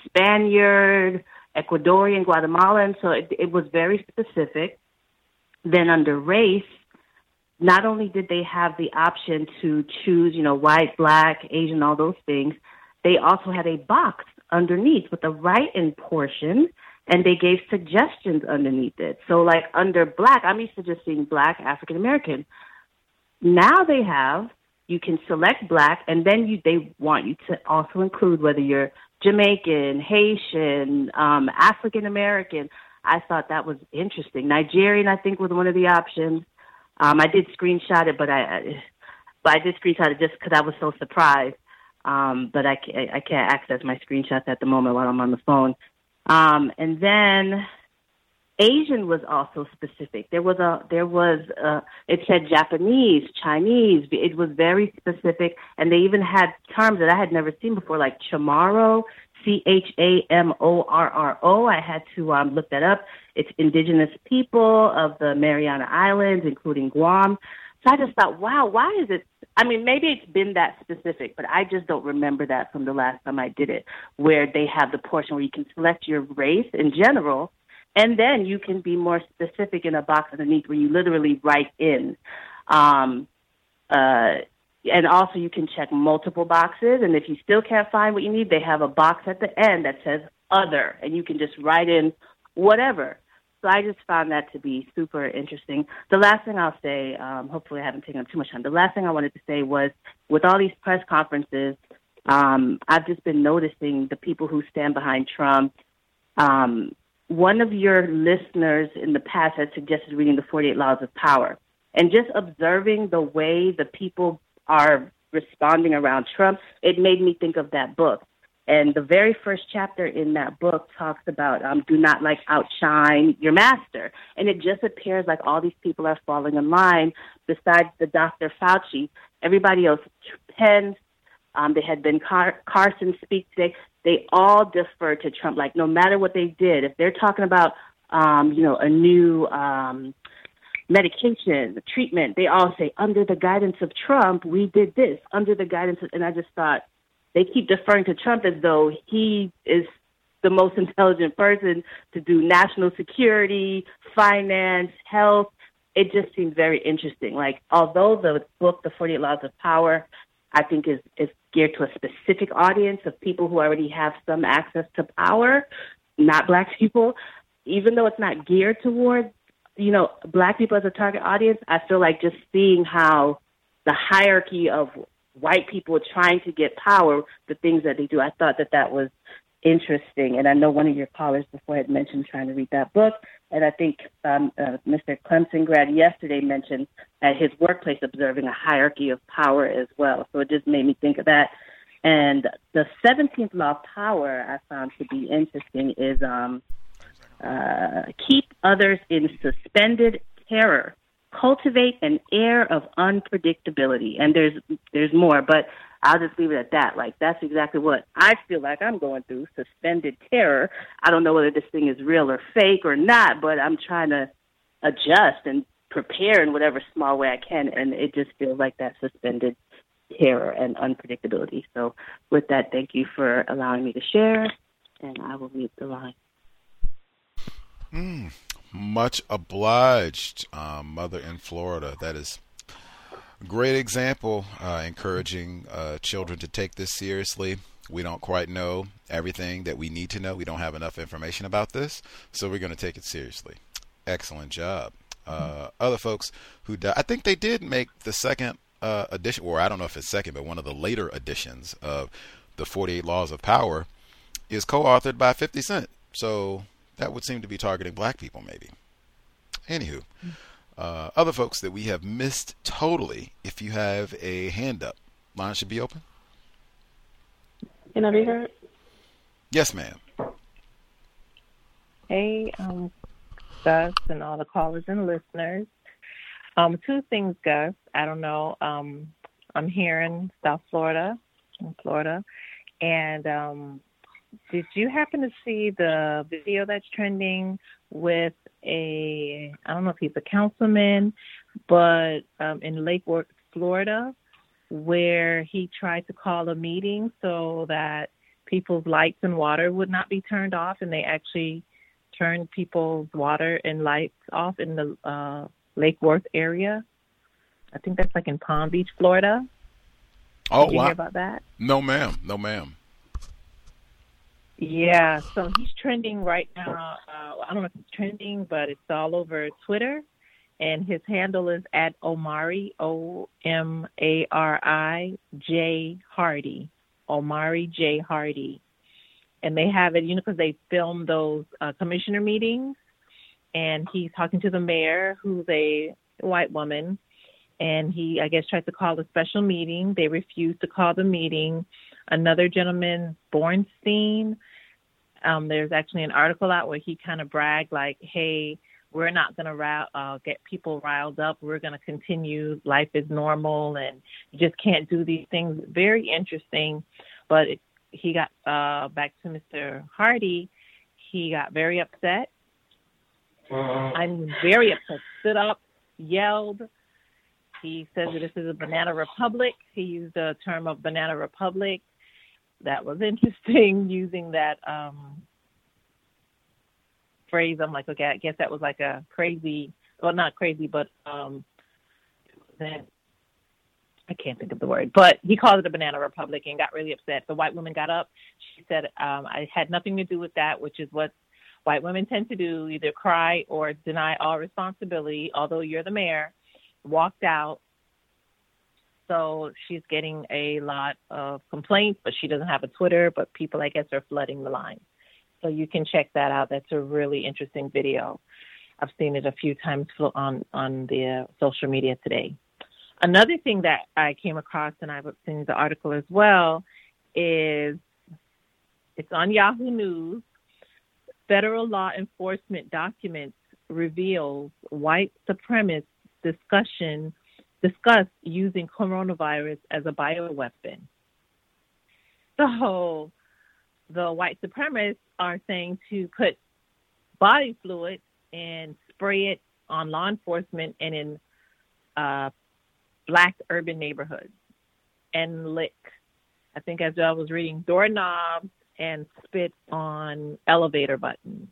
S6: Spaniard, Ecuadorian, Guatemalan. So it, it was very specific. Then under race, not only did they have the option to choose, you know, white, black, Asian, all those things, they also had a box underneath with a write-in portion, and they gave suggestions underneath it. So, like, under black, I'm used to just seeing black, African American. Now they have, you can select black, and then you they want you to also include whether you're Jamaican, Haitian, um, African American. I thought that was interesting. Nigerian, I think, was one of the options. Um, I did screenshot it, but I, I, but I did screenshot it just because I was so surprised. Um, but I can't, I can't access my screenshots at the moment while I'm on the phone. Um, and then Asian was also specific. There was a, there was a, it said Japanese, Chinese. It was very specific, and they even had terms that I had never seen before, like Chamorro,
S9: C H A M O R R O. I had to um, look that up. It's indigenous people of the Mariana Islands, including Guam. So I just thought, wow, why is it? I mean, maybe it's been that specific, but I just don't remember that from the last time I did it, where they have the portion where you can select your race in general, and then you can be more specific in a box underneath where you literally write in. Um, uh, and also you can check multiple boxes, and if you still can't find what you need, they have a box at the end that says other, and you can just write in whatever. So I just found that to be super interesting. The last thing I'll say, um, hopefully I haven't taken up too much time, the last thing I wanted to say was, with all these press conferences, um, I've just been noticing the people who stand behind Trump. Um, one of your listeners in the past had suggested reading the forty-eight Laws of Power. And just observing the way the people are responding around Trump, it made me think of that book. And the very first chapter in that book talks about um, do not like outshine your master. And it just appears like all these people are falling in line besides the Doctor Fauci. Everybody else, Pence, um, they had been Car- Carson speak today. They all defer to Trump. Like no matter what they did, if they're talking about, um, you know, a new um, medication, treatment, they all say, under the guidance of Trump, we did this. Under the guidance of, and I just thought, they keep deferring to Trump as though he is the most intelligent person to do national security, finance, health. It just seems very interesting. Like, although the book, The forty-eight Laws of Power, I think is, is geared to a specific audience of people who already have some access to power, not Black people, even though it's not geared towards, you know, Black people as a target audience, I feel like just seeing how the hierarchy of white people trying to get power, the things that they do. I thought that that was interesting. And I know one of your callers before had mentioned trying to read that book. And I think um, uh, Mister Clemson grad yesterday mentioned at his workplace observing a hierarchy of power as well. So it just made me think of that. And the seventeenth law of power I found to be interesting is um, uh, keep others in suspended terror. Cultivate an air of unpredictability. And there's there's more, but I'll just leave it at that. Like, that's exactly what I feel like I'm going through, suspended terror. I don't know whether this thing is real or fake or not, but I'm trying to adjust and prepare in whatever small way I can, and it just feels like that suspended terror and unpredictability. So with that, thank you for allowing me to share, and I will mute the line.
S4: Mm. Much obliged, um, Mother in Florida. That is a great example, uh, encouraging uh, children to take this seriously. We don't quite know everything that we need to know. We don't have enough information about this, so we're going to take it seriously. Excellent job. Uh, other folks who di- I think they did make the second uh, edition, or I don't know if it's second, but one of the later editions of the forty-eight Laws of Power is co-authored by fifty Cent. So that would seem to be targeting Black people, maybe. Anywho, uh, other folks that we have missed totally, if you have a hand up, line should be open.
S10: Can I be heard?
S4: Yes, ma'am.
S10: Hey, um, Gus and all the callers and listeners. Um, two things, Gus. I don't know. Um, I'm here in South Florida, in Florida, and um, did you happen to see the video that's trending with a, I don't know if he's a councilman, but um, in Lake Worth, Florida, where he tried to call a meeting so that people's lights and water would not be turned off, and they actually turned people's water and lights off in the uh, Lake Worth area. I think that's like in Palm Beach, Florida.
S4: Oh,
S10: Did you
S4: wow.
S10: hear about that?
S4: No, ma'am. No, ma'am.
S10: Yeah, so he's trending right now. Uh, I don't know if it's trending, but it's all over Twitter. And his handle is at Omari, O M A R I J Hardy, Omari J Hardy. And they have it, you know, because they film those uh, commissioner meetings. And he's talking to the mayor, who's a white woman. And he, I guess, tried to call a special meeting. They refused to call the meeting. Another gentleman, Bornstein, um, there's actually an article out where he kind of bragged like, hey, we're not going to uh, get people riled up. We're going to continue. Life is normal, and you just can't do these things. Very interesting. But it, he got uh, back to Mister Hardy, he got very upset. I mean, very upset. Stood up, yelled. He says that this is a banana republic. He used the term of banana republic. That was interesting, using that um, phrase. I'm like, okay, I guess that was like a crazy, well, not crazy, but um, then I can't think of the word, but he called it a banana republic and got really upset. The white woman got up. She said, um, I had nothing to do with that, which is what white women tend to do, either cry or deny all responsibility, although you're the mayor. Walked out. So she's getting a lot of complaints, but she doesn't have a Twitter, but people, I guess, are flooding the line. So you can check that out. That's a really interesting video. I've seen it a few times on, on the uh, social media today. Another thing that I came across, and I've seen the article as well, is it's on Yahoo News. Federal law enforcement documents reveals white supremacist discussion discuss using coronavirus as a bioweapon. So the white supremacists are saying to put body fluid and spray it on law enforcement and in uh, black urban neighborhoods and lick, I think as I was reading, doorknobs and spit on elevator buttons.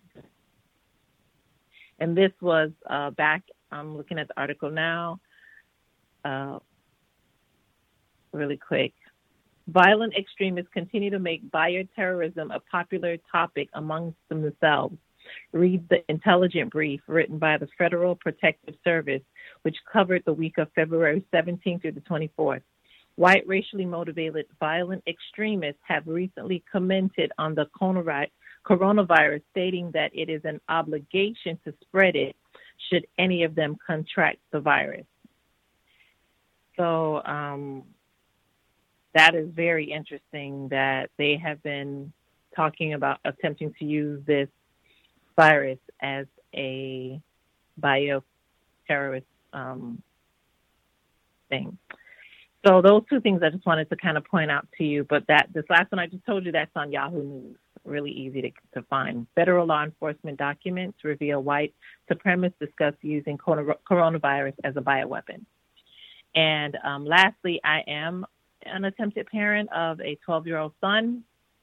S10: And this was uh, back, I'm looking at the article now, uh, really quick. Violent extremists continue to make bioterrorism a popular topic amongst themselves. Read the intelligent brief written by the Federal Protective Service, which covered the week of February seventeenth through the twenty-fourth. White racially motivated violent extremists have recently commented on the coronavirus, stating that it is an obligation to spread it should any of them contract the virus. So um, that is very interesting that they have been talking about attempting to use this virus as a bioterrorist um, thing. So those two things I just wanted to kind of point out to you. But that this last one I just told you, that's on Yahoo News. Really easy to, to find. Federal law enforcement documents reveal white supremacists discuss using coronavirus as a bioweapon. And um, lastly, I am an attempted parent of a twelve-year-old son.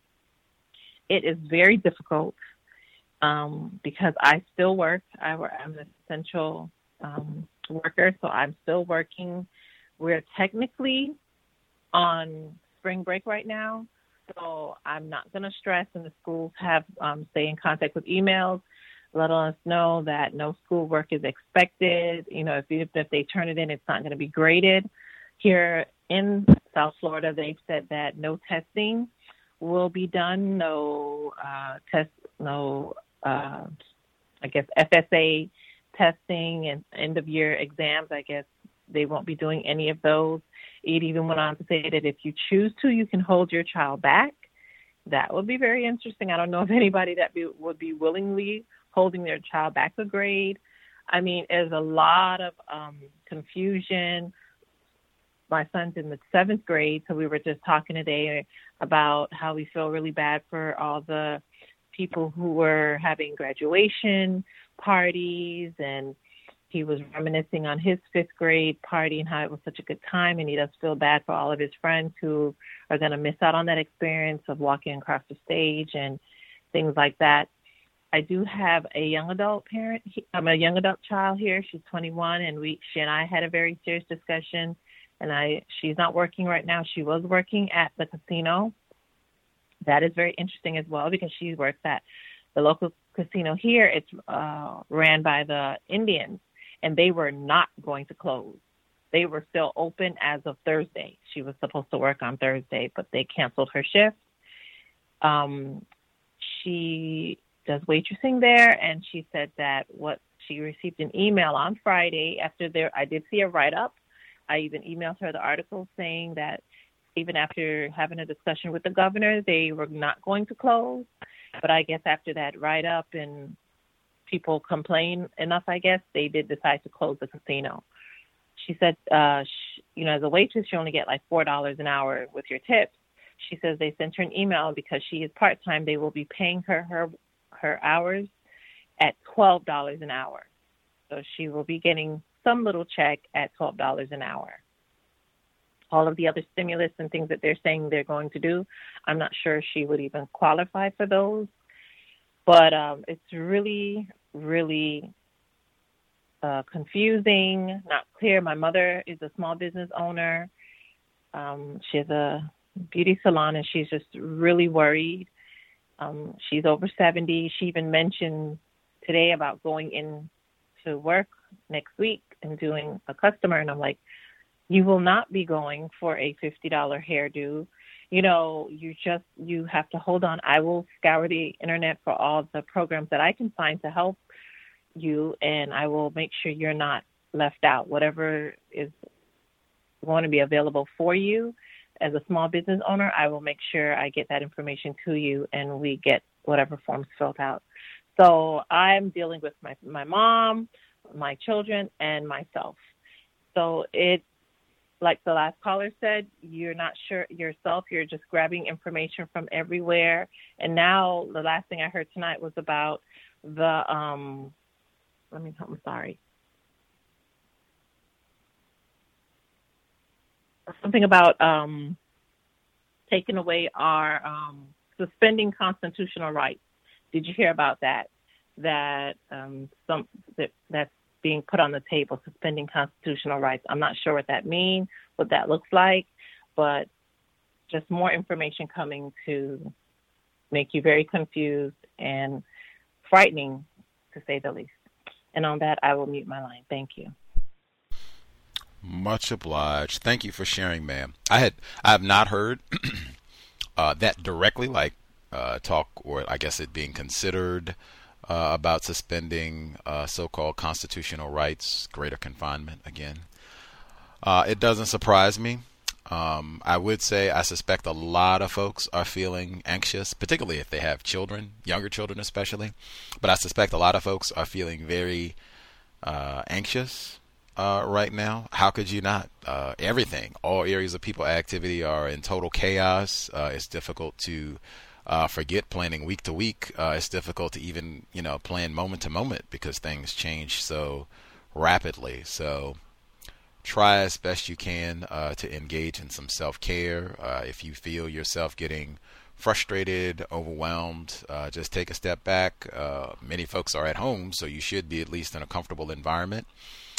S10: It is very difficult um, because I still work. I, I'm an essential um, worker, so I'm still working. We're technically on spring break right now, so I'm not going to stress, and the schools have um, stay in contact with emails, letting us know that no schoolwork is expected. You know, if, even if they turn it in, it's not going to be graded. Here in South Florida, they've said that no testing will be done, no uh, test, no, uh, I guess, F S A testing and end-of-year exams. I guess they won't be doing any of those. It even went on to say that if you choose to, you can hold your child back. That would be very interesting. I don't know if anybody that be, would be willingly holding their child back a grade. I mean, there's a lot of um, confusion. My son's in the seventh grade, so we were just talking today about how we feel really bad for all the people who were having graduation parties, and he was reminiscing on his fifth grade party and how it was such a good time, and he does feel bad for all of his friends who are going to miss out on that experience of walking across the stage and things like that. I do have a young adult parent. I'm a young adult child here. She's twenty-one, and we, she and I had a very serious discussion. And I, she's not working right now. She was working at the casino. That is very interesting as well because she works at the local casino here. It's uh, ran by the Indians, and they were not going to close. They were still open as of Thursday. She was supposed to work on Thursday, but they canceled her shift. Um, she does waitressing there, and she said that what she received an email on Friday after there. I did see a write-up. I even emailed her the article saying that even after having a discussion with the governor, they were not going to close. But I guess after that write-up and people complain enough, I guess, they did decide to close the casino. She said, uh, she, you know, as a waitress, you only get like four dollars an hour with your tips. She says they sent her an email because she is part-time. They will be paying her her, her hours at twelve dollars an hour. So she will be getting some little check at twelve dollars an hour. All of the other stimulus and things that they're saying they're going to do, I'm not sure she would even qualify for those. But um, it's really, really uh, confusing, not clear. My mother is a small business owner. Um, she has a beauty salon, and she's just really worried. Um, she's over seventy. She even mentioned today about going in to work next week and doing a customer. And I'm like, you will not be going for a fifty dollars hairdo. You know, you just, you have to hold on. I will scour the internet for all the programs that I can find to help you, and I will make sure you're not left out. Whatever is going to be available for you as a small business owner, I will make sure I get that information to you and we get whatever forms filled out. So I'm dealing with my, my mom, my children, and myself. So it, like the last caller said, you're not sure yourself. You're just grabbing information from everywhere. And now the last thing I heard tonight was about the, um, let me, I'm sorry. Something about um, taking away our, um, suspending constitutional rights. Did you hear about that? That um, some that that's being put on the table, suspending constitutional rights. I'm not sure what that means, what that looks like, but just more information coming to make you very confused and frightening, to say the least. And on that, I will mute my line. Thank you.
S4: Much obliged. Thank you for sharing, ma'am. I had I have not heard uh, that directly, like uh, talk, or I guess it being considered uh, about suspending uh, so-called constitutional rights, greater confinement again. Uh, it doesn't surprise me. Um, I would say I suspect a lot of folks are feeling anxious, particularly if they have children, younger children especially. But I suspect a lot of folks are feeling very uh, anxious uh, right now. How could you not? Uh, everything, all areas of people activity are in total chaos. Uh, it's difficult to uh, forget planning week to week. Uh, it's difficult to even, you know, plan moment to moment because things change so rapidly. So try as best you can uh, to engage in some self-care. Uh, if you feel yourself getting frustrated, overwhelmed, uh, just take a step back. Uh, many folks are at home, so you should be at least in a comfortable environment.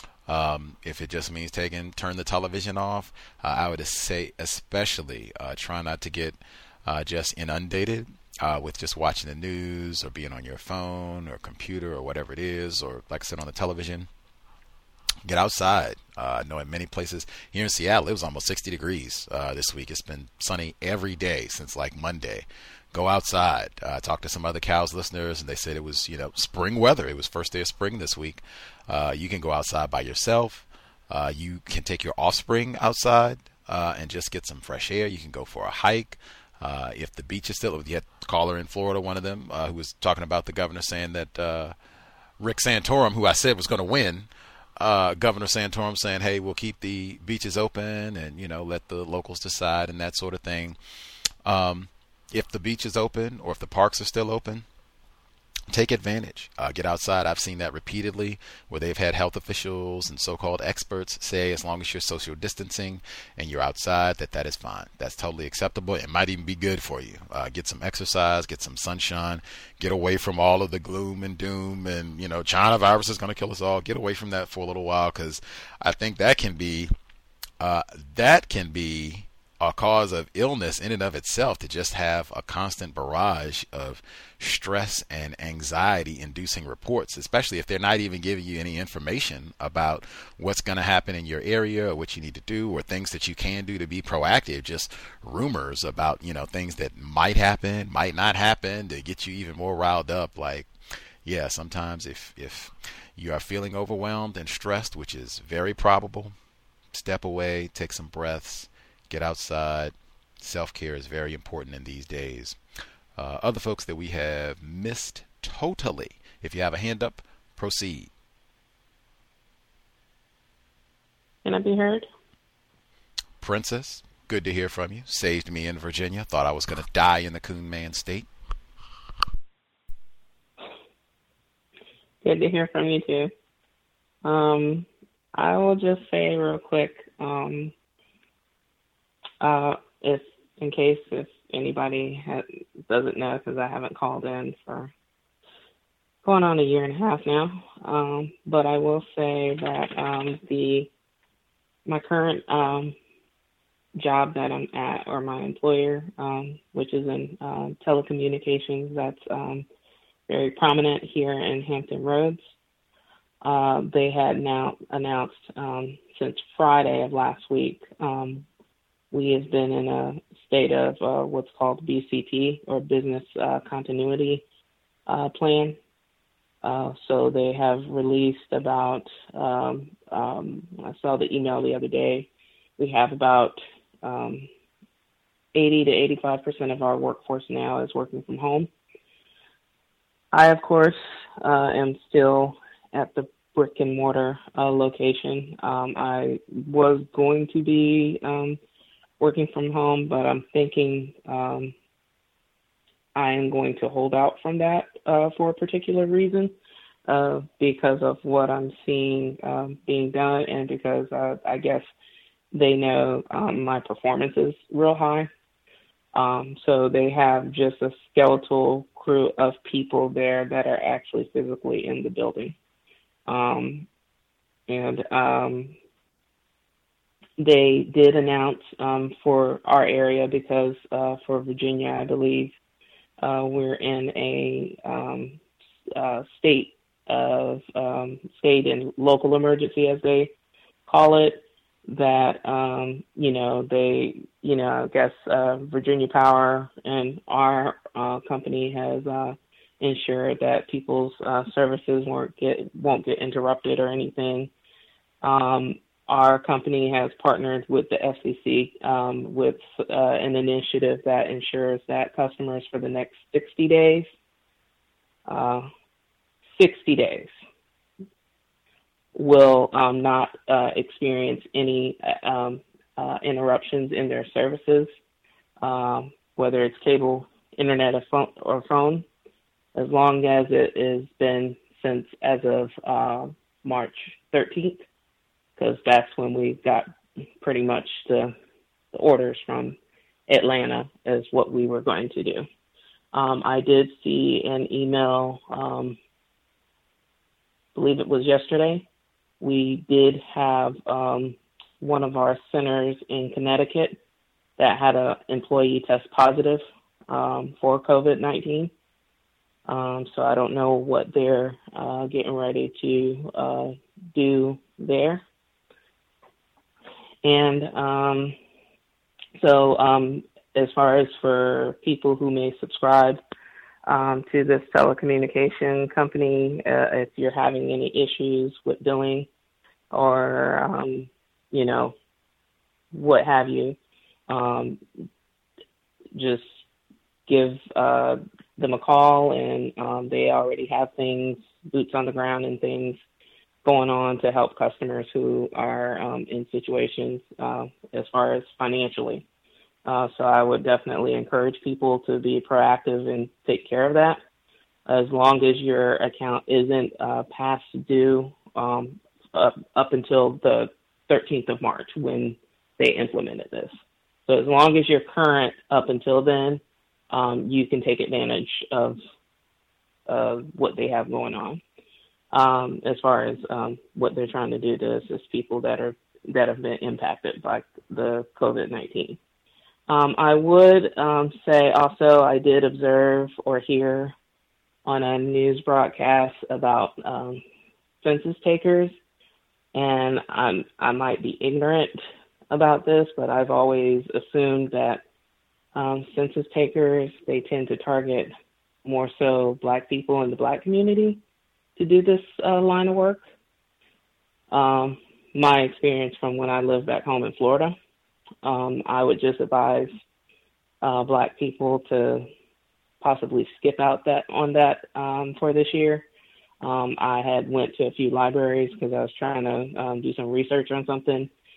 S4: Um, if it just means taking, turn the television off, uh, I would say especially uh, try not to get uh, just inundated uh, with just watching the news or being on your phone or computer or whatever it is, or like I said, on the television. Get outside. Uh, I know in many places here in Seattle, it was almost sixty degrees uh, this week. It's been sunny every day since like Monday. Go outside. Uh, talk to some other Cows listeners, and they said it was, you know, spring weather. It was first day of spring this week. Uh, you can go outside by yourself. Uh, you can take your offspring outside uh, and just get some fresh air. You can go for a hike. Uh, if the beach is still, you had a caller in Florida, one of them, uh, who was talking about the governor saying that uh, Rick Santorum, who I said was going to win, Uh, Governor Santorum saying, hey, we'll keep the beaches open and, you know, let the locals decide and that sort of thing. Um, if the beach is open or if the parks are still open, take advantage. Uh, get outside. I've seen that repeatedly where they've had health officials and so-called experts say as long as you're social distancing and you're outside, that that is fine. That's totally acceptable. It might even be good for you. Uh, get some exercise, get some sunshine, get away from all of the gloom and doom and, you know, China virus is going to kill us all. Get away from that for a little while, because I think that can be uh, that can be a cause of illness in and of itself, to just have a constant barrage of stress and anxiety inducing reports, especially if they're not even giving you any information about what's going to happen in your area or what you need to do or things that you can do to be proactive. Just rumors about, you know, things that might happen, might not happen, to get you even more riled up. Like, yeah, sometimes if, if you are feeling overwhelmed and stressed, which is very probable, step away, take some breaths, get outside. Self-care is very important in these days. Uh, other folks that we have missed totally. If you have a hand up, proceed.
S11: Can I be heard?
S4: Princess, Good to hear from you. Saved me in Virginia. Thought I was going to die in the Coon Man state.
S11: Good to hear from you too. Um, I will just say real quick, um, uh, if in case if anybody ha- doesn't know, because I haven't called in for going on a year and a half now, um, but I will say that um, the my current um, job that I'm at, or my employer, um, which is in uh, telecommunications, that's um, very prominent here in Hampton Roads. Uh, they had now announced um, since Friday of last week, um, we have been in a state of uh, what's called B C P, or Business uh, Continuity uh, Plan. Uh, so they have released about, um, um, I saw the email the other day, we have about um, eighty to eighty-five percent of our workforce now is working from home. I, of course, uh, am still at the brick and mortar uh, location. Um, I was going to be um, working from home, but I'm thinking um, I am going to hold out from that uh, for a particular reason, uh, because of what I'm seeing um, being done, and because uh, I guess they know um, my performance is real high. Um, so they have just a skeletal crew of people there that are actually physically in the building. Um, and um, they did announce um, for our area, because uh, for Virginia, I believe uh, we're in a um, uh, state of um, state and local emergency, as they call it, that, um, you know, they, you know, I guess uh, Virginia Power and our uh, company has uh, ensured that people's uh, services won't get won't get interrupted or anything. Um, our company has partnered with the F C C um, with uh, an initiative that ensures that customers for the next sixty days, uh, sixty days, will um, not uh, experience any um, uh, interruptions in their services, um, whether it's cable, internet, or phone, or phone, as long as it has been since as of uh, March thirteenth, because that's when we got pretty much the, the orders from Atlanta as what we were going to do. Um, I did see an email, um, I believe it was yesterday. We did have um, one of our centers in Connecticut that had an employee test positive um, for COVID nineteen. Um, so I don't know what they're uh, getting ready to uh, do there. And um, so um, as far as for people who may subscribe Um, to this telecommunication company, uh, if you're having any issues with billing or, um, you know, what have you, um, just give uh, them a call, and um, they already have things, boots on the ground and things going on to help customers who are um, in situations uh, as far as financially. Uh, so I would definitely encourage people to be proactive and take care of that, as long as your account isn't uh, past due um, up, up until the thirteenth of March when they implemented this. So as long as you're current up until then, um, you can take advantage of uh, what they have going on. Um, as far as um, what they're trying to do to assist people that are that have been impacted by the COVID nineteen. Um, I would um, say also I did observe or hear on a news broadcast about um, census takers, and I'm, I might be ignorant about this, but I've always assumed that um, census takers, they tend to target more so Black people in the Black community to do this uh, line of work. Um, my experience from when I lived back home in Florida, Um, I would just advise uh, Black people to possibly skip out that on that um, for this year. Um, I had went to a few libraries because I was trying to um, do some research on something,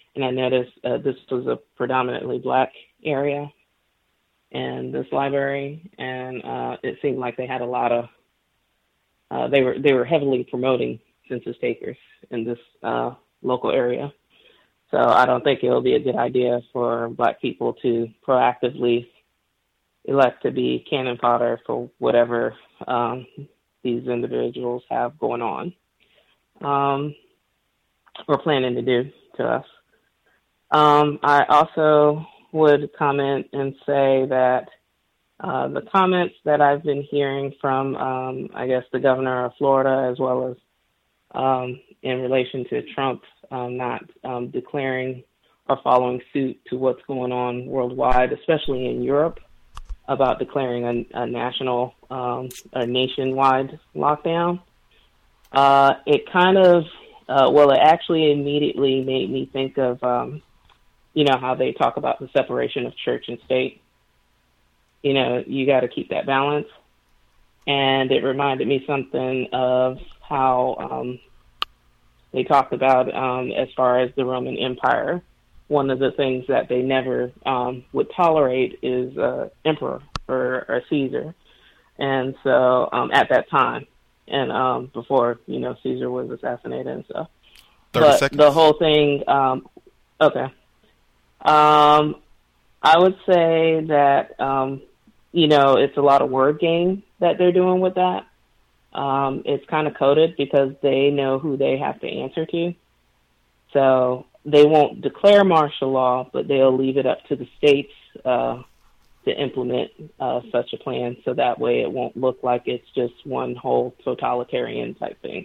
S11: and I noticed uh, this was a predominantly black area in this library, and uh, it seemed like they had a lot of uh, they were they were heavily promoting census takers in this uh, local area. So I don't think it will be a good idea for black people to proactively elect to be cannon fodder for whatever um, these individuals have going on um, or planning to do to us. Um, I also would comment and say that uh, the comments that I've been hearing from, um, I guess, the governor of Florida, as well as um, in relation to Trump um, not um, declaring or following suit to what's going on worldwide, especially in Europe, about declaring a, a national, um, a nationwide lockdown. Uh, it kind of, uh, well, it actually immediately made me think of, um, you know, how they talk about the separation of church and state. You know, you got to keep that balance. And it reminded me something of how um, they talked about um, as far as the Roman Empire. One of the things that they never um, would tolerate is uh, emperor or, or Caesar. And so um, at that time, and um, before, you know, Caesar was assassinated and stuff. But seconds. The whole thing, um, okay. Um, I would say that, um, you know, it's a lot of word game that they're doing with that. Um, it's kind of coded because they know who they have to answer to. So they won't declare martial law, but they'll leave it up to the states uh, to implement uh, such a plan. So that way it won't look like it's just one whole totalitarian type thing.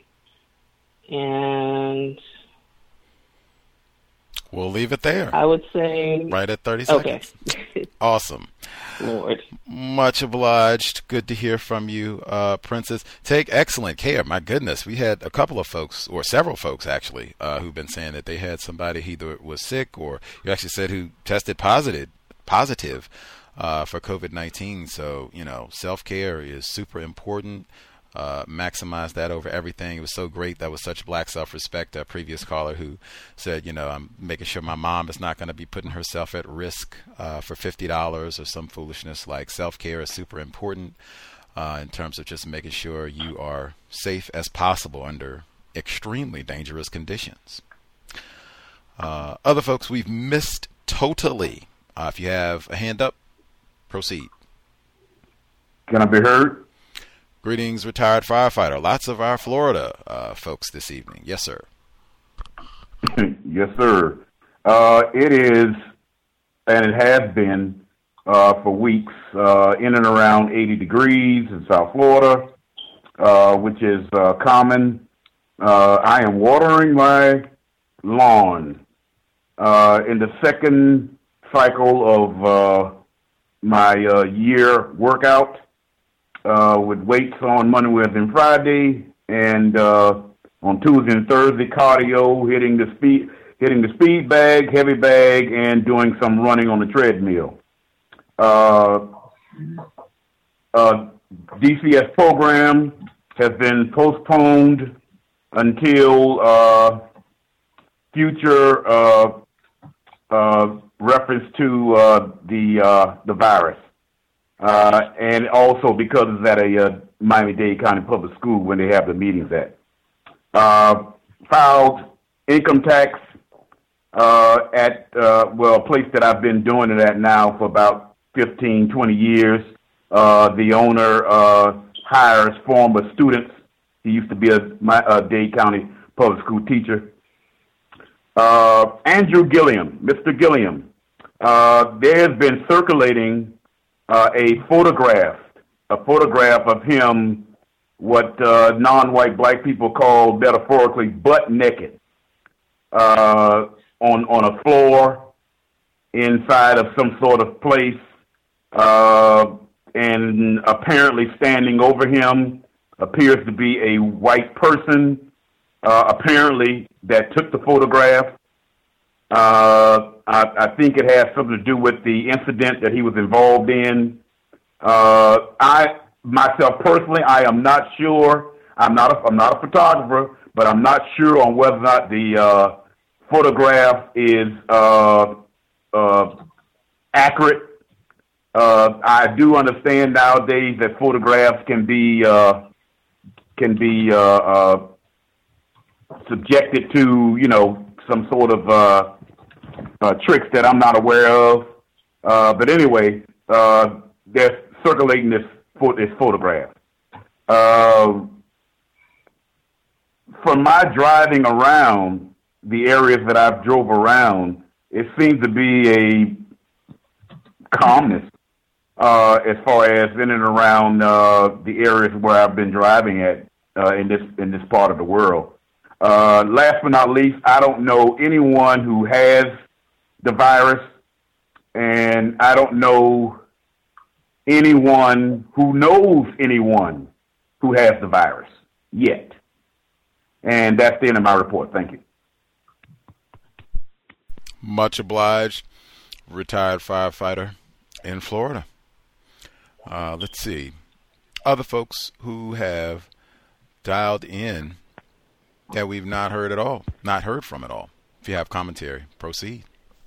S11: And
S4: we'll leave it there.
S11: I would say
S4: right at thirty seconds.
S11: Okay.
S4: Awesome.
S11: Lord.
S4: Much obliged. Good to hear from you, uh, Princess. Take excellent care. My goodness, we had a couple of folks, or several folks actually, uh, who've been saying that they had somebody who either was sick or you actually said who tested positive, positive uh, for COVID nineteen. So, you know, self-care is super important. Uh, maximize that over everything. It was so great. That was such black self-respect. A previous caller who said, you know, I'm making sure my mom is not going to be putting herself at risk uh, for fifty dollars or some foolishness. Like self-care is super important uh, in terms of just making sure you are safe as possible under extremely dangerous conditions. Uh, other folks we've missed totally. Uh, if you have a hand up, proceed.
S12: Can I be heard?
S4: Greetings, retired firefighter. Lots of our Florida uh, folks this evening. Yes, sir.
S12: Yes, sir. Uh, it is, and it has been uh, for weeks, uh, in and around eighty degrees in South Florida, uh, which is uh, common. Uh, I am watering my lawn uh, in the second cycle of uh, my uh, year workout. Uh, with weights on Monday, Wednesday, and Friday, and uh, on Tuesday and Thursday, cardio, hitting the speed, hitting the speed bag, heavy bag, and doing some running on the treadmill. Uh, uh, D C S program has been postponed until uh, future uh, uh, reference to uh, the uh, the virus. Uh, and also because it's at a uh, Miami-Dade County Public School when they have the meetings at. Uh, filed income tax uh, at, uh, well, a place that I've been doing it at now for about fifteen, twenty years. Uh, the owner uh, hires former students. He used to be a, my, a Dade County Public School teacher. Uh, Andrew Gilliam, Mister Gilliam, uh, there has been circulating Uh, a photograph, a photograph of him, what uh, non-white black people call metaphorically butt naked, uh, on on a floor inside of some sort of place, uh, and apparently standing over him appears to be a white person, uh, apparently that took the photograph. Uh, I, I think it has something to do with the incident that he was involved in. Uh, I, myself personally, I am not sure. I'm not a, I'm not a photographer, but I'm not sure on whether or not the uh, photograph is uh, uh, accurate. Uh, I do understand nowadays that photographs can be uh, can be uh, uh, subjected to, you know, some sort of uh, uh, tricks that I'm not aware of. Uh, but anyway, uh, they're circulating this this photograph. Uh, from my driving around the areas that I've drove around, it seems to be a calmness uh, as far as in and around uh, the areas where I've been driving at uh, in this in this part of the world. Uh, last but not least, I don't know anyone who has the virus, and I don't know anyone who knows anyone who has the virus yet. And that's the end of my report. Thank you.
S4: Much obliged. Retired firefighter in Florida. Uh, let's see. Other folks who have dialed in that we've not heard at all, not heard from at all. If you have commentary, proceed.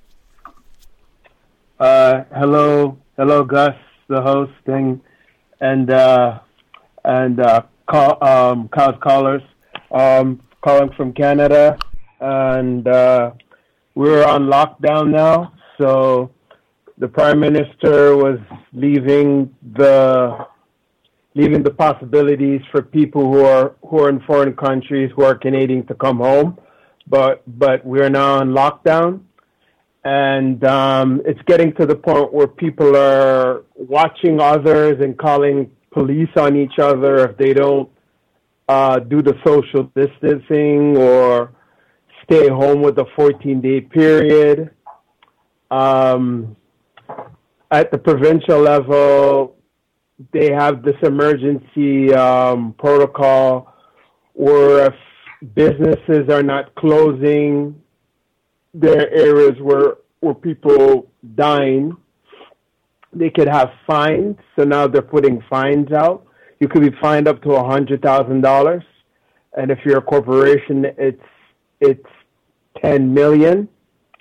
S14: Uh, hello, hello, Gus, the host, and and uh, and uh, call, um, cause callers. Um, calling from Canada, and uh, we're on lockdown now. So the Prime Minister was leaving the leaving the possibilities for people who are who are in foreign countries who are Canadian to come home, but but we're now on lockdown, and um, it's getting to the point where people are watching others and calling police on each other if they don't uh, do the social distancing or stay home with a fourteen-day period. Um, at the provincial level, they have this emergency um, protocol where if businesses are not closing, there are areas where, where people dine, they could have fines. So now they're putting fines out. You could be fined up to one hundred thousand dollars. And if you're a corporation, it's it's ten million dollars.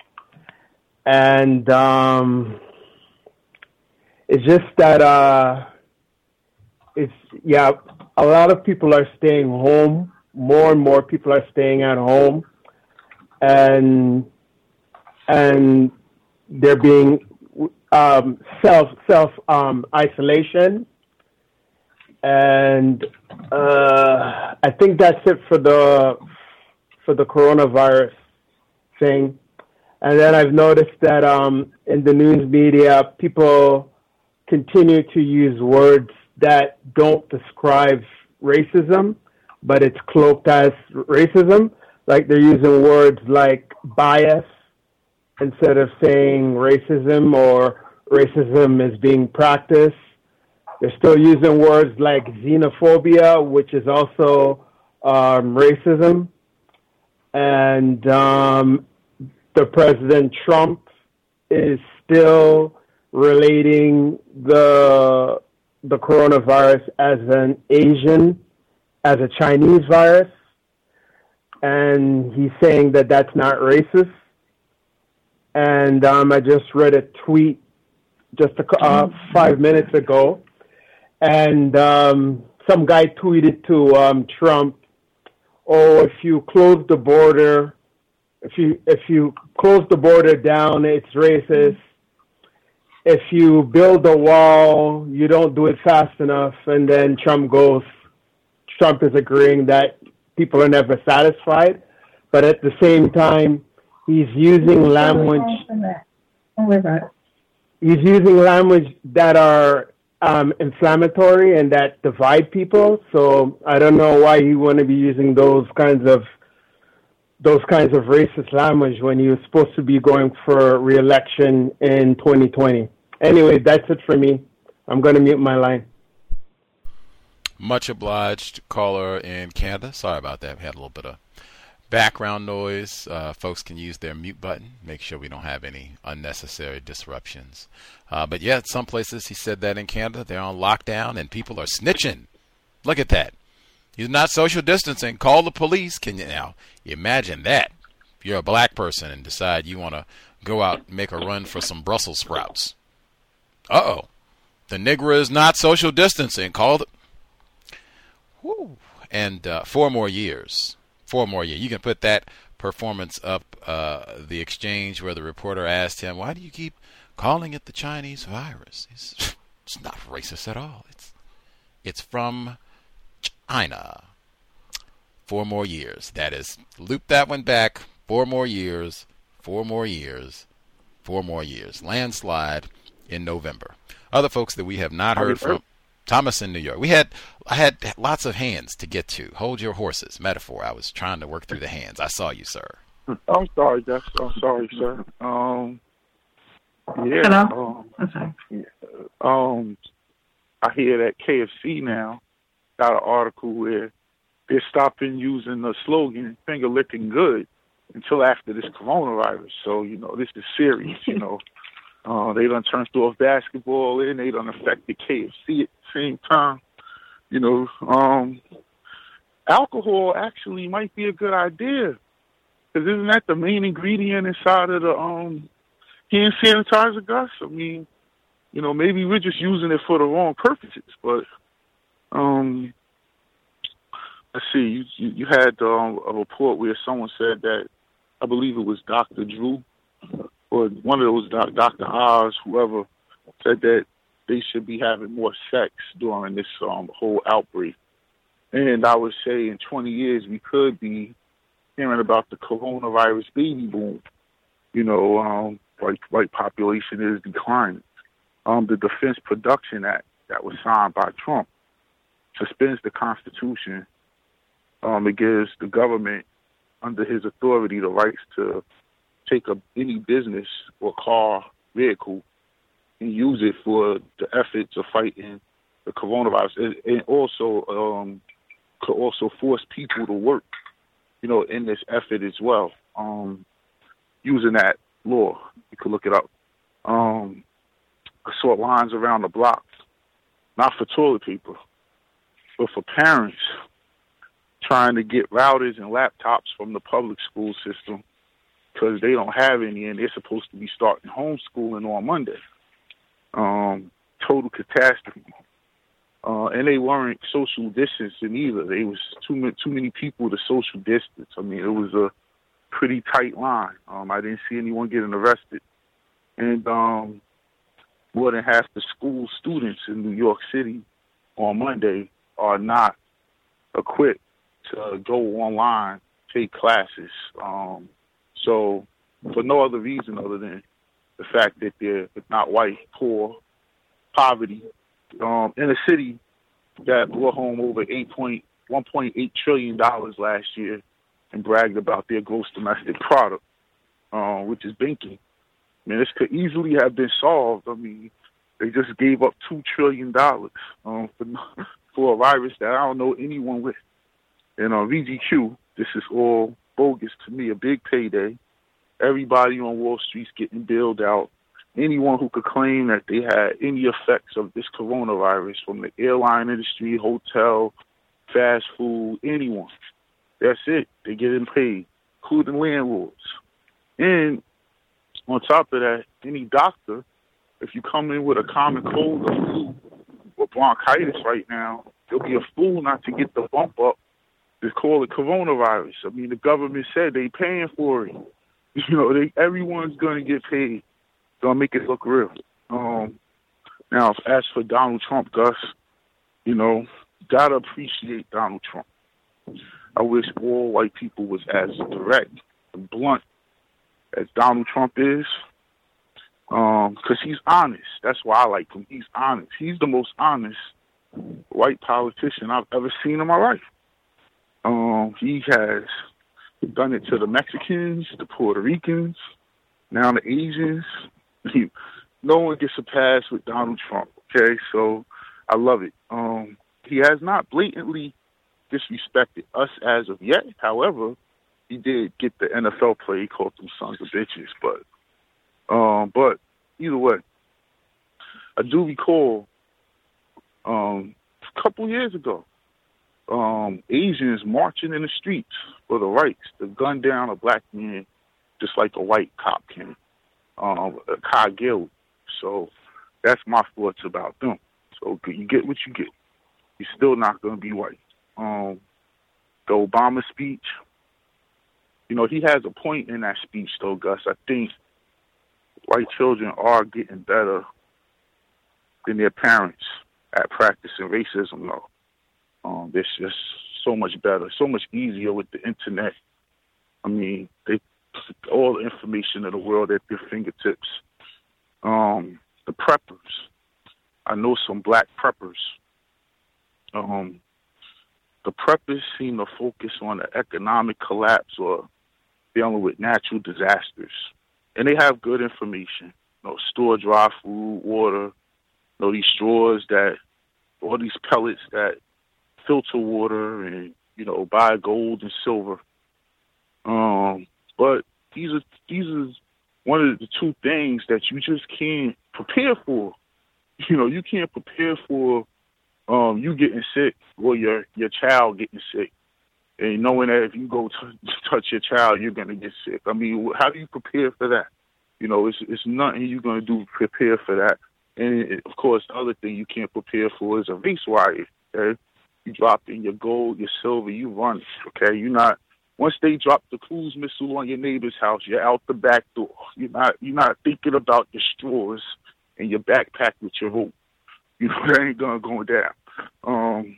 S14: And um, it's just that, uh, it's, yeah, a lot of people are staying home. More and more people are staying at home. And, and they're being um, self, self um, isolation. And uh, I think that's it for the for the coronavirus thing. And then I've noticed that um, in the news media, people continue to use words that don't describe racism, but it's cloaked as racism. Like they're using words like bias instead of saying racism or racism is being practiced. They're still using words like xenophobia, which is also um, racism. And um, the President Trump is still relating the the coronavirus as an Asian, as a Chinese virus. And he's saying that that's not racist. And um, I just read a tweet just a, uh, five minutes ago. And um, some guy tweeted to um, Trump, "Oh, if you close the border, if you if you close the border down, it's racist. If you build a wall, you don't do it fast enough." And then Trump goes, Trump is agreeing that people are never satisfied, but at the same time, he's using language. He's using language that are Um, inflammatory and that divide people. So I don't know why he want to be using those kinds of those kinds of racist language when he was supposed to be going for re-election in twenty twenty. Anyway, that's it for me. I'm going to mute my line.
S4: Much obliged, caller in Canada. Sorry about that. We had a little bit of background noise. Uh, folks can use their mute button. Make sure we don't have any unnecessary disruptions. Uh, but yeah, some places, he said that in Canada, they're on lockdown and people are snitching. Look at that. He's not social distancing. Call the police. Can you now imagine that? If you're a black person and decide you want to go out and make a run for some Brussels sprouts. Uh-oh. The Negro is not social distancing. Call the... Woo. And uh, four more years. Four more years. You can put that performance up, uh, the exchange where the reporter asked him, why do you keep calling it the Chinese virus? It's, it's not racist at all. It's, it's from China. Four more years. That is, loop that one back. Four more years. Four more years. Four more years. Landslide in November. Other folks that we have not heard from. Thomas in New York. We had I had lots of hands to get to. Hold your horses. Metaphor. I was trying to work through the hands. I saw you, sir.
S15: I'm sorry, Jeff. I'm sorry, sir. Um, yeah.
S11: Hello.
S15: Um, okay. Yeah, um, I hear that K F C now got an article where they're stopping using the slogan "finger licking good" until after this coronavirus. So you know this is serious. You know. Uh, they done turned off basketball and they done affected K F C at the same time. You know, um, alcohol actually might be a good idea. Because isn't that the main ingredient inside of the um, hand sanitizer, Gus? I mean, you know, maybe we're just using it for the wrong purposes. But, um, let's see, you, you, you had um, a report where someone said that, I believe it was Doctor Drew, or one of those doc, Doctor Oz, whoever, said that they should be having more sex during this um, whole outbreak. And I would say in twenty years we could be hearing about the coronavirus baby boom. You know, um, white, white population is declining. Um, the Defense Production Act that was signed by Trump suspends the Constitution. Um, it gives the government, under his authority, the rights to take a, any business or car, vehicle, and use it for the efforts of fighting the coronavirus. And, and also um, could also force people to work, you know, in this effort as well. Um, using that law, you could look it up. Um, I saw lines around the block, not for toilet paper, but for parents trying to get routers and laptops from the public school system because they don't have any, and they're supposed to be starting homeschooling on Monday. Um, total catastrophe. Uh, and they weren't social distancing either. They was too many, too many people to social distance. I mean, it was a pretty tight line. Um, I didn't see anyone getting arrested. And um, more than half the school students in New York City on Monday are not equipped to go online, take classes. Um, so for no other reason other than the fact that they're not white, poor, poverty, um, in a city that brought home over eight point one point eight trillion dollars last year and bragged about their gross domestic product, uh, which is banking. I mean, this could easily have been solved. I mean, they just gave up two trillion dollars um, for, for a virus that I don't know anyone with. And on uh, V G Q, this is all bogus to me, a big payday. Everybody on Wall Street's getting bailed out. Anyone who could claim that they had any effects of this coronavirus, from the airline industry, hotel, fast food, anyone. That's it. They're getting paid, including landlords. And on top of that, any doctor, if you come in with a common cold or flu or bronchitis right now, you'll be a fool not to get the bump up to call it coronavirus. I mean, the government said they paying for it. You know, they everyone's going to get paid. Gonna make it look real. Um, now, as for Donald Trump, Gus, you know, gotta appreciate Donald Trump. I wish all white people was as direct and blunt as Donald Trump is, um, because he's honest. That's why I like him. He's honest. He's the most honest white politician I've ever seen in my life. Um, he has done it to the Mexicans, the Puerto Ricans, now the Asians. He, no one gets a pass with Donald Trump, okay? So I love it. Um, he has not blatantly disrespected us as of yet. However, he did get the N F L play. He called them sons of bitches. But, um, but either way, I do recall um, a couple years ago, um, Asians marching in the streets for the rights to gun down a black man just like a white cop can, um, a Cargill. So that's my thoughts about them. So you get what you get. You're still not going to be white. Um, the Obama speech, you know, he has a point in that speech, though, Gus. I think white children are getting better than their parents at practicing racism, though. Um, it's just so much better, so much easier with the internet. I mean, they all the information in the world at their fingertips. Um, the preppers. I know some black preppers. Um, the preppers seem to focus on the economic collapse or dealing with natural disasters. And they have good information. You know, store dry food, water, you know, these straws that, all these pellets that filter water and, you know, buy gold and silver. Um, but these are these are one of the two things that you just can't prepare for. You know, you can't prepare for um, you getting sick or your, your child getting sick. And knowing that if you go t- touch your child, you're going to get sick. I mean, how do you prepare for that? You know, it's it's nothing you're going to do to prepare for that. And, it, of course, the other thing you can't prepare for is a race riot, okay? You drop in your gold, your silver, you run, okay? You're not, once they drop the cruise missile on your neighbor's house, you're out the back door. You're not you're not thinking about your straws and your backpack with your rope. You know, that ain't going to go down. Um,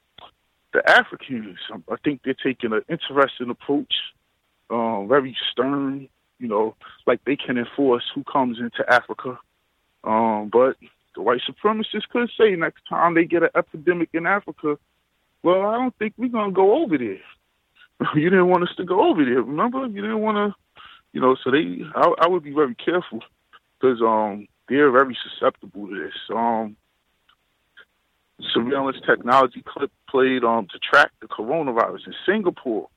S15: the Africans, I think they're taking an interesting approach, um, very stern, you know, like they can enforce who comes into Africa. Um, but the white supremacists could say next time they get an epidemic in Africa, well, I don't think we're going to go over there. You didn't want us to go over there, remember? You didn't want to, you know, so they, I, I would be very careful because um, they're very susceptible to this. Um, surveillance technology clip played um, to track the coronavirus in Singapore.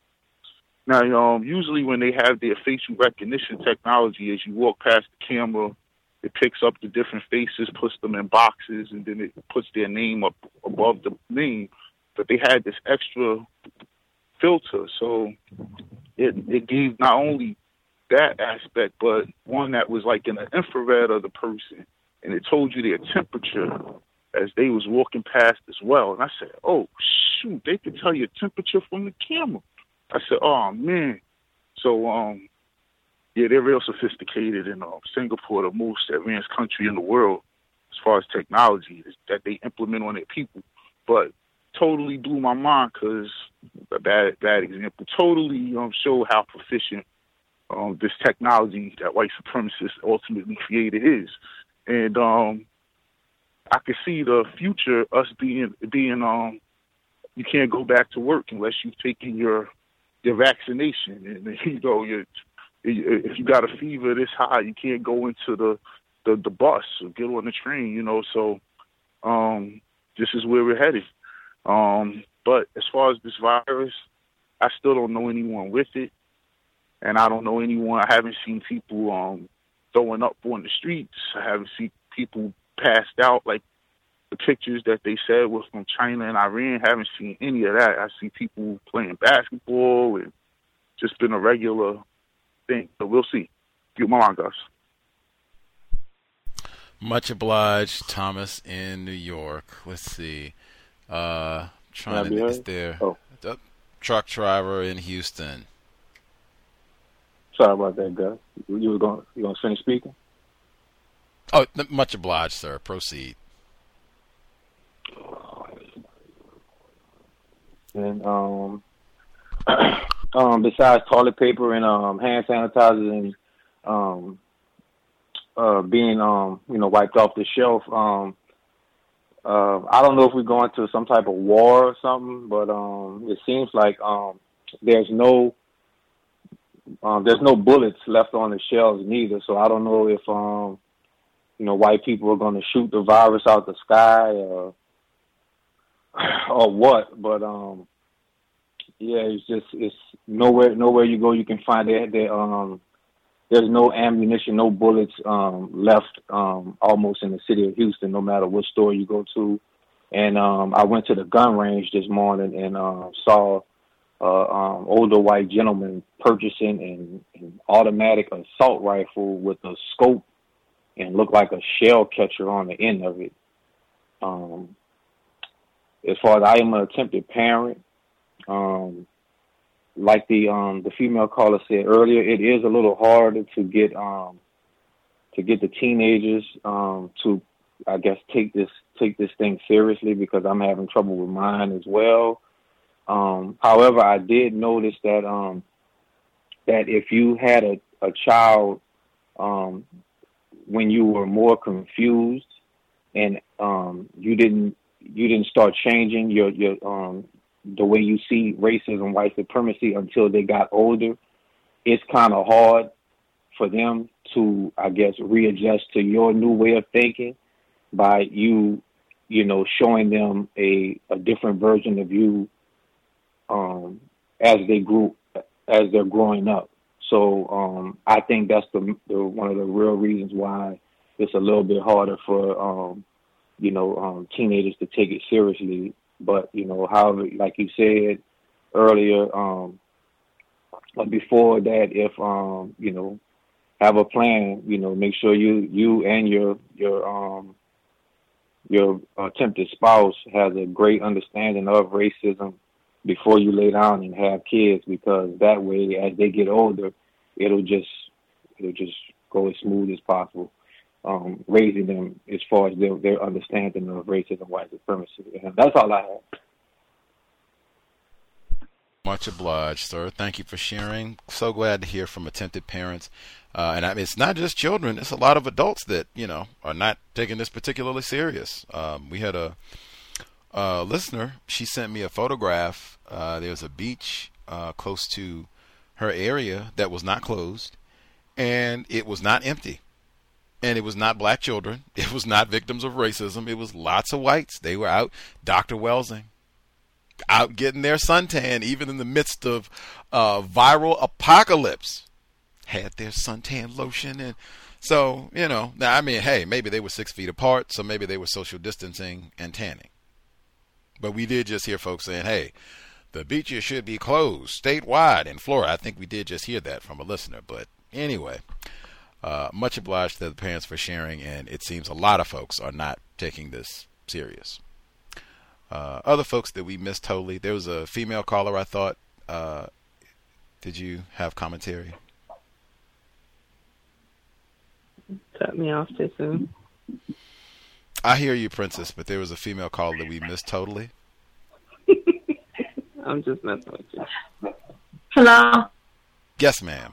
S15: Now, um, usually when they have their facial recognition technology, as you walk past the camera, it picks up the different faces, puts them in boxes, and then it puts their name up above the name. But they had this extra filter, so it it gave not only that aspect, but one that was like in the infrared of the person, and it told you their temperature as they was walking past as well. And I said, oh, shoot, they could tell your temperature from the camera. I said, oh, man. So, um, yeah, they're real sophisticated in uh, Singapore, the most advanced country in the world as far as technology that they implement on their people. But totally blew my mind because, a bad, bad example, totally um, showed how proficient um, this technology that white supremacists ultimately created is. And um, I could see the future, us being, being um, you can't go back to work unless you've taken your your vaccination. And, you know, you're, if you got a fever this high, you can't go into the, the, the bus or get on the train, you know. So um, this is where we're headed. Um, but as far as this virus, I still don't know anyone with it. And I don't know anyone. I haven't seen people um, throwing up on the streets. I haven't seen people passed out like the pictures that they said was from China and Iran. Haven't seen any of that. I see people playing basketball and just been a regular thing. So we'll see. Get my mind, guys.
S4: Much obliged, Thomas in New York. Let's see. Uh, trying to is there oh. uh, truck driver in Houston.
S16: Sorry about that, Gus. You were going you going to finish speaking?
S4: Oh, much obliged, sir. Proceed.
S16: And um, um, besides toilet paper and um, hand sanitizer and um, uh, being um, you know, wiped off the shelf, um, uh, I don't know if we're going to some type of war or something, but um, it seems like um, there's no um, there's no bullets left on the shelves neither. So I don't know if um, you know, white people are going to shoot the virus out the sky or or what, but um, yeah, it's just it's nowhere nowhere you go you can find that there um there's no ammunition, no bullets um left um almost in the city of Houston, no matter what store you go to And um, I went to the gun range this morning and uh, saw uh, um, older white gentleman purchasing an, an automatic assault rifle with a scope and looked like a shell catcher on the end of it. Um, as far as I am an attempted parent, um, like the um, the female caller said earlier, it is a little harder to get um, to get the teenagers um, to, I guess, take this take this thing seriously, because I'm having trouble with mine as well. Um, however, I did notice that um, that if you had a, a child um, when you were more confused and um, you didn't you didn't start changing your your um, the way you see racism, white supremacy until they got older, it's kind of hard for them to, I guess, readjust to your new way of thinking by you, you know, showing them a, a different version of you um, as they grew, as they're growing up. So um, I think that's the, the one of the real reasons why it's a little bit harder for, um, you know, um, teenagers to take it seriously. But, you know, however, like you said earlier, um, before that, if, um, you know, have a plan, you know, make sure you, you and your, your, um, your attempted spouse has a great understanding of racism before you lay down and have kids, because that way, as they get older, it'll just, it'll just go as smooth as possible. Um, raising them as far as their, their understanding of racism and white supremacy. And that's all I have.
S4: Much obliged, sir. Thank you for sharing. So glad to hear from attempted parents. Uh, and I mean, it's not just children. It's a lot of adults that, you know, are not taking this particularly serious. Um, we had a, a listener. She sent me a photograph. Uh, there was a beach uh, close to her area that was not closed, and it was not empty. And it was not black children. It was not victims of racism. It was lots of whites. They were out, Doctor Welsing, out getting their suntan, even in the midst of uh, viral apocalypse. Had their suntan lotion. And so, you know, now, I mean, hey, maybe they were six feet apart, so maybe they were social distancing and tanning. But we did just hear folks saying, hey, the beaches should be closed statewide in Florida. I think we did just hear that from a listener. But anyway, Uh, much obliged to the parents for sharing, and it seems a lot of folks are not taking this serious. Uh, other folks that we missed totally, there was a female caller, I thought. Uh, did you have commentary?
S11: Cut me off too soon.
S4: I hear you, Princess, but there was a female caller that we missed totally.
S11: I'm just messing with you.
S17: Hello?
S4: Yes, ma'am.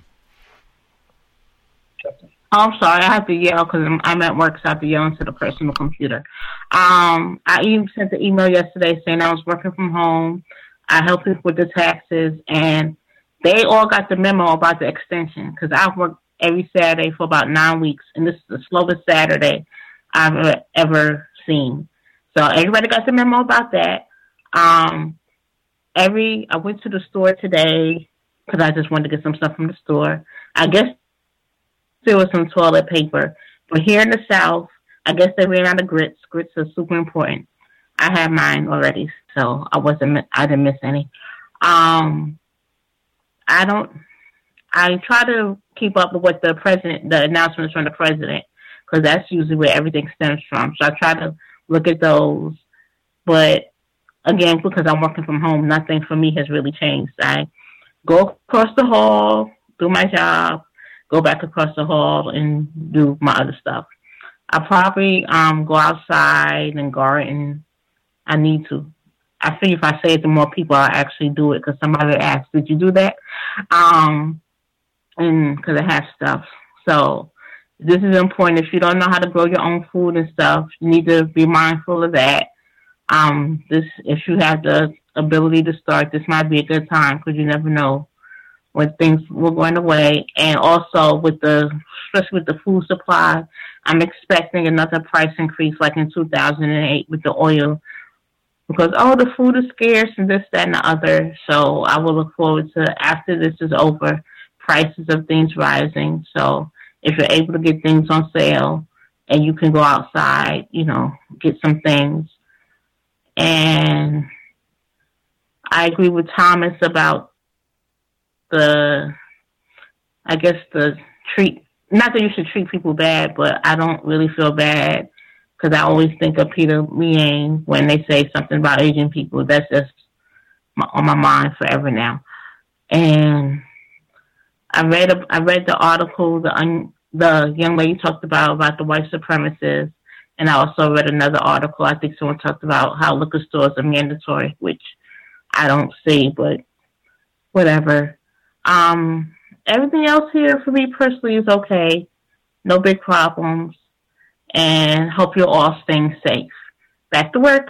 S17: Oh, I'm sorry, I have to yell because I'm, I'm at work, so I have to yell into the personal computer. Um, I even sent an email yesterday saying I was working from home. I helped people with the taxes, and they all got the memo about the extension, because I've worked every Saturday for about nine weeks, and this is the slowest Saturday I've ever seen. So everybody got the memo about that. Um, every I went to the store today because I just wanted to get some stuff from the store. I guess there was some toilet paper. But here in the South, I guess they ran out of grits. Grits are super important. I had mine already, so I wasn't. I didn't miss any. Um, I don't. I try to keep up with what the president, the announcements from the president, because that's usually where everything stems from. So I try to look at those. But again, because I'm working from home, nothing for me has really changed. I go across the hall, do my job, go back across the hall and do my other stuff. I probably um, go outside and garden. I need to. I figure if I say it to more people, I'll actually do it, because somebody asked, did you do that? Um, and because I have stuff. So this is important. If you don't know how to grow your own food and stuff, you need to be mindful of that. Um, this, if you have the ability to start, this might be a good time, because you never know when things were going away. And also with the, especially with the food supply, I'm expecting another price increase like in two thousand eight with the oil, because, oh, the food is scarce and this, that, and the other. So I will look forward to, after this is over, prices of things rising. So if you're able to get things on sale and you can go outside, you know, get some things, And I agree with Thomas about the, I guess the treat, not that you should treat people bad, but I don't really feel bad because I always think of Peter Liang when they say something about Asian people. That's just my, on my mind forever now. And I read a, I read the article the un, the young lady talked about about the white supremacists, and I also read another article. I think someone talked about how liquor stores are mandatory, which I don't see, but whatever. Um, everything else here for me personally is okay. No big problems. And hope you're all staying safe. Back to work.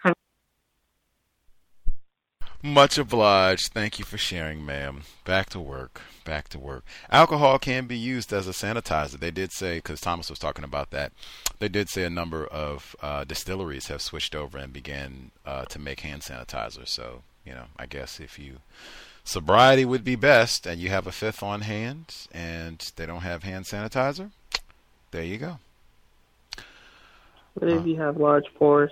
S4: Much obliged. Thank you for sharing, ma'am. Back to work. Back to work. Alcohol can be used as a sanitizer. They did say, because Thomas was talking about that, they did say a number of uh, distilleries have switched over and began uh, to make hand sanitizer. So, you know, I guess if you, sobriety would be best, and you have a fifth on hand, and they don't have hand sanitizer, there you go.
S11: What if uh, you have large pores?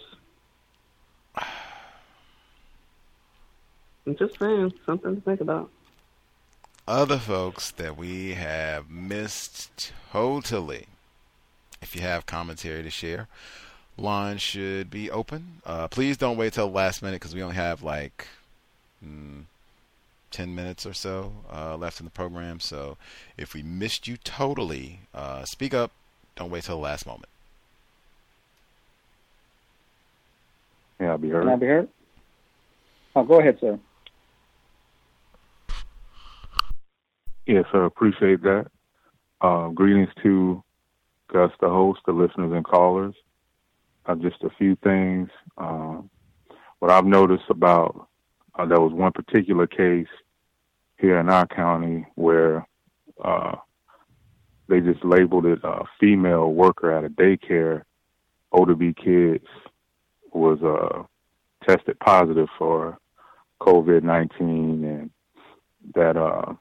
S11: I'm just saying, something to think about.
S4: Other folks that we have missed totally. If you have commentary to share, line should be open. Uh, please don't wait till the last minute because we only have like mm, ten minutes or so uh, left in the program. So if we missed you totally, uh, speak up. Don't wait till the last moment.
S19: May I be heard?
S20: Can I be heard? Oh, go ahead, sir.
S19: Yes, I appreciate that. Uh, greetings to Gus, the host, the listeners and callers. Uh, just a few things. Uh, what I've noticed about, uh, there was one particular case here in our county where uh, they just labeled it a female worker at a daycare. O to B kids was uh, tested positive for COVID nineteen, and that uh,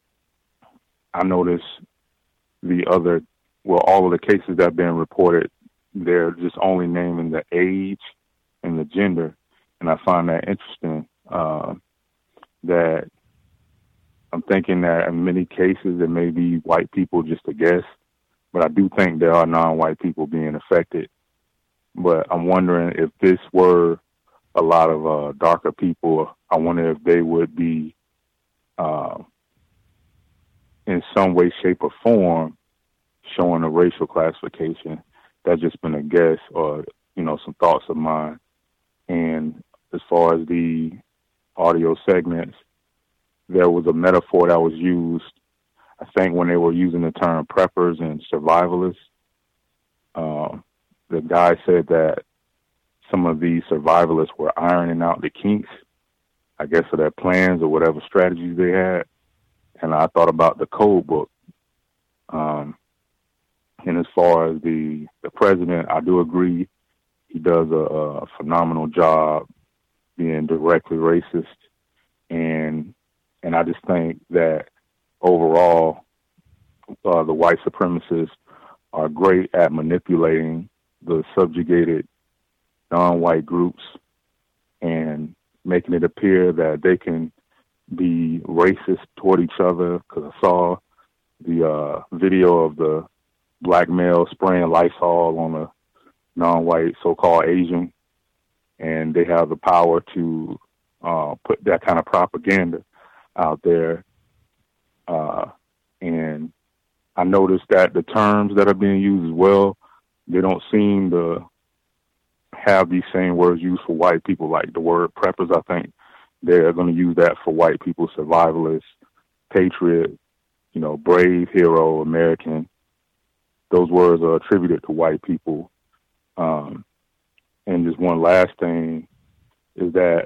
S19: I noticed the other, well, all of the cases that have been reported, they're just only naming the age and the gender, and I find that interesting. Uh, that I'm thinking that in many cases it may be white people just a guess, but I do think there are non-white people being affected. But I'm wondering if this were a lot of uh, darker people, I wonder if they would be uh, in some way, shape, or form showing a racial classification. That's just been a guess or, you know, some thoughts of mine. And as far as the audio segments, there was a metaphor that was used, I think, when they were using the term preppers and survivalists. Um, the guy said that some of these survivalists were ironing out the kinks, I guess, of their plans or whatever strategies they had. And I thought about the code book. Um, and as far as the, the president, I do agree he does a, a phenomenal job being directly racist. And and I just think that overall, uh, the white supremacists are great at manipulating the subjugated non-white groups and making it appear that they can be racist toward each other. Because I saw the uh, video of the black male spraying Lysol on a non-white so-called Asian, and they have the power to uh, put that kind of propaganda out there. Uh, and I noticed that the terms that are being used as well, they don't seem to have these same words used for white people, like the word preppers. I think they're going to use that for white people, survivalists, patriot, you know, brave, hero, American. Those words are attributed to white people. Um, and just one last thing is that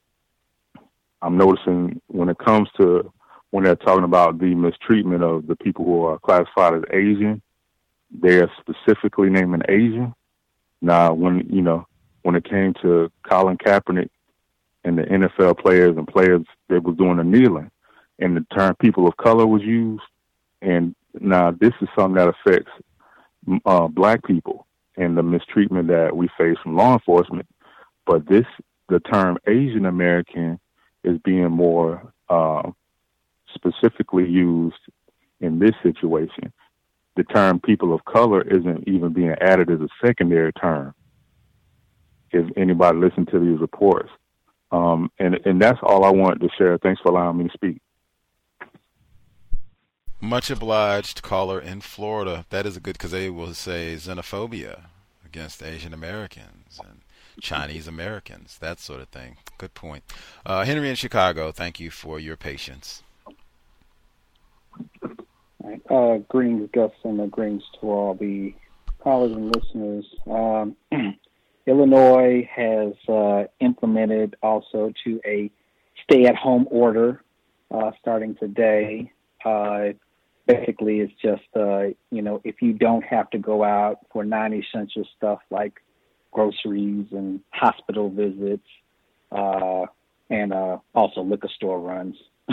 S19: I'm noticing when it comes to when they're talking about the mistreatment of the people who are classified as Asian, they're specifically naming Asian. Now, when, you know, when it came to Colin Kaepernick and the N F L players and players that was doing the kneeling, and the term people of color was used. And now this is something that affects uh, black people and the mistreatment that we face from law enforcement. But this, the term Asian American is being more uh, specifically used in this situation. The term people of color isn't even being added as a secondary term. If anybody listened to these reports. Um, and, and that's all I wanted to share. Thanks for allowing me to speak.
S4: Much obliged, caller in Florida. That is a good, because they will say xenophobia against Asian Americans and Chinese Americans, that sort of thing. Good point. Uh, Henry in Chicago, thank you for your patience.
S20: All right. Uh, greetings, Gus, and greetings to all the callers and listeners. Um, Illinois has uh, implemented also to a stay-at-home order uh, starting today. Uh, basically, it's just, uh, you know, if you don't have to go out for non-essential stuff like groceries and hospital visits uh, and uh, also liquor store runs,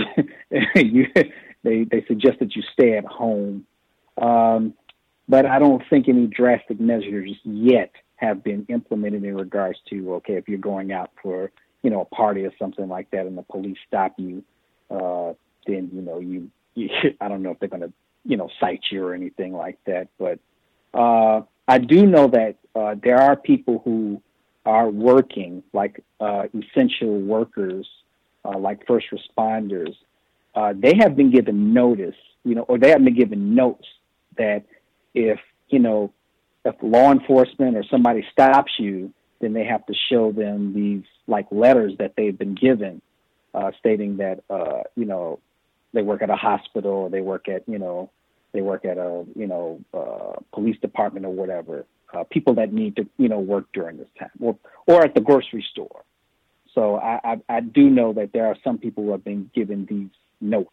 S20: you, they, they suggest that you stay at home. Um, but I don't think any drastic measures yet have been implemented in regards to, okay, if you're going out for, you know, a party or something like that and the police stop you, uh, then, you know, you, you I don't know if they're going to, you know, cite you or anything like that. But uh, I do know that uh, there are people who are working, like uh, essential workers, uh, like first responders. Uh, they have been given notice, you know, or they have been given notes that if, you know, if law enforcement or somebody stops you, then they have to show them these like letters that they've been given, uh, stating that, uh, you know, they work at a hospital or they work at, you know, they work at a, you know, uh, police department or whatever, uh, people that need to, you know, work during this time or, or at the grocery store. So I, I, I do know that there are some people who have been given these notes,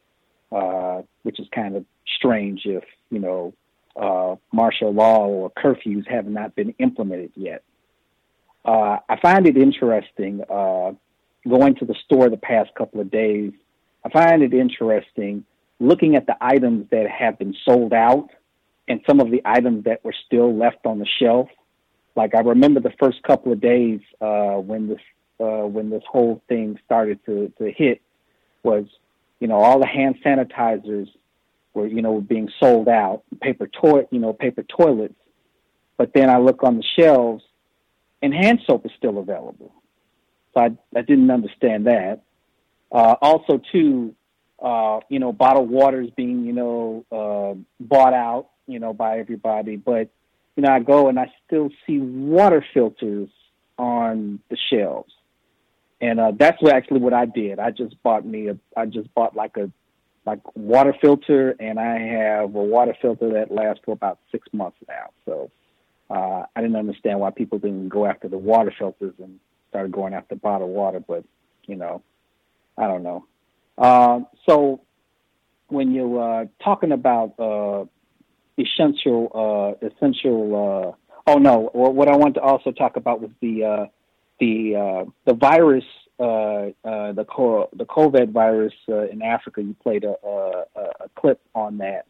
S20: uh, which is kind of strange if, you know, Uh, martial law or curfews have not been implemented yet. Uh, I find it interesting uh, going to the store the past couple of days. I find it interesting looking at the items that have been sold out and some of the items that were still left on the shelf. Like I remember the first couple of days uh, when this uh, when this whole thing started to, to hit was, you know, all the hand sanitizers were, you know, being sold out, paper toilet, you know, paper toilets. But then I look on the shelves and hand soap is still available. So I, I didn't understand that. Uh, also, too, uh, you know, bottled water is being, you know, uh, bought out, you know, by everybody. But, you know, I go and I still see water filters on the shelves. And uh, that's what actually what I did. I just bought me a, I just bought like a, like water filter, and I have a water filter that lasts for about six months now. So uh, I didn't understand why people didn't go after the water filters and started going after bottled water, but, you know, I don't know. Uh, so when you're uh, talking about uh, essential, uh, essential, uh, oh no, what I wanted to also talk about was the uh, the uh, the virus. Uh, uh, the co- the COVID virus uh, in Africa. You played a, a, a clip on that,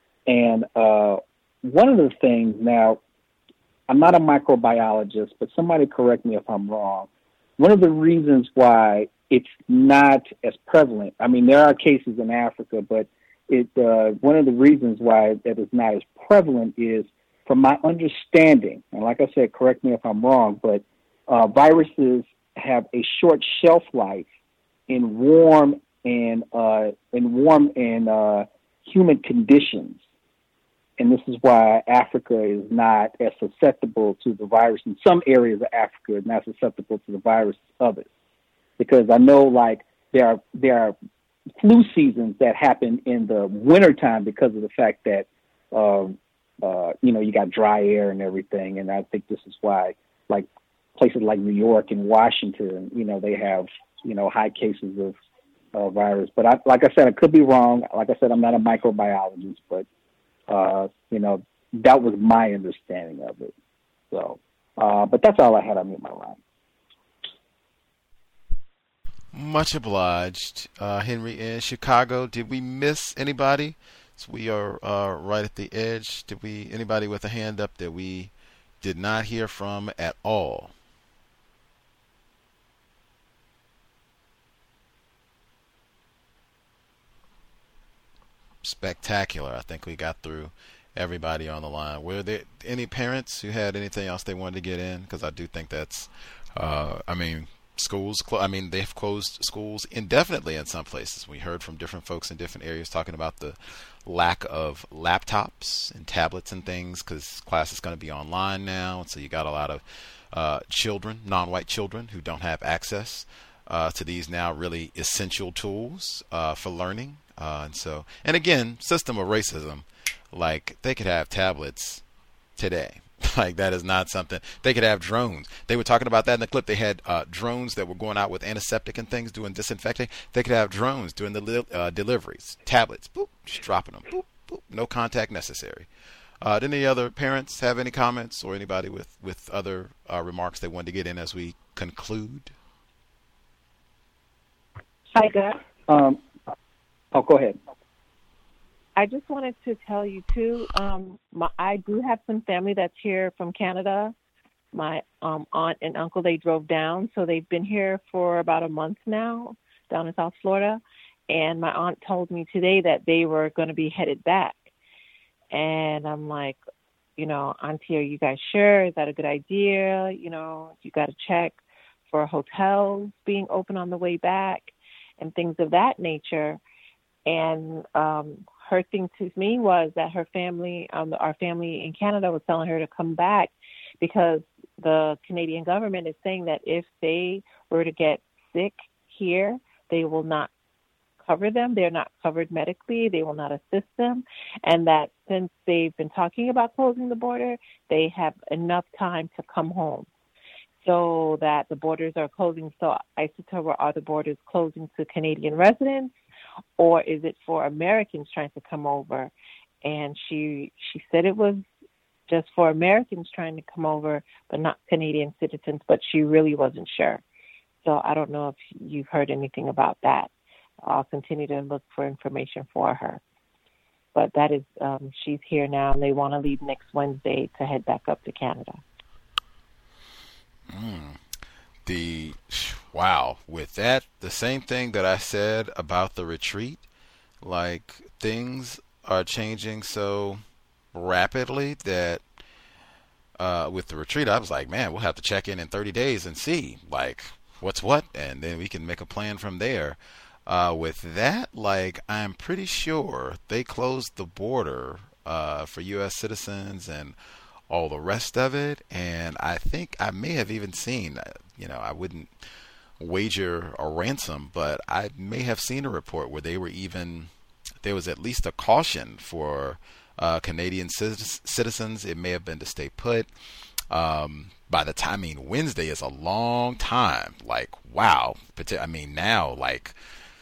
S20: and uh, one of the things. Now, I'm not a microbiologist, but somebody correct me if I'm wrong. One of the reasons why it's not as prevalent. I mean, there are cases in Africa, but it uh, one of the reasons why that is not as prevalent is, from my understanding, and like I said, correct me if I'm wrong, but uh, viruses have a short shelf life in warm and uh, in warm and uh, humid conditions, and this is why Africa is not as susceptible to the virus. In some areas of Africa, is not susceptible to the virus as others, because I know like there are there are flu seasons that happen in the wintertime because of the fact that uh, uh, you know you got dry air and everything, and I think this is why like. Places like New York and Washington, you know, they have, you know, high cases of uh, virus. But I, like I said, I could be wrong. Like I said, I'm not a microbiologist, but, uh, you know, that was my understanding of it. So, uh, but that's all I had on my line.
S4: Much obliged. Uh, Henry in Chicago, did we miss anybody? So we are uh, right at the edge. Did we, anybody with a hand up that we did not hear from at all? spectacular. I think we got through everybody on the line. Were there any parents who had anything else they wanted to get in? Because I do think that's, uh, I mean, schools, clo- I mean, they've closed schools indefinitely in some places. We heard from different folks in different areas talking about the lack of laptops and tablets and things because class is going to be online now. And so you got a lot of uh, children, non-white children, who don't have access uh, to these now really essential tools uh, for learning. Uh, and so, and again, system of racism, like they could have tablets today. Like that is not something. They could have drones. They were talking about that in the clip. They had uh, drones that were going out with antiseptic and things, doing disinfecting. They could have drones doing the li- uh, deliveries. Tablets, boop, just dropping them, boop, boop, no contact necessary. Uh, did any other parents have any comments, or anybody with with other uh, remarks they wanted to get in as we conclude?
S10: Hi, Gus.
S20: Um, oh, go ahead.
S10: I just wanted to tell you too. Um, my, I do have some family that's here from Canada. My um, aunt and uncle, they drove down, so they've been here for about a month now, down in South Florida. And my aunt told me today that they were going to be headed back. And I'm like, you know, Auntie, are you guys sure? Is that a good idea? You know, you got to check for hotels being open on the way back and things of that nature. And um, her thing to me was that her family, um, our family in Canada, was telling her to come back because the Canadian government is saying that if they were to get sick here, they will not cover them. They're not covered medically. They will not assist them. And that since they've been talking about closing the border, they have enough time to come home. So that the borders are closing. So I said to her, are the borders closing to Canadian residents? Or is it for Americans trying to come over? And she she said it was just for Americans trying to come over, but not Canadian citizens, but she really wasn't sure. So I don't know if you've heard anything about that. I'll continue to look for information for her. But that is, um, she's here now, and they want to leave next Wednesday to head back up to Canada.
S4: Mm. The wow, with that, the same thing that I said about the retreat, like things are changing so rapidly that uh, with the retreat, I was like, man, we'll have to check in in thirty days and see like what's what, and then we can make a plan from there. Uh, with that, like I'm pretty sure they closed the border uh, for U S citizens and all the rest of it, and I think I may have even seen, you know, I wouldn't wager a ransom, but I may have seen a report where they were even, there was at least a caution for uh, Canadian citizens. It may have been to stay put. Um, by the time, I mean, Wednesday is a long time. Like, wow. I mean, now, like,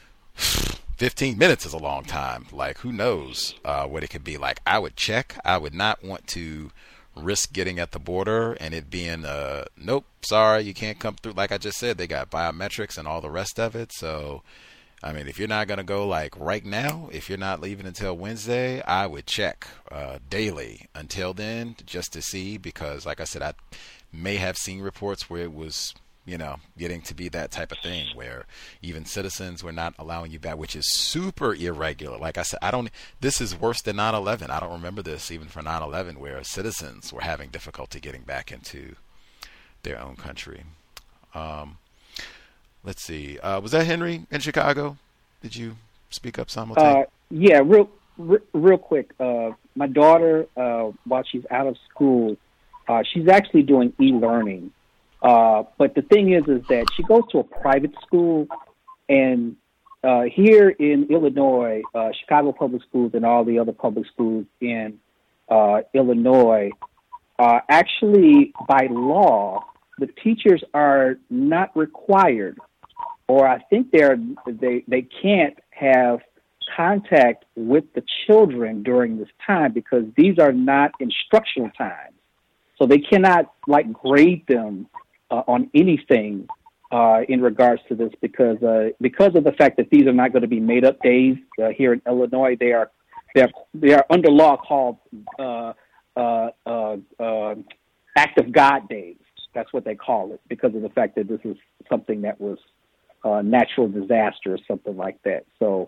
S4: fifteen minutes is a long time. Like, who knows uh, what it could be. Like, I would check. I would not want to risk getting at the border and it being uh nope, sorry, you can't come through. Like I just said, they got biometrics and all the rest of it. So I mean, if you're not going to go like right now, if you're not leaving until Wednesday, I would check uh daily until then, just to see, because like I said, I may have seen reports where it was, you know, getting to be that type of thing where even citizens were not allowing you back, which is super irregular. Like I said, I don't, this is worse than nine eleven. I don't remember this even for nine eleven where citizens were having difficulty getting back into their own country. Um, let's see. Uh, was that Henry in Chicago? Did you speak up simultaneously?
S20: Uh, yeah, real, real, real quick. Uh, my daughter, uh, while she's out of school, uh, she's actually doing e-learning. Uh, but the thing is, is that she goes to a private school, and uh, here in Illinois, uh, Chicago Public Schools and all the other public schools in uh, Illinois, uh, actually by law, the teachers are not required, or I think they're they they can't have contact with the children during this time because these are not instructional times, so they cannot like grade them Uh, on anything uh, in regards to this because uh, because of the fact that these are not going to be made up days uh, here in Illinois. They are they are they are under law called uh, uh, uh, uh, Act of God days. That's what they call it because of the fact that this is something that was a natural disaster or something like that. So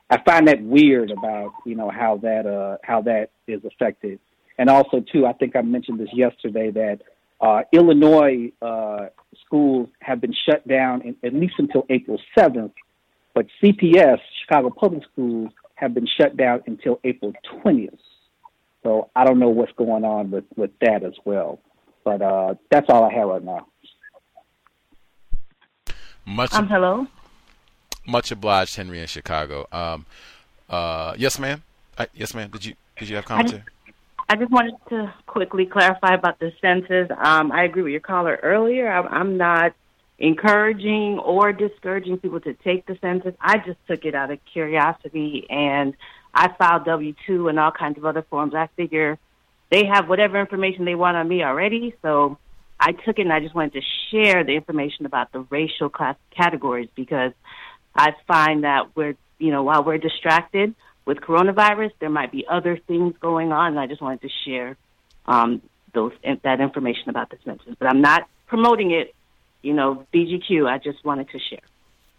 S20: I find that weird about, you know, how that uh, how that is affected. And also, too, I think I mentioned this yesterday, that uh, Illinois uh, schools have been shut down in, at least until April seventh, but C P S, Chicago Public Schools, have been shut down until April twentieth. So I don't know what's going on with, with that as well. But uh, that's all I have right now.
S4: Much
S9: Um, hello.
S4: Much obliged, Henry in Chicago. Um, uh, yes, ma'am. I, yes, ma'am. Did you did you have commentary?
S9: I just wanted to quickly clarify about the census. Um, I agree with your caller earlier. I'm, I'm not encouraging or discouraging people to take the census. I just took it out of curiosity, and I filed W two and all kinds of other forms. I figure they have whatever information they want on me already, so I took it and I just wanted to share the information about the racial class categories, because I find that we're, you know, while we're distracted with coronavirus, there might be other things going on, and I just wanted to share um, those that information about the census. But I'm not promoting it, you know, B G Q. I just wanted to share.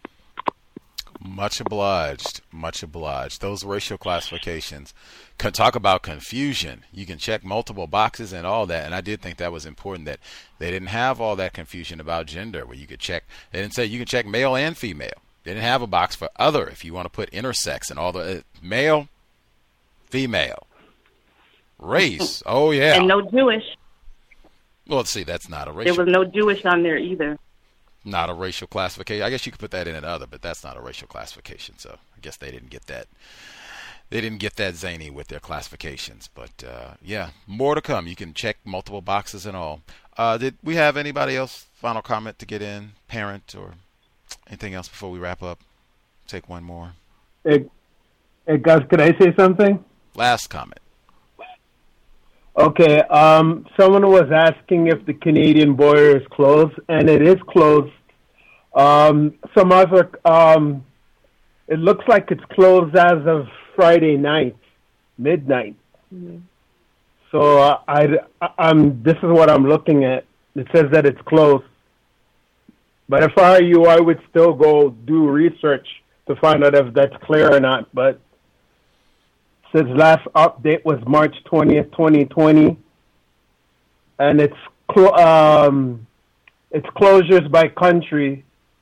S4: Much obliged. Much obliged. Those racial classifications can talk about confusion. You can check multiple boxes and all that. And I did think that was important, that they didn't have all that confusion about gender, where you could check. They didn't say you can check male and female. They didn't have a box for other if you want to put intersex and all the uh, male, female, race. Oh, yeah.
S9: And no Jewish.
S4: Well, see, that's not a racial.
S9: There was no Jewish on there either.
S4: Not a racial classification. I guess you could put that in another, but that's not a racial classification. So I guess they didn't get that. They didn't get that zany with their classifications. But uh, yeah, more to come. You can check multiple boxes and all. Uh, did we have anybody else? Final comment to get in? Parent or anything else before we wrap up? Take one more.
S14: Hey, hey Gus, could I say something?
S4: Last comment.
S14: Okay, um, someone was asking if the Canadian border is closed, and it is closed. Um, some other, um, it looks like it's closed as of Friday night, midnight. Mm-hmm. So uh, I, I'm, this is what I'm looking at. It says that it's closed. But if I were you, I would still go do research to find out if that's clear or not. But since last update was March twentieth, twenty twenty, and it's clo- um, it's closures by country.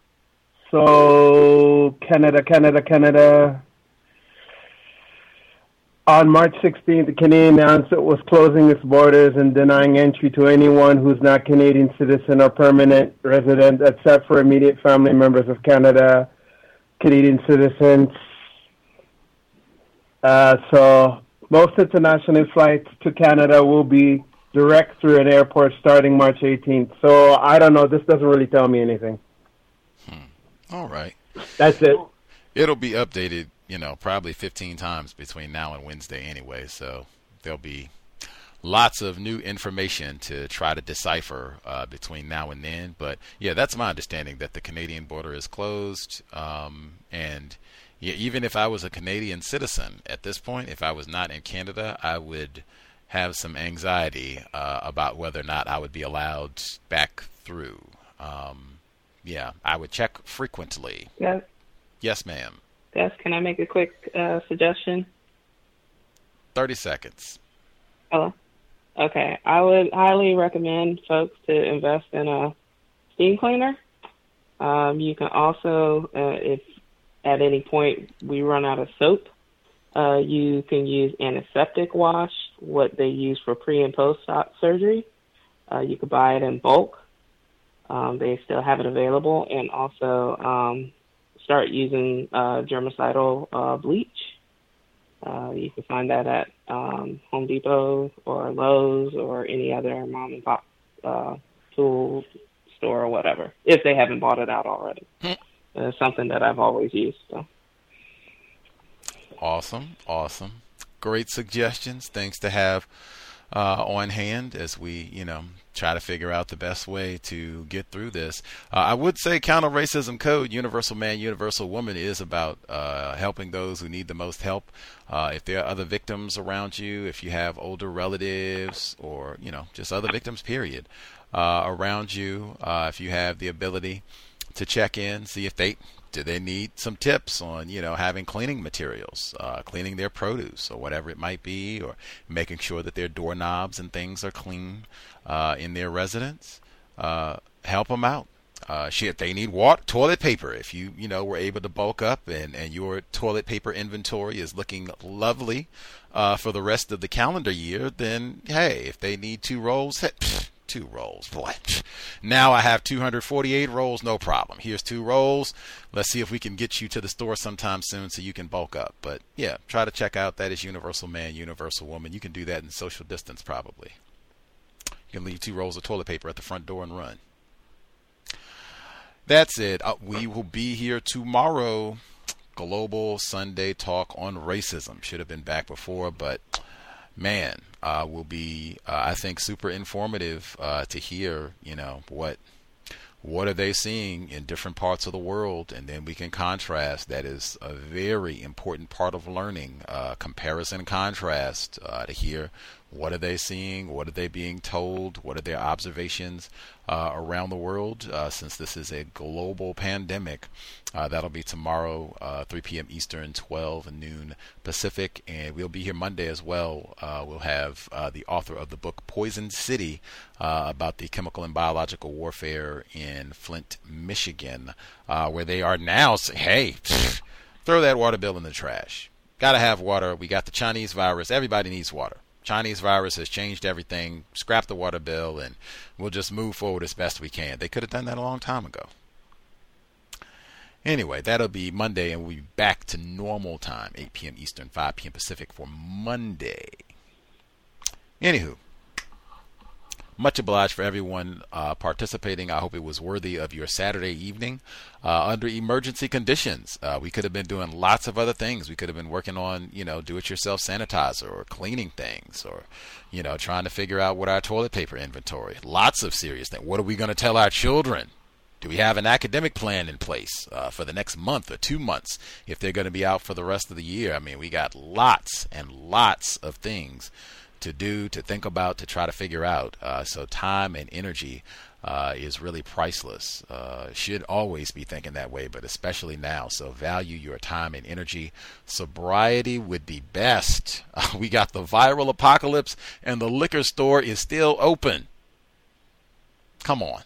S14: So Canada, Canada, Canada. On March sixteenth, the Canadian announced it was closing its borders and denying entry to anyone who's not Canadian citizen or permanent resident, except for immediate family members of Canada, Canadian citizens. Uh, so most international flights to Canada will be direct through an airport starting March eighteenth. So I don't know. This doesn't really tell me anything.
S4: Hmm. All right.
S14: That's it.
S4: It'll be updated, you know, probably fifteen times between now and Wednesday anyway. So there'll be lots of new information to try to decipher uh, between now and then. But yeah, that's my understanding, that the Canadian border is closed. Um, and yeah, even if I was a Canadian citizen at this point, if I was not in Canada, I would have some anxiety uh, about whether or not I would be allowed back through. Um, yeah, I would check frequently.
S11: Yes.
S4: Yes, ma'am.
S11: Yes, can I make a quick uh, suggestion?
S4: thirty seconds.
S11: Hello? Okay. I would highly recommend folks to invest in a steam cleaner. Um, you can also, uh, if at any point we run out of soap, uh, you can use antiseptic wash, what they use for pre- and post-op surgery. Uh, you could buy it in bulk. Um, they still have it available. And also um, start using uh, germicidal uh, bleach. Uh, you can find that at um, Home Depot or Lowe's or any other mom and pop uh, tool store or whatever, if they haven't bought it out already. It's something that I've always used. So.
S4: Awesome, awesome. Great suggestions, things to have uh, on hand as we, you know, try to figure out the best way to get through this. Uh, I would say Counter Racism Code, Universal Man, Universal Woman, is about uh, helping those who need the most help. Uh, if there are other victims around you, if you have older relatives or, you know, just other victims, period, uh, around you, uh, if you have the ability to check in, see if they Do they need some tips on, you know, having cleaning materials, uh, cleaning their produce or whatever it might be, or making sure that their doorknobs and things are clean uh, in their residence? Uh, help them out. Uh, shit, they need water, toilet paper. If you, you know, were able to bulk up and, and your toilet paper inventory is looking lovely uh, for the rest of the calendar year, then, hey, if they need two rolls, hey, pfft, two rolls, boy. Pfft. Now I have two hundred forty-eight rolls, no problem. Here's two rolls. Let's see if we can get you to the store sometime soon so you can bulk up. But, yeah, try to check out That Is Universal Man, Universal Woman. You can do that in social distance probably. You can leave two rolls of toilet paper at the front door and run. That's it. Uh, we will be here tomorrow. Global Sunday Talk on Racism. Should have been back before, but man, uh, will be, uh, I think, super informative uh, to hear, you know, what what are they seeing in different parts of the world, and then we can contrast. That is a very important part of learning, uh, comparison and contrast, uh, to hear what are they seeing, what are they being told, what are their observations uh, around the world, uh, since this is a global pandemic. Uh, that'll be tomorrow, uh, three p.m. Eastern, twelve noon Pacific, and we'll be here Monday as well. Uh, we'll have uh, the author of the book Poison City, uh, about the chemical and biological warfare in Flint, Michigan, uh, where they are now saying, hey, pfft, throw that water bill in the trash. Gotta have water. We got the Chinese virus. Everybody needs water. Chinese virus has changed everything. Scrap the water bill, and we'll just move forward as best we can. They could have done that a long time ago. Anyway, that'll be Monday, and we'll be back to normal time, eight p.m. Eastern, five p.m. Pacific for Monday. Anywho, much obliged for everyone uh, participating. I hope it was worthy of your Saturday evening. Uh, under emergency conditions, uh, we could have been doing lots of other things. We could have been working on, you know, do-it-yourself sanitizer or cleaning things, or, you know, trying to figure out what our toilet paper inventory. Lots of serious things. What are we going to tell our children? Do we have an academic plan in place uh, for the next month or two months if they're going to be out for the rest of the year? I mean, we got lots and lots of things to do, to think about, to try to figure out. Uh, so time and energy uh, is really priceless. Uh, should always be thinking that way, but especially now. So value your time and energy. Sobriety would be best. Uh, we got the viral apocalypse, and the liquor store is still open. Come on.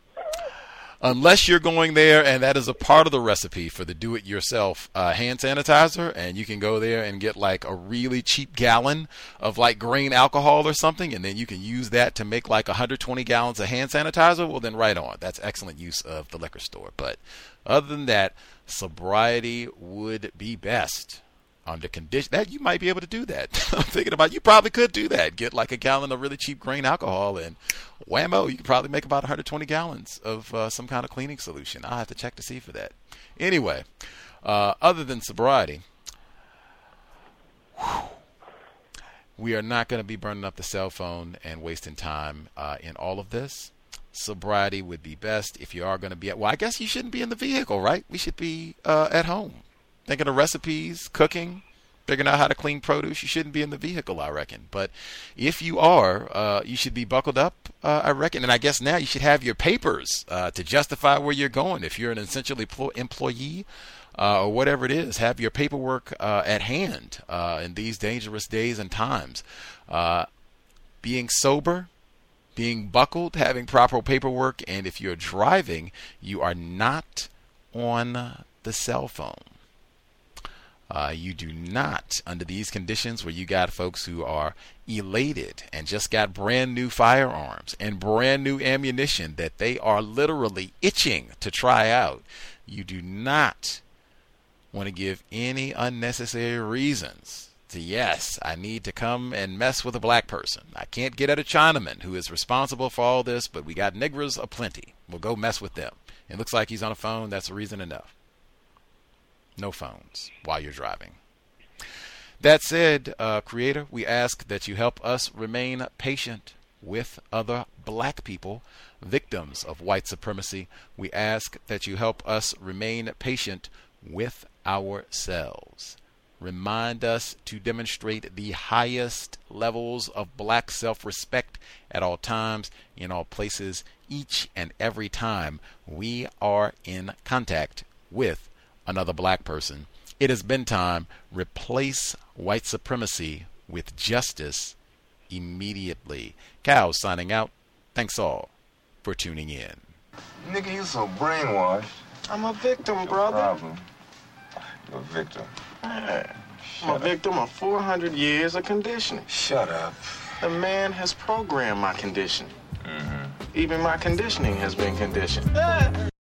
S4: Unless you're going there, and that is a part of the recipe for the do-it-yourself uh, hand sanitizer, and you can go there and get like a really cheap gallon of like grain alcohol or something, and then you can use that to make like one hundred twenty gallons of hand sanitizer, well then right on. That's excellent use of the liquor store. But other than that, sobriety would be best. Under condition that you might be able to do that. I'm thinking about, you probably could do that. Get like a gallon of really cheap grain alcohol, and whammo, you could probably make about one hundred twenty gallons of uh, some kind of cleaning solution. I'll have to check to see for that. Anyway, uh, other than sobriety, whew, we are not going to be burning up the cell phone and wasting time uh, in all of this. Sobriety would be best. If you are going to be at, well, I guess you shouldn't be in the vehicle, right? We should be uh, at home. Thinking of recipes, cooking, figuring out how to clean produce. You shouldn't be in the vehicle, I reckon. But if you are, uh, you should be buckled up, uh, I reckon. And I guess now you should have your papers uh, to justify where you're going. If you're an essential employee uh, or whatever it is, have your paperwork uh, at hand uh, in these dangerous days and times. Uh, being sober, being buckled, having proper paperwork, and if you're driving, you are not on the cell phone. Uh, you do not, under these conditions where you got folks who are elated and just got brand new firearms and brand new ammunition that they are literally itching to try out, you do not want to give any unnecessary reasons to, yes, I need to come and mess with a black person. I can't get at a Chinaman who is responsible for all this, but we got niggers aplenty. We'll go mess with them. It looks like he's on a phone. That's a reason enough. No phones while you're driving. That said, uh, Creator, we ask that you help us remain patient with other black people, victims of white supremacy. We ask that you help us remain patient with ourselves. Remind us to demonstrate the highest levels of black self-respect at all times, in all places, each and every time we are in contact with another black person. It has been time. Replace white supremacy with justice immediately. Cal signing out. Thanks all for tuning in.
S21: Nigga, you so brainwashed. I'm a victim, no brother. Problem. You're a victim.
S22: Man, I'm a victim of four hundred years of conditioning.
S21: Shut up.
S22: The man has programmed my conditioning.
S21: Mm-hmm.
S22: Even my conditioning has been conditioned.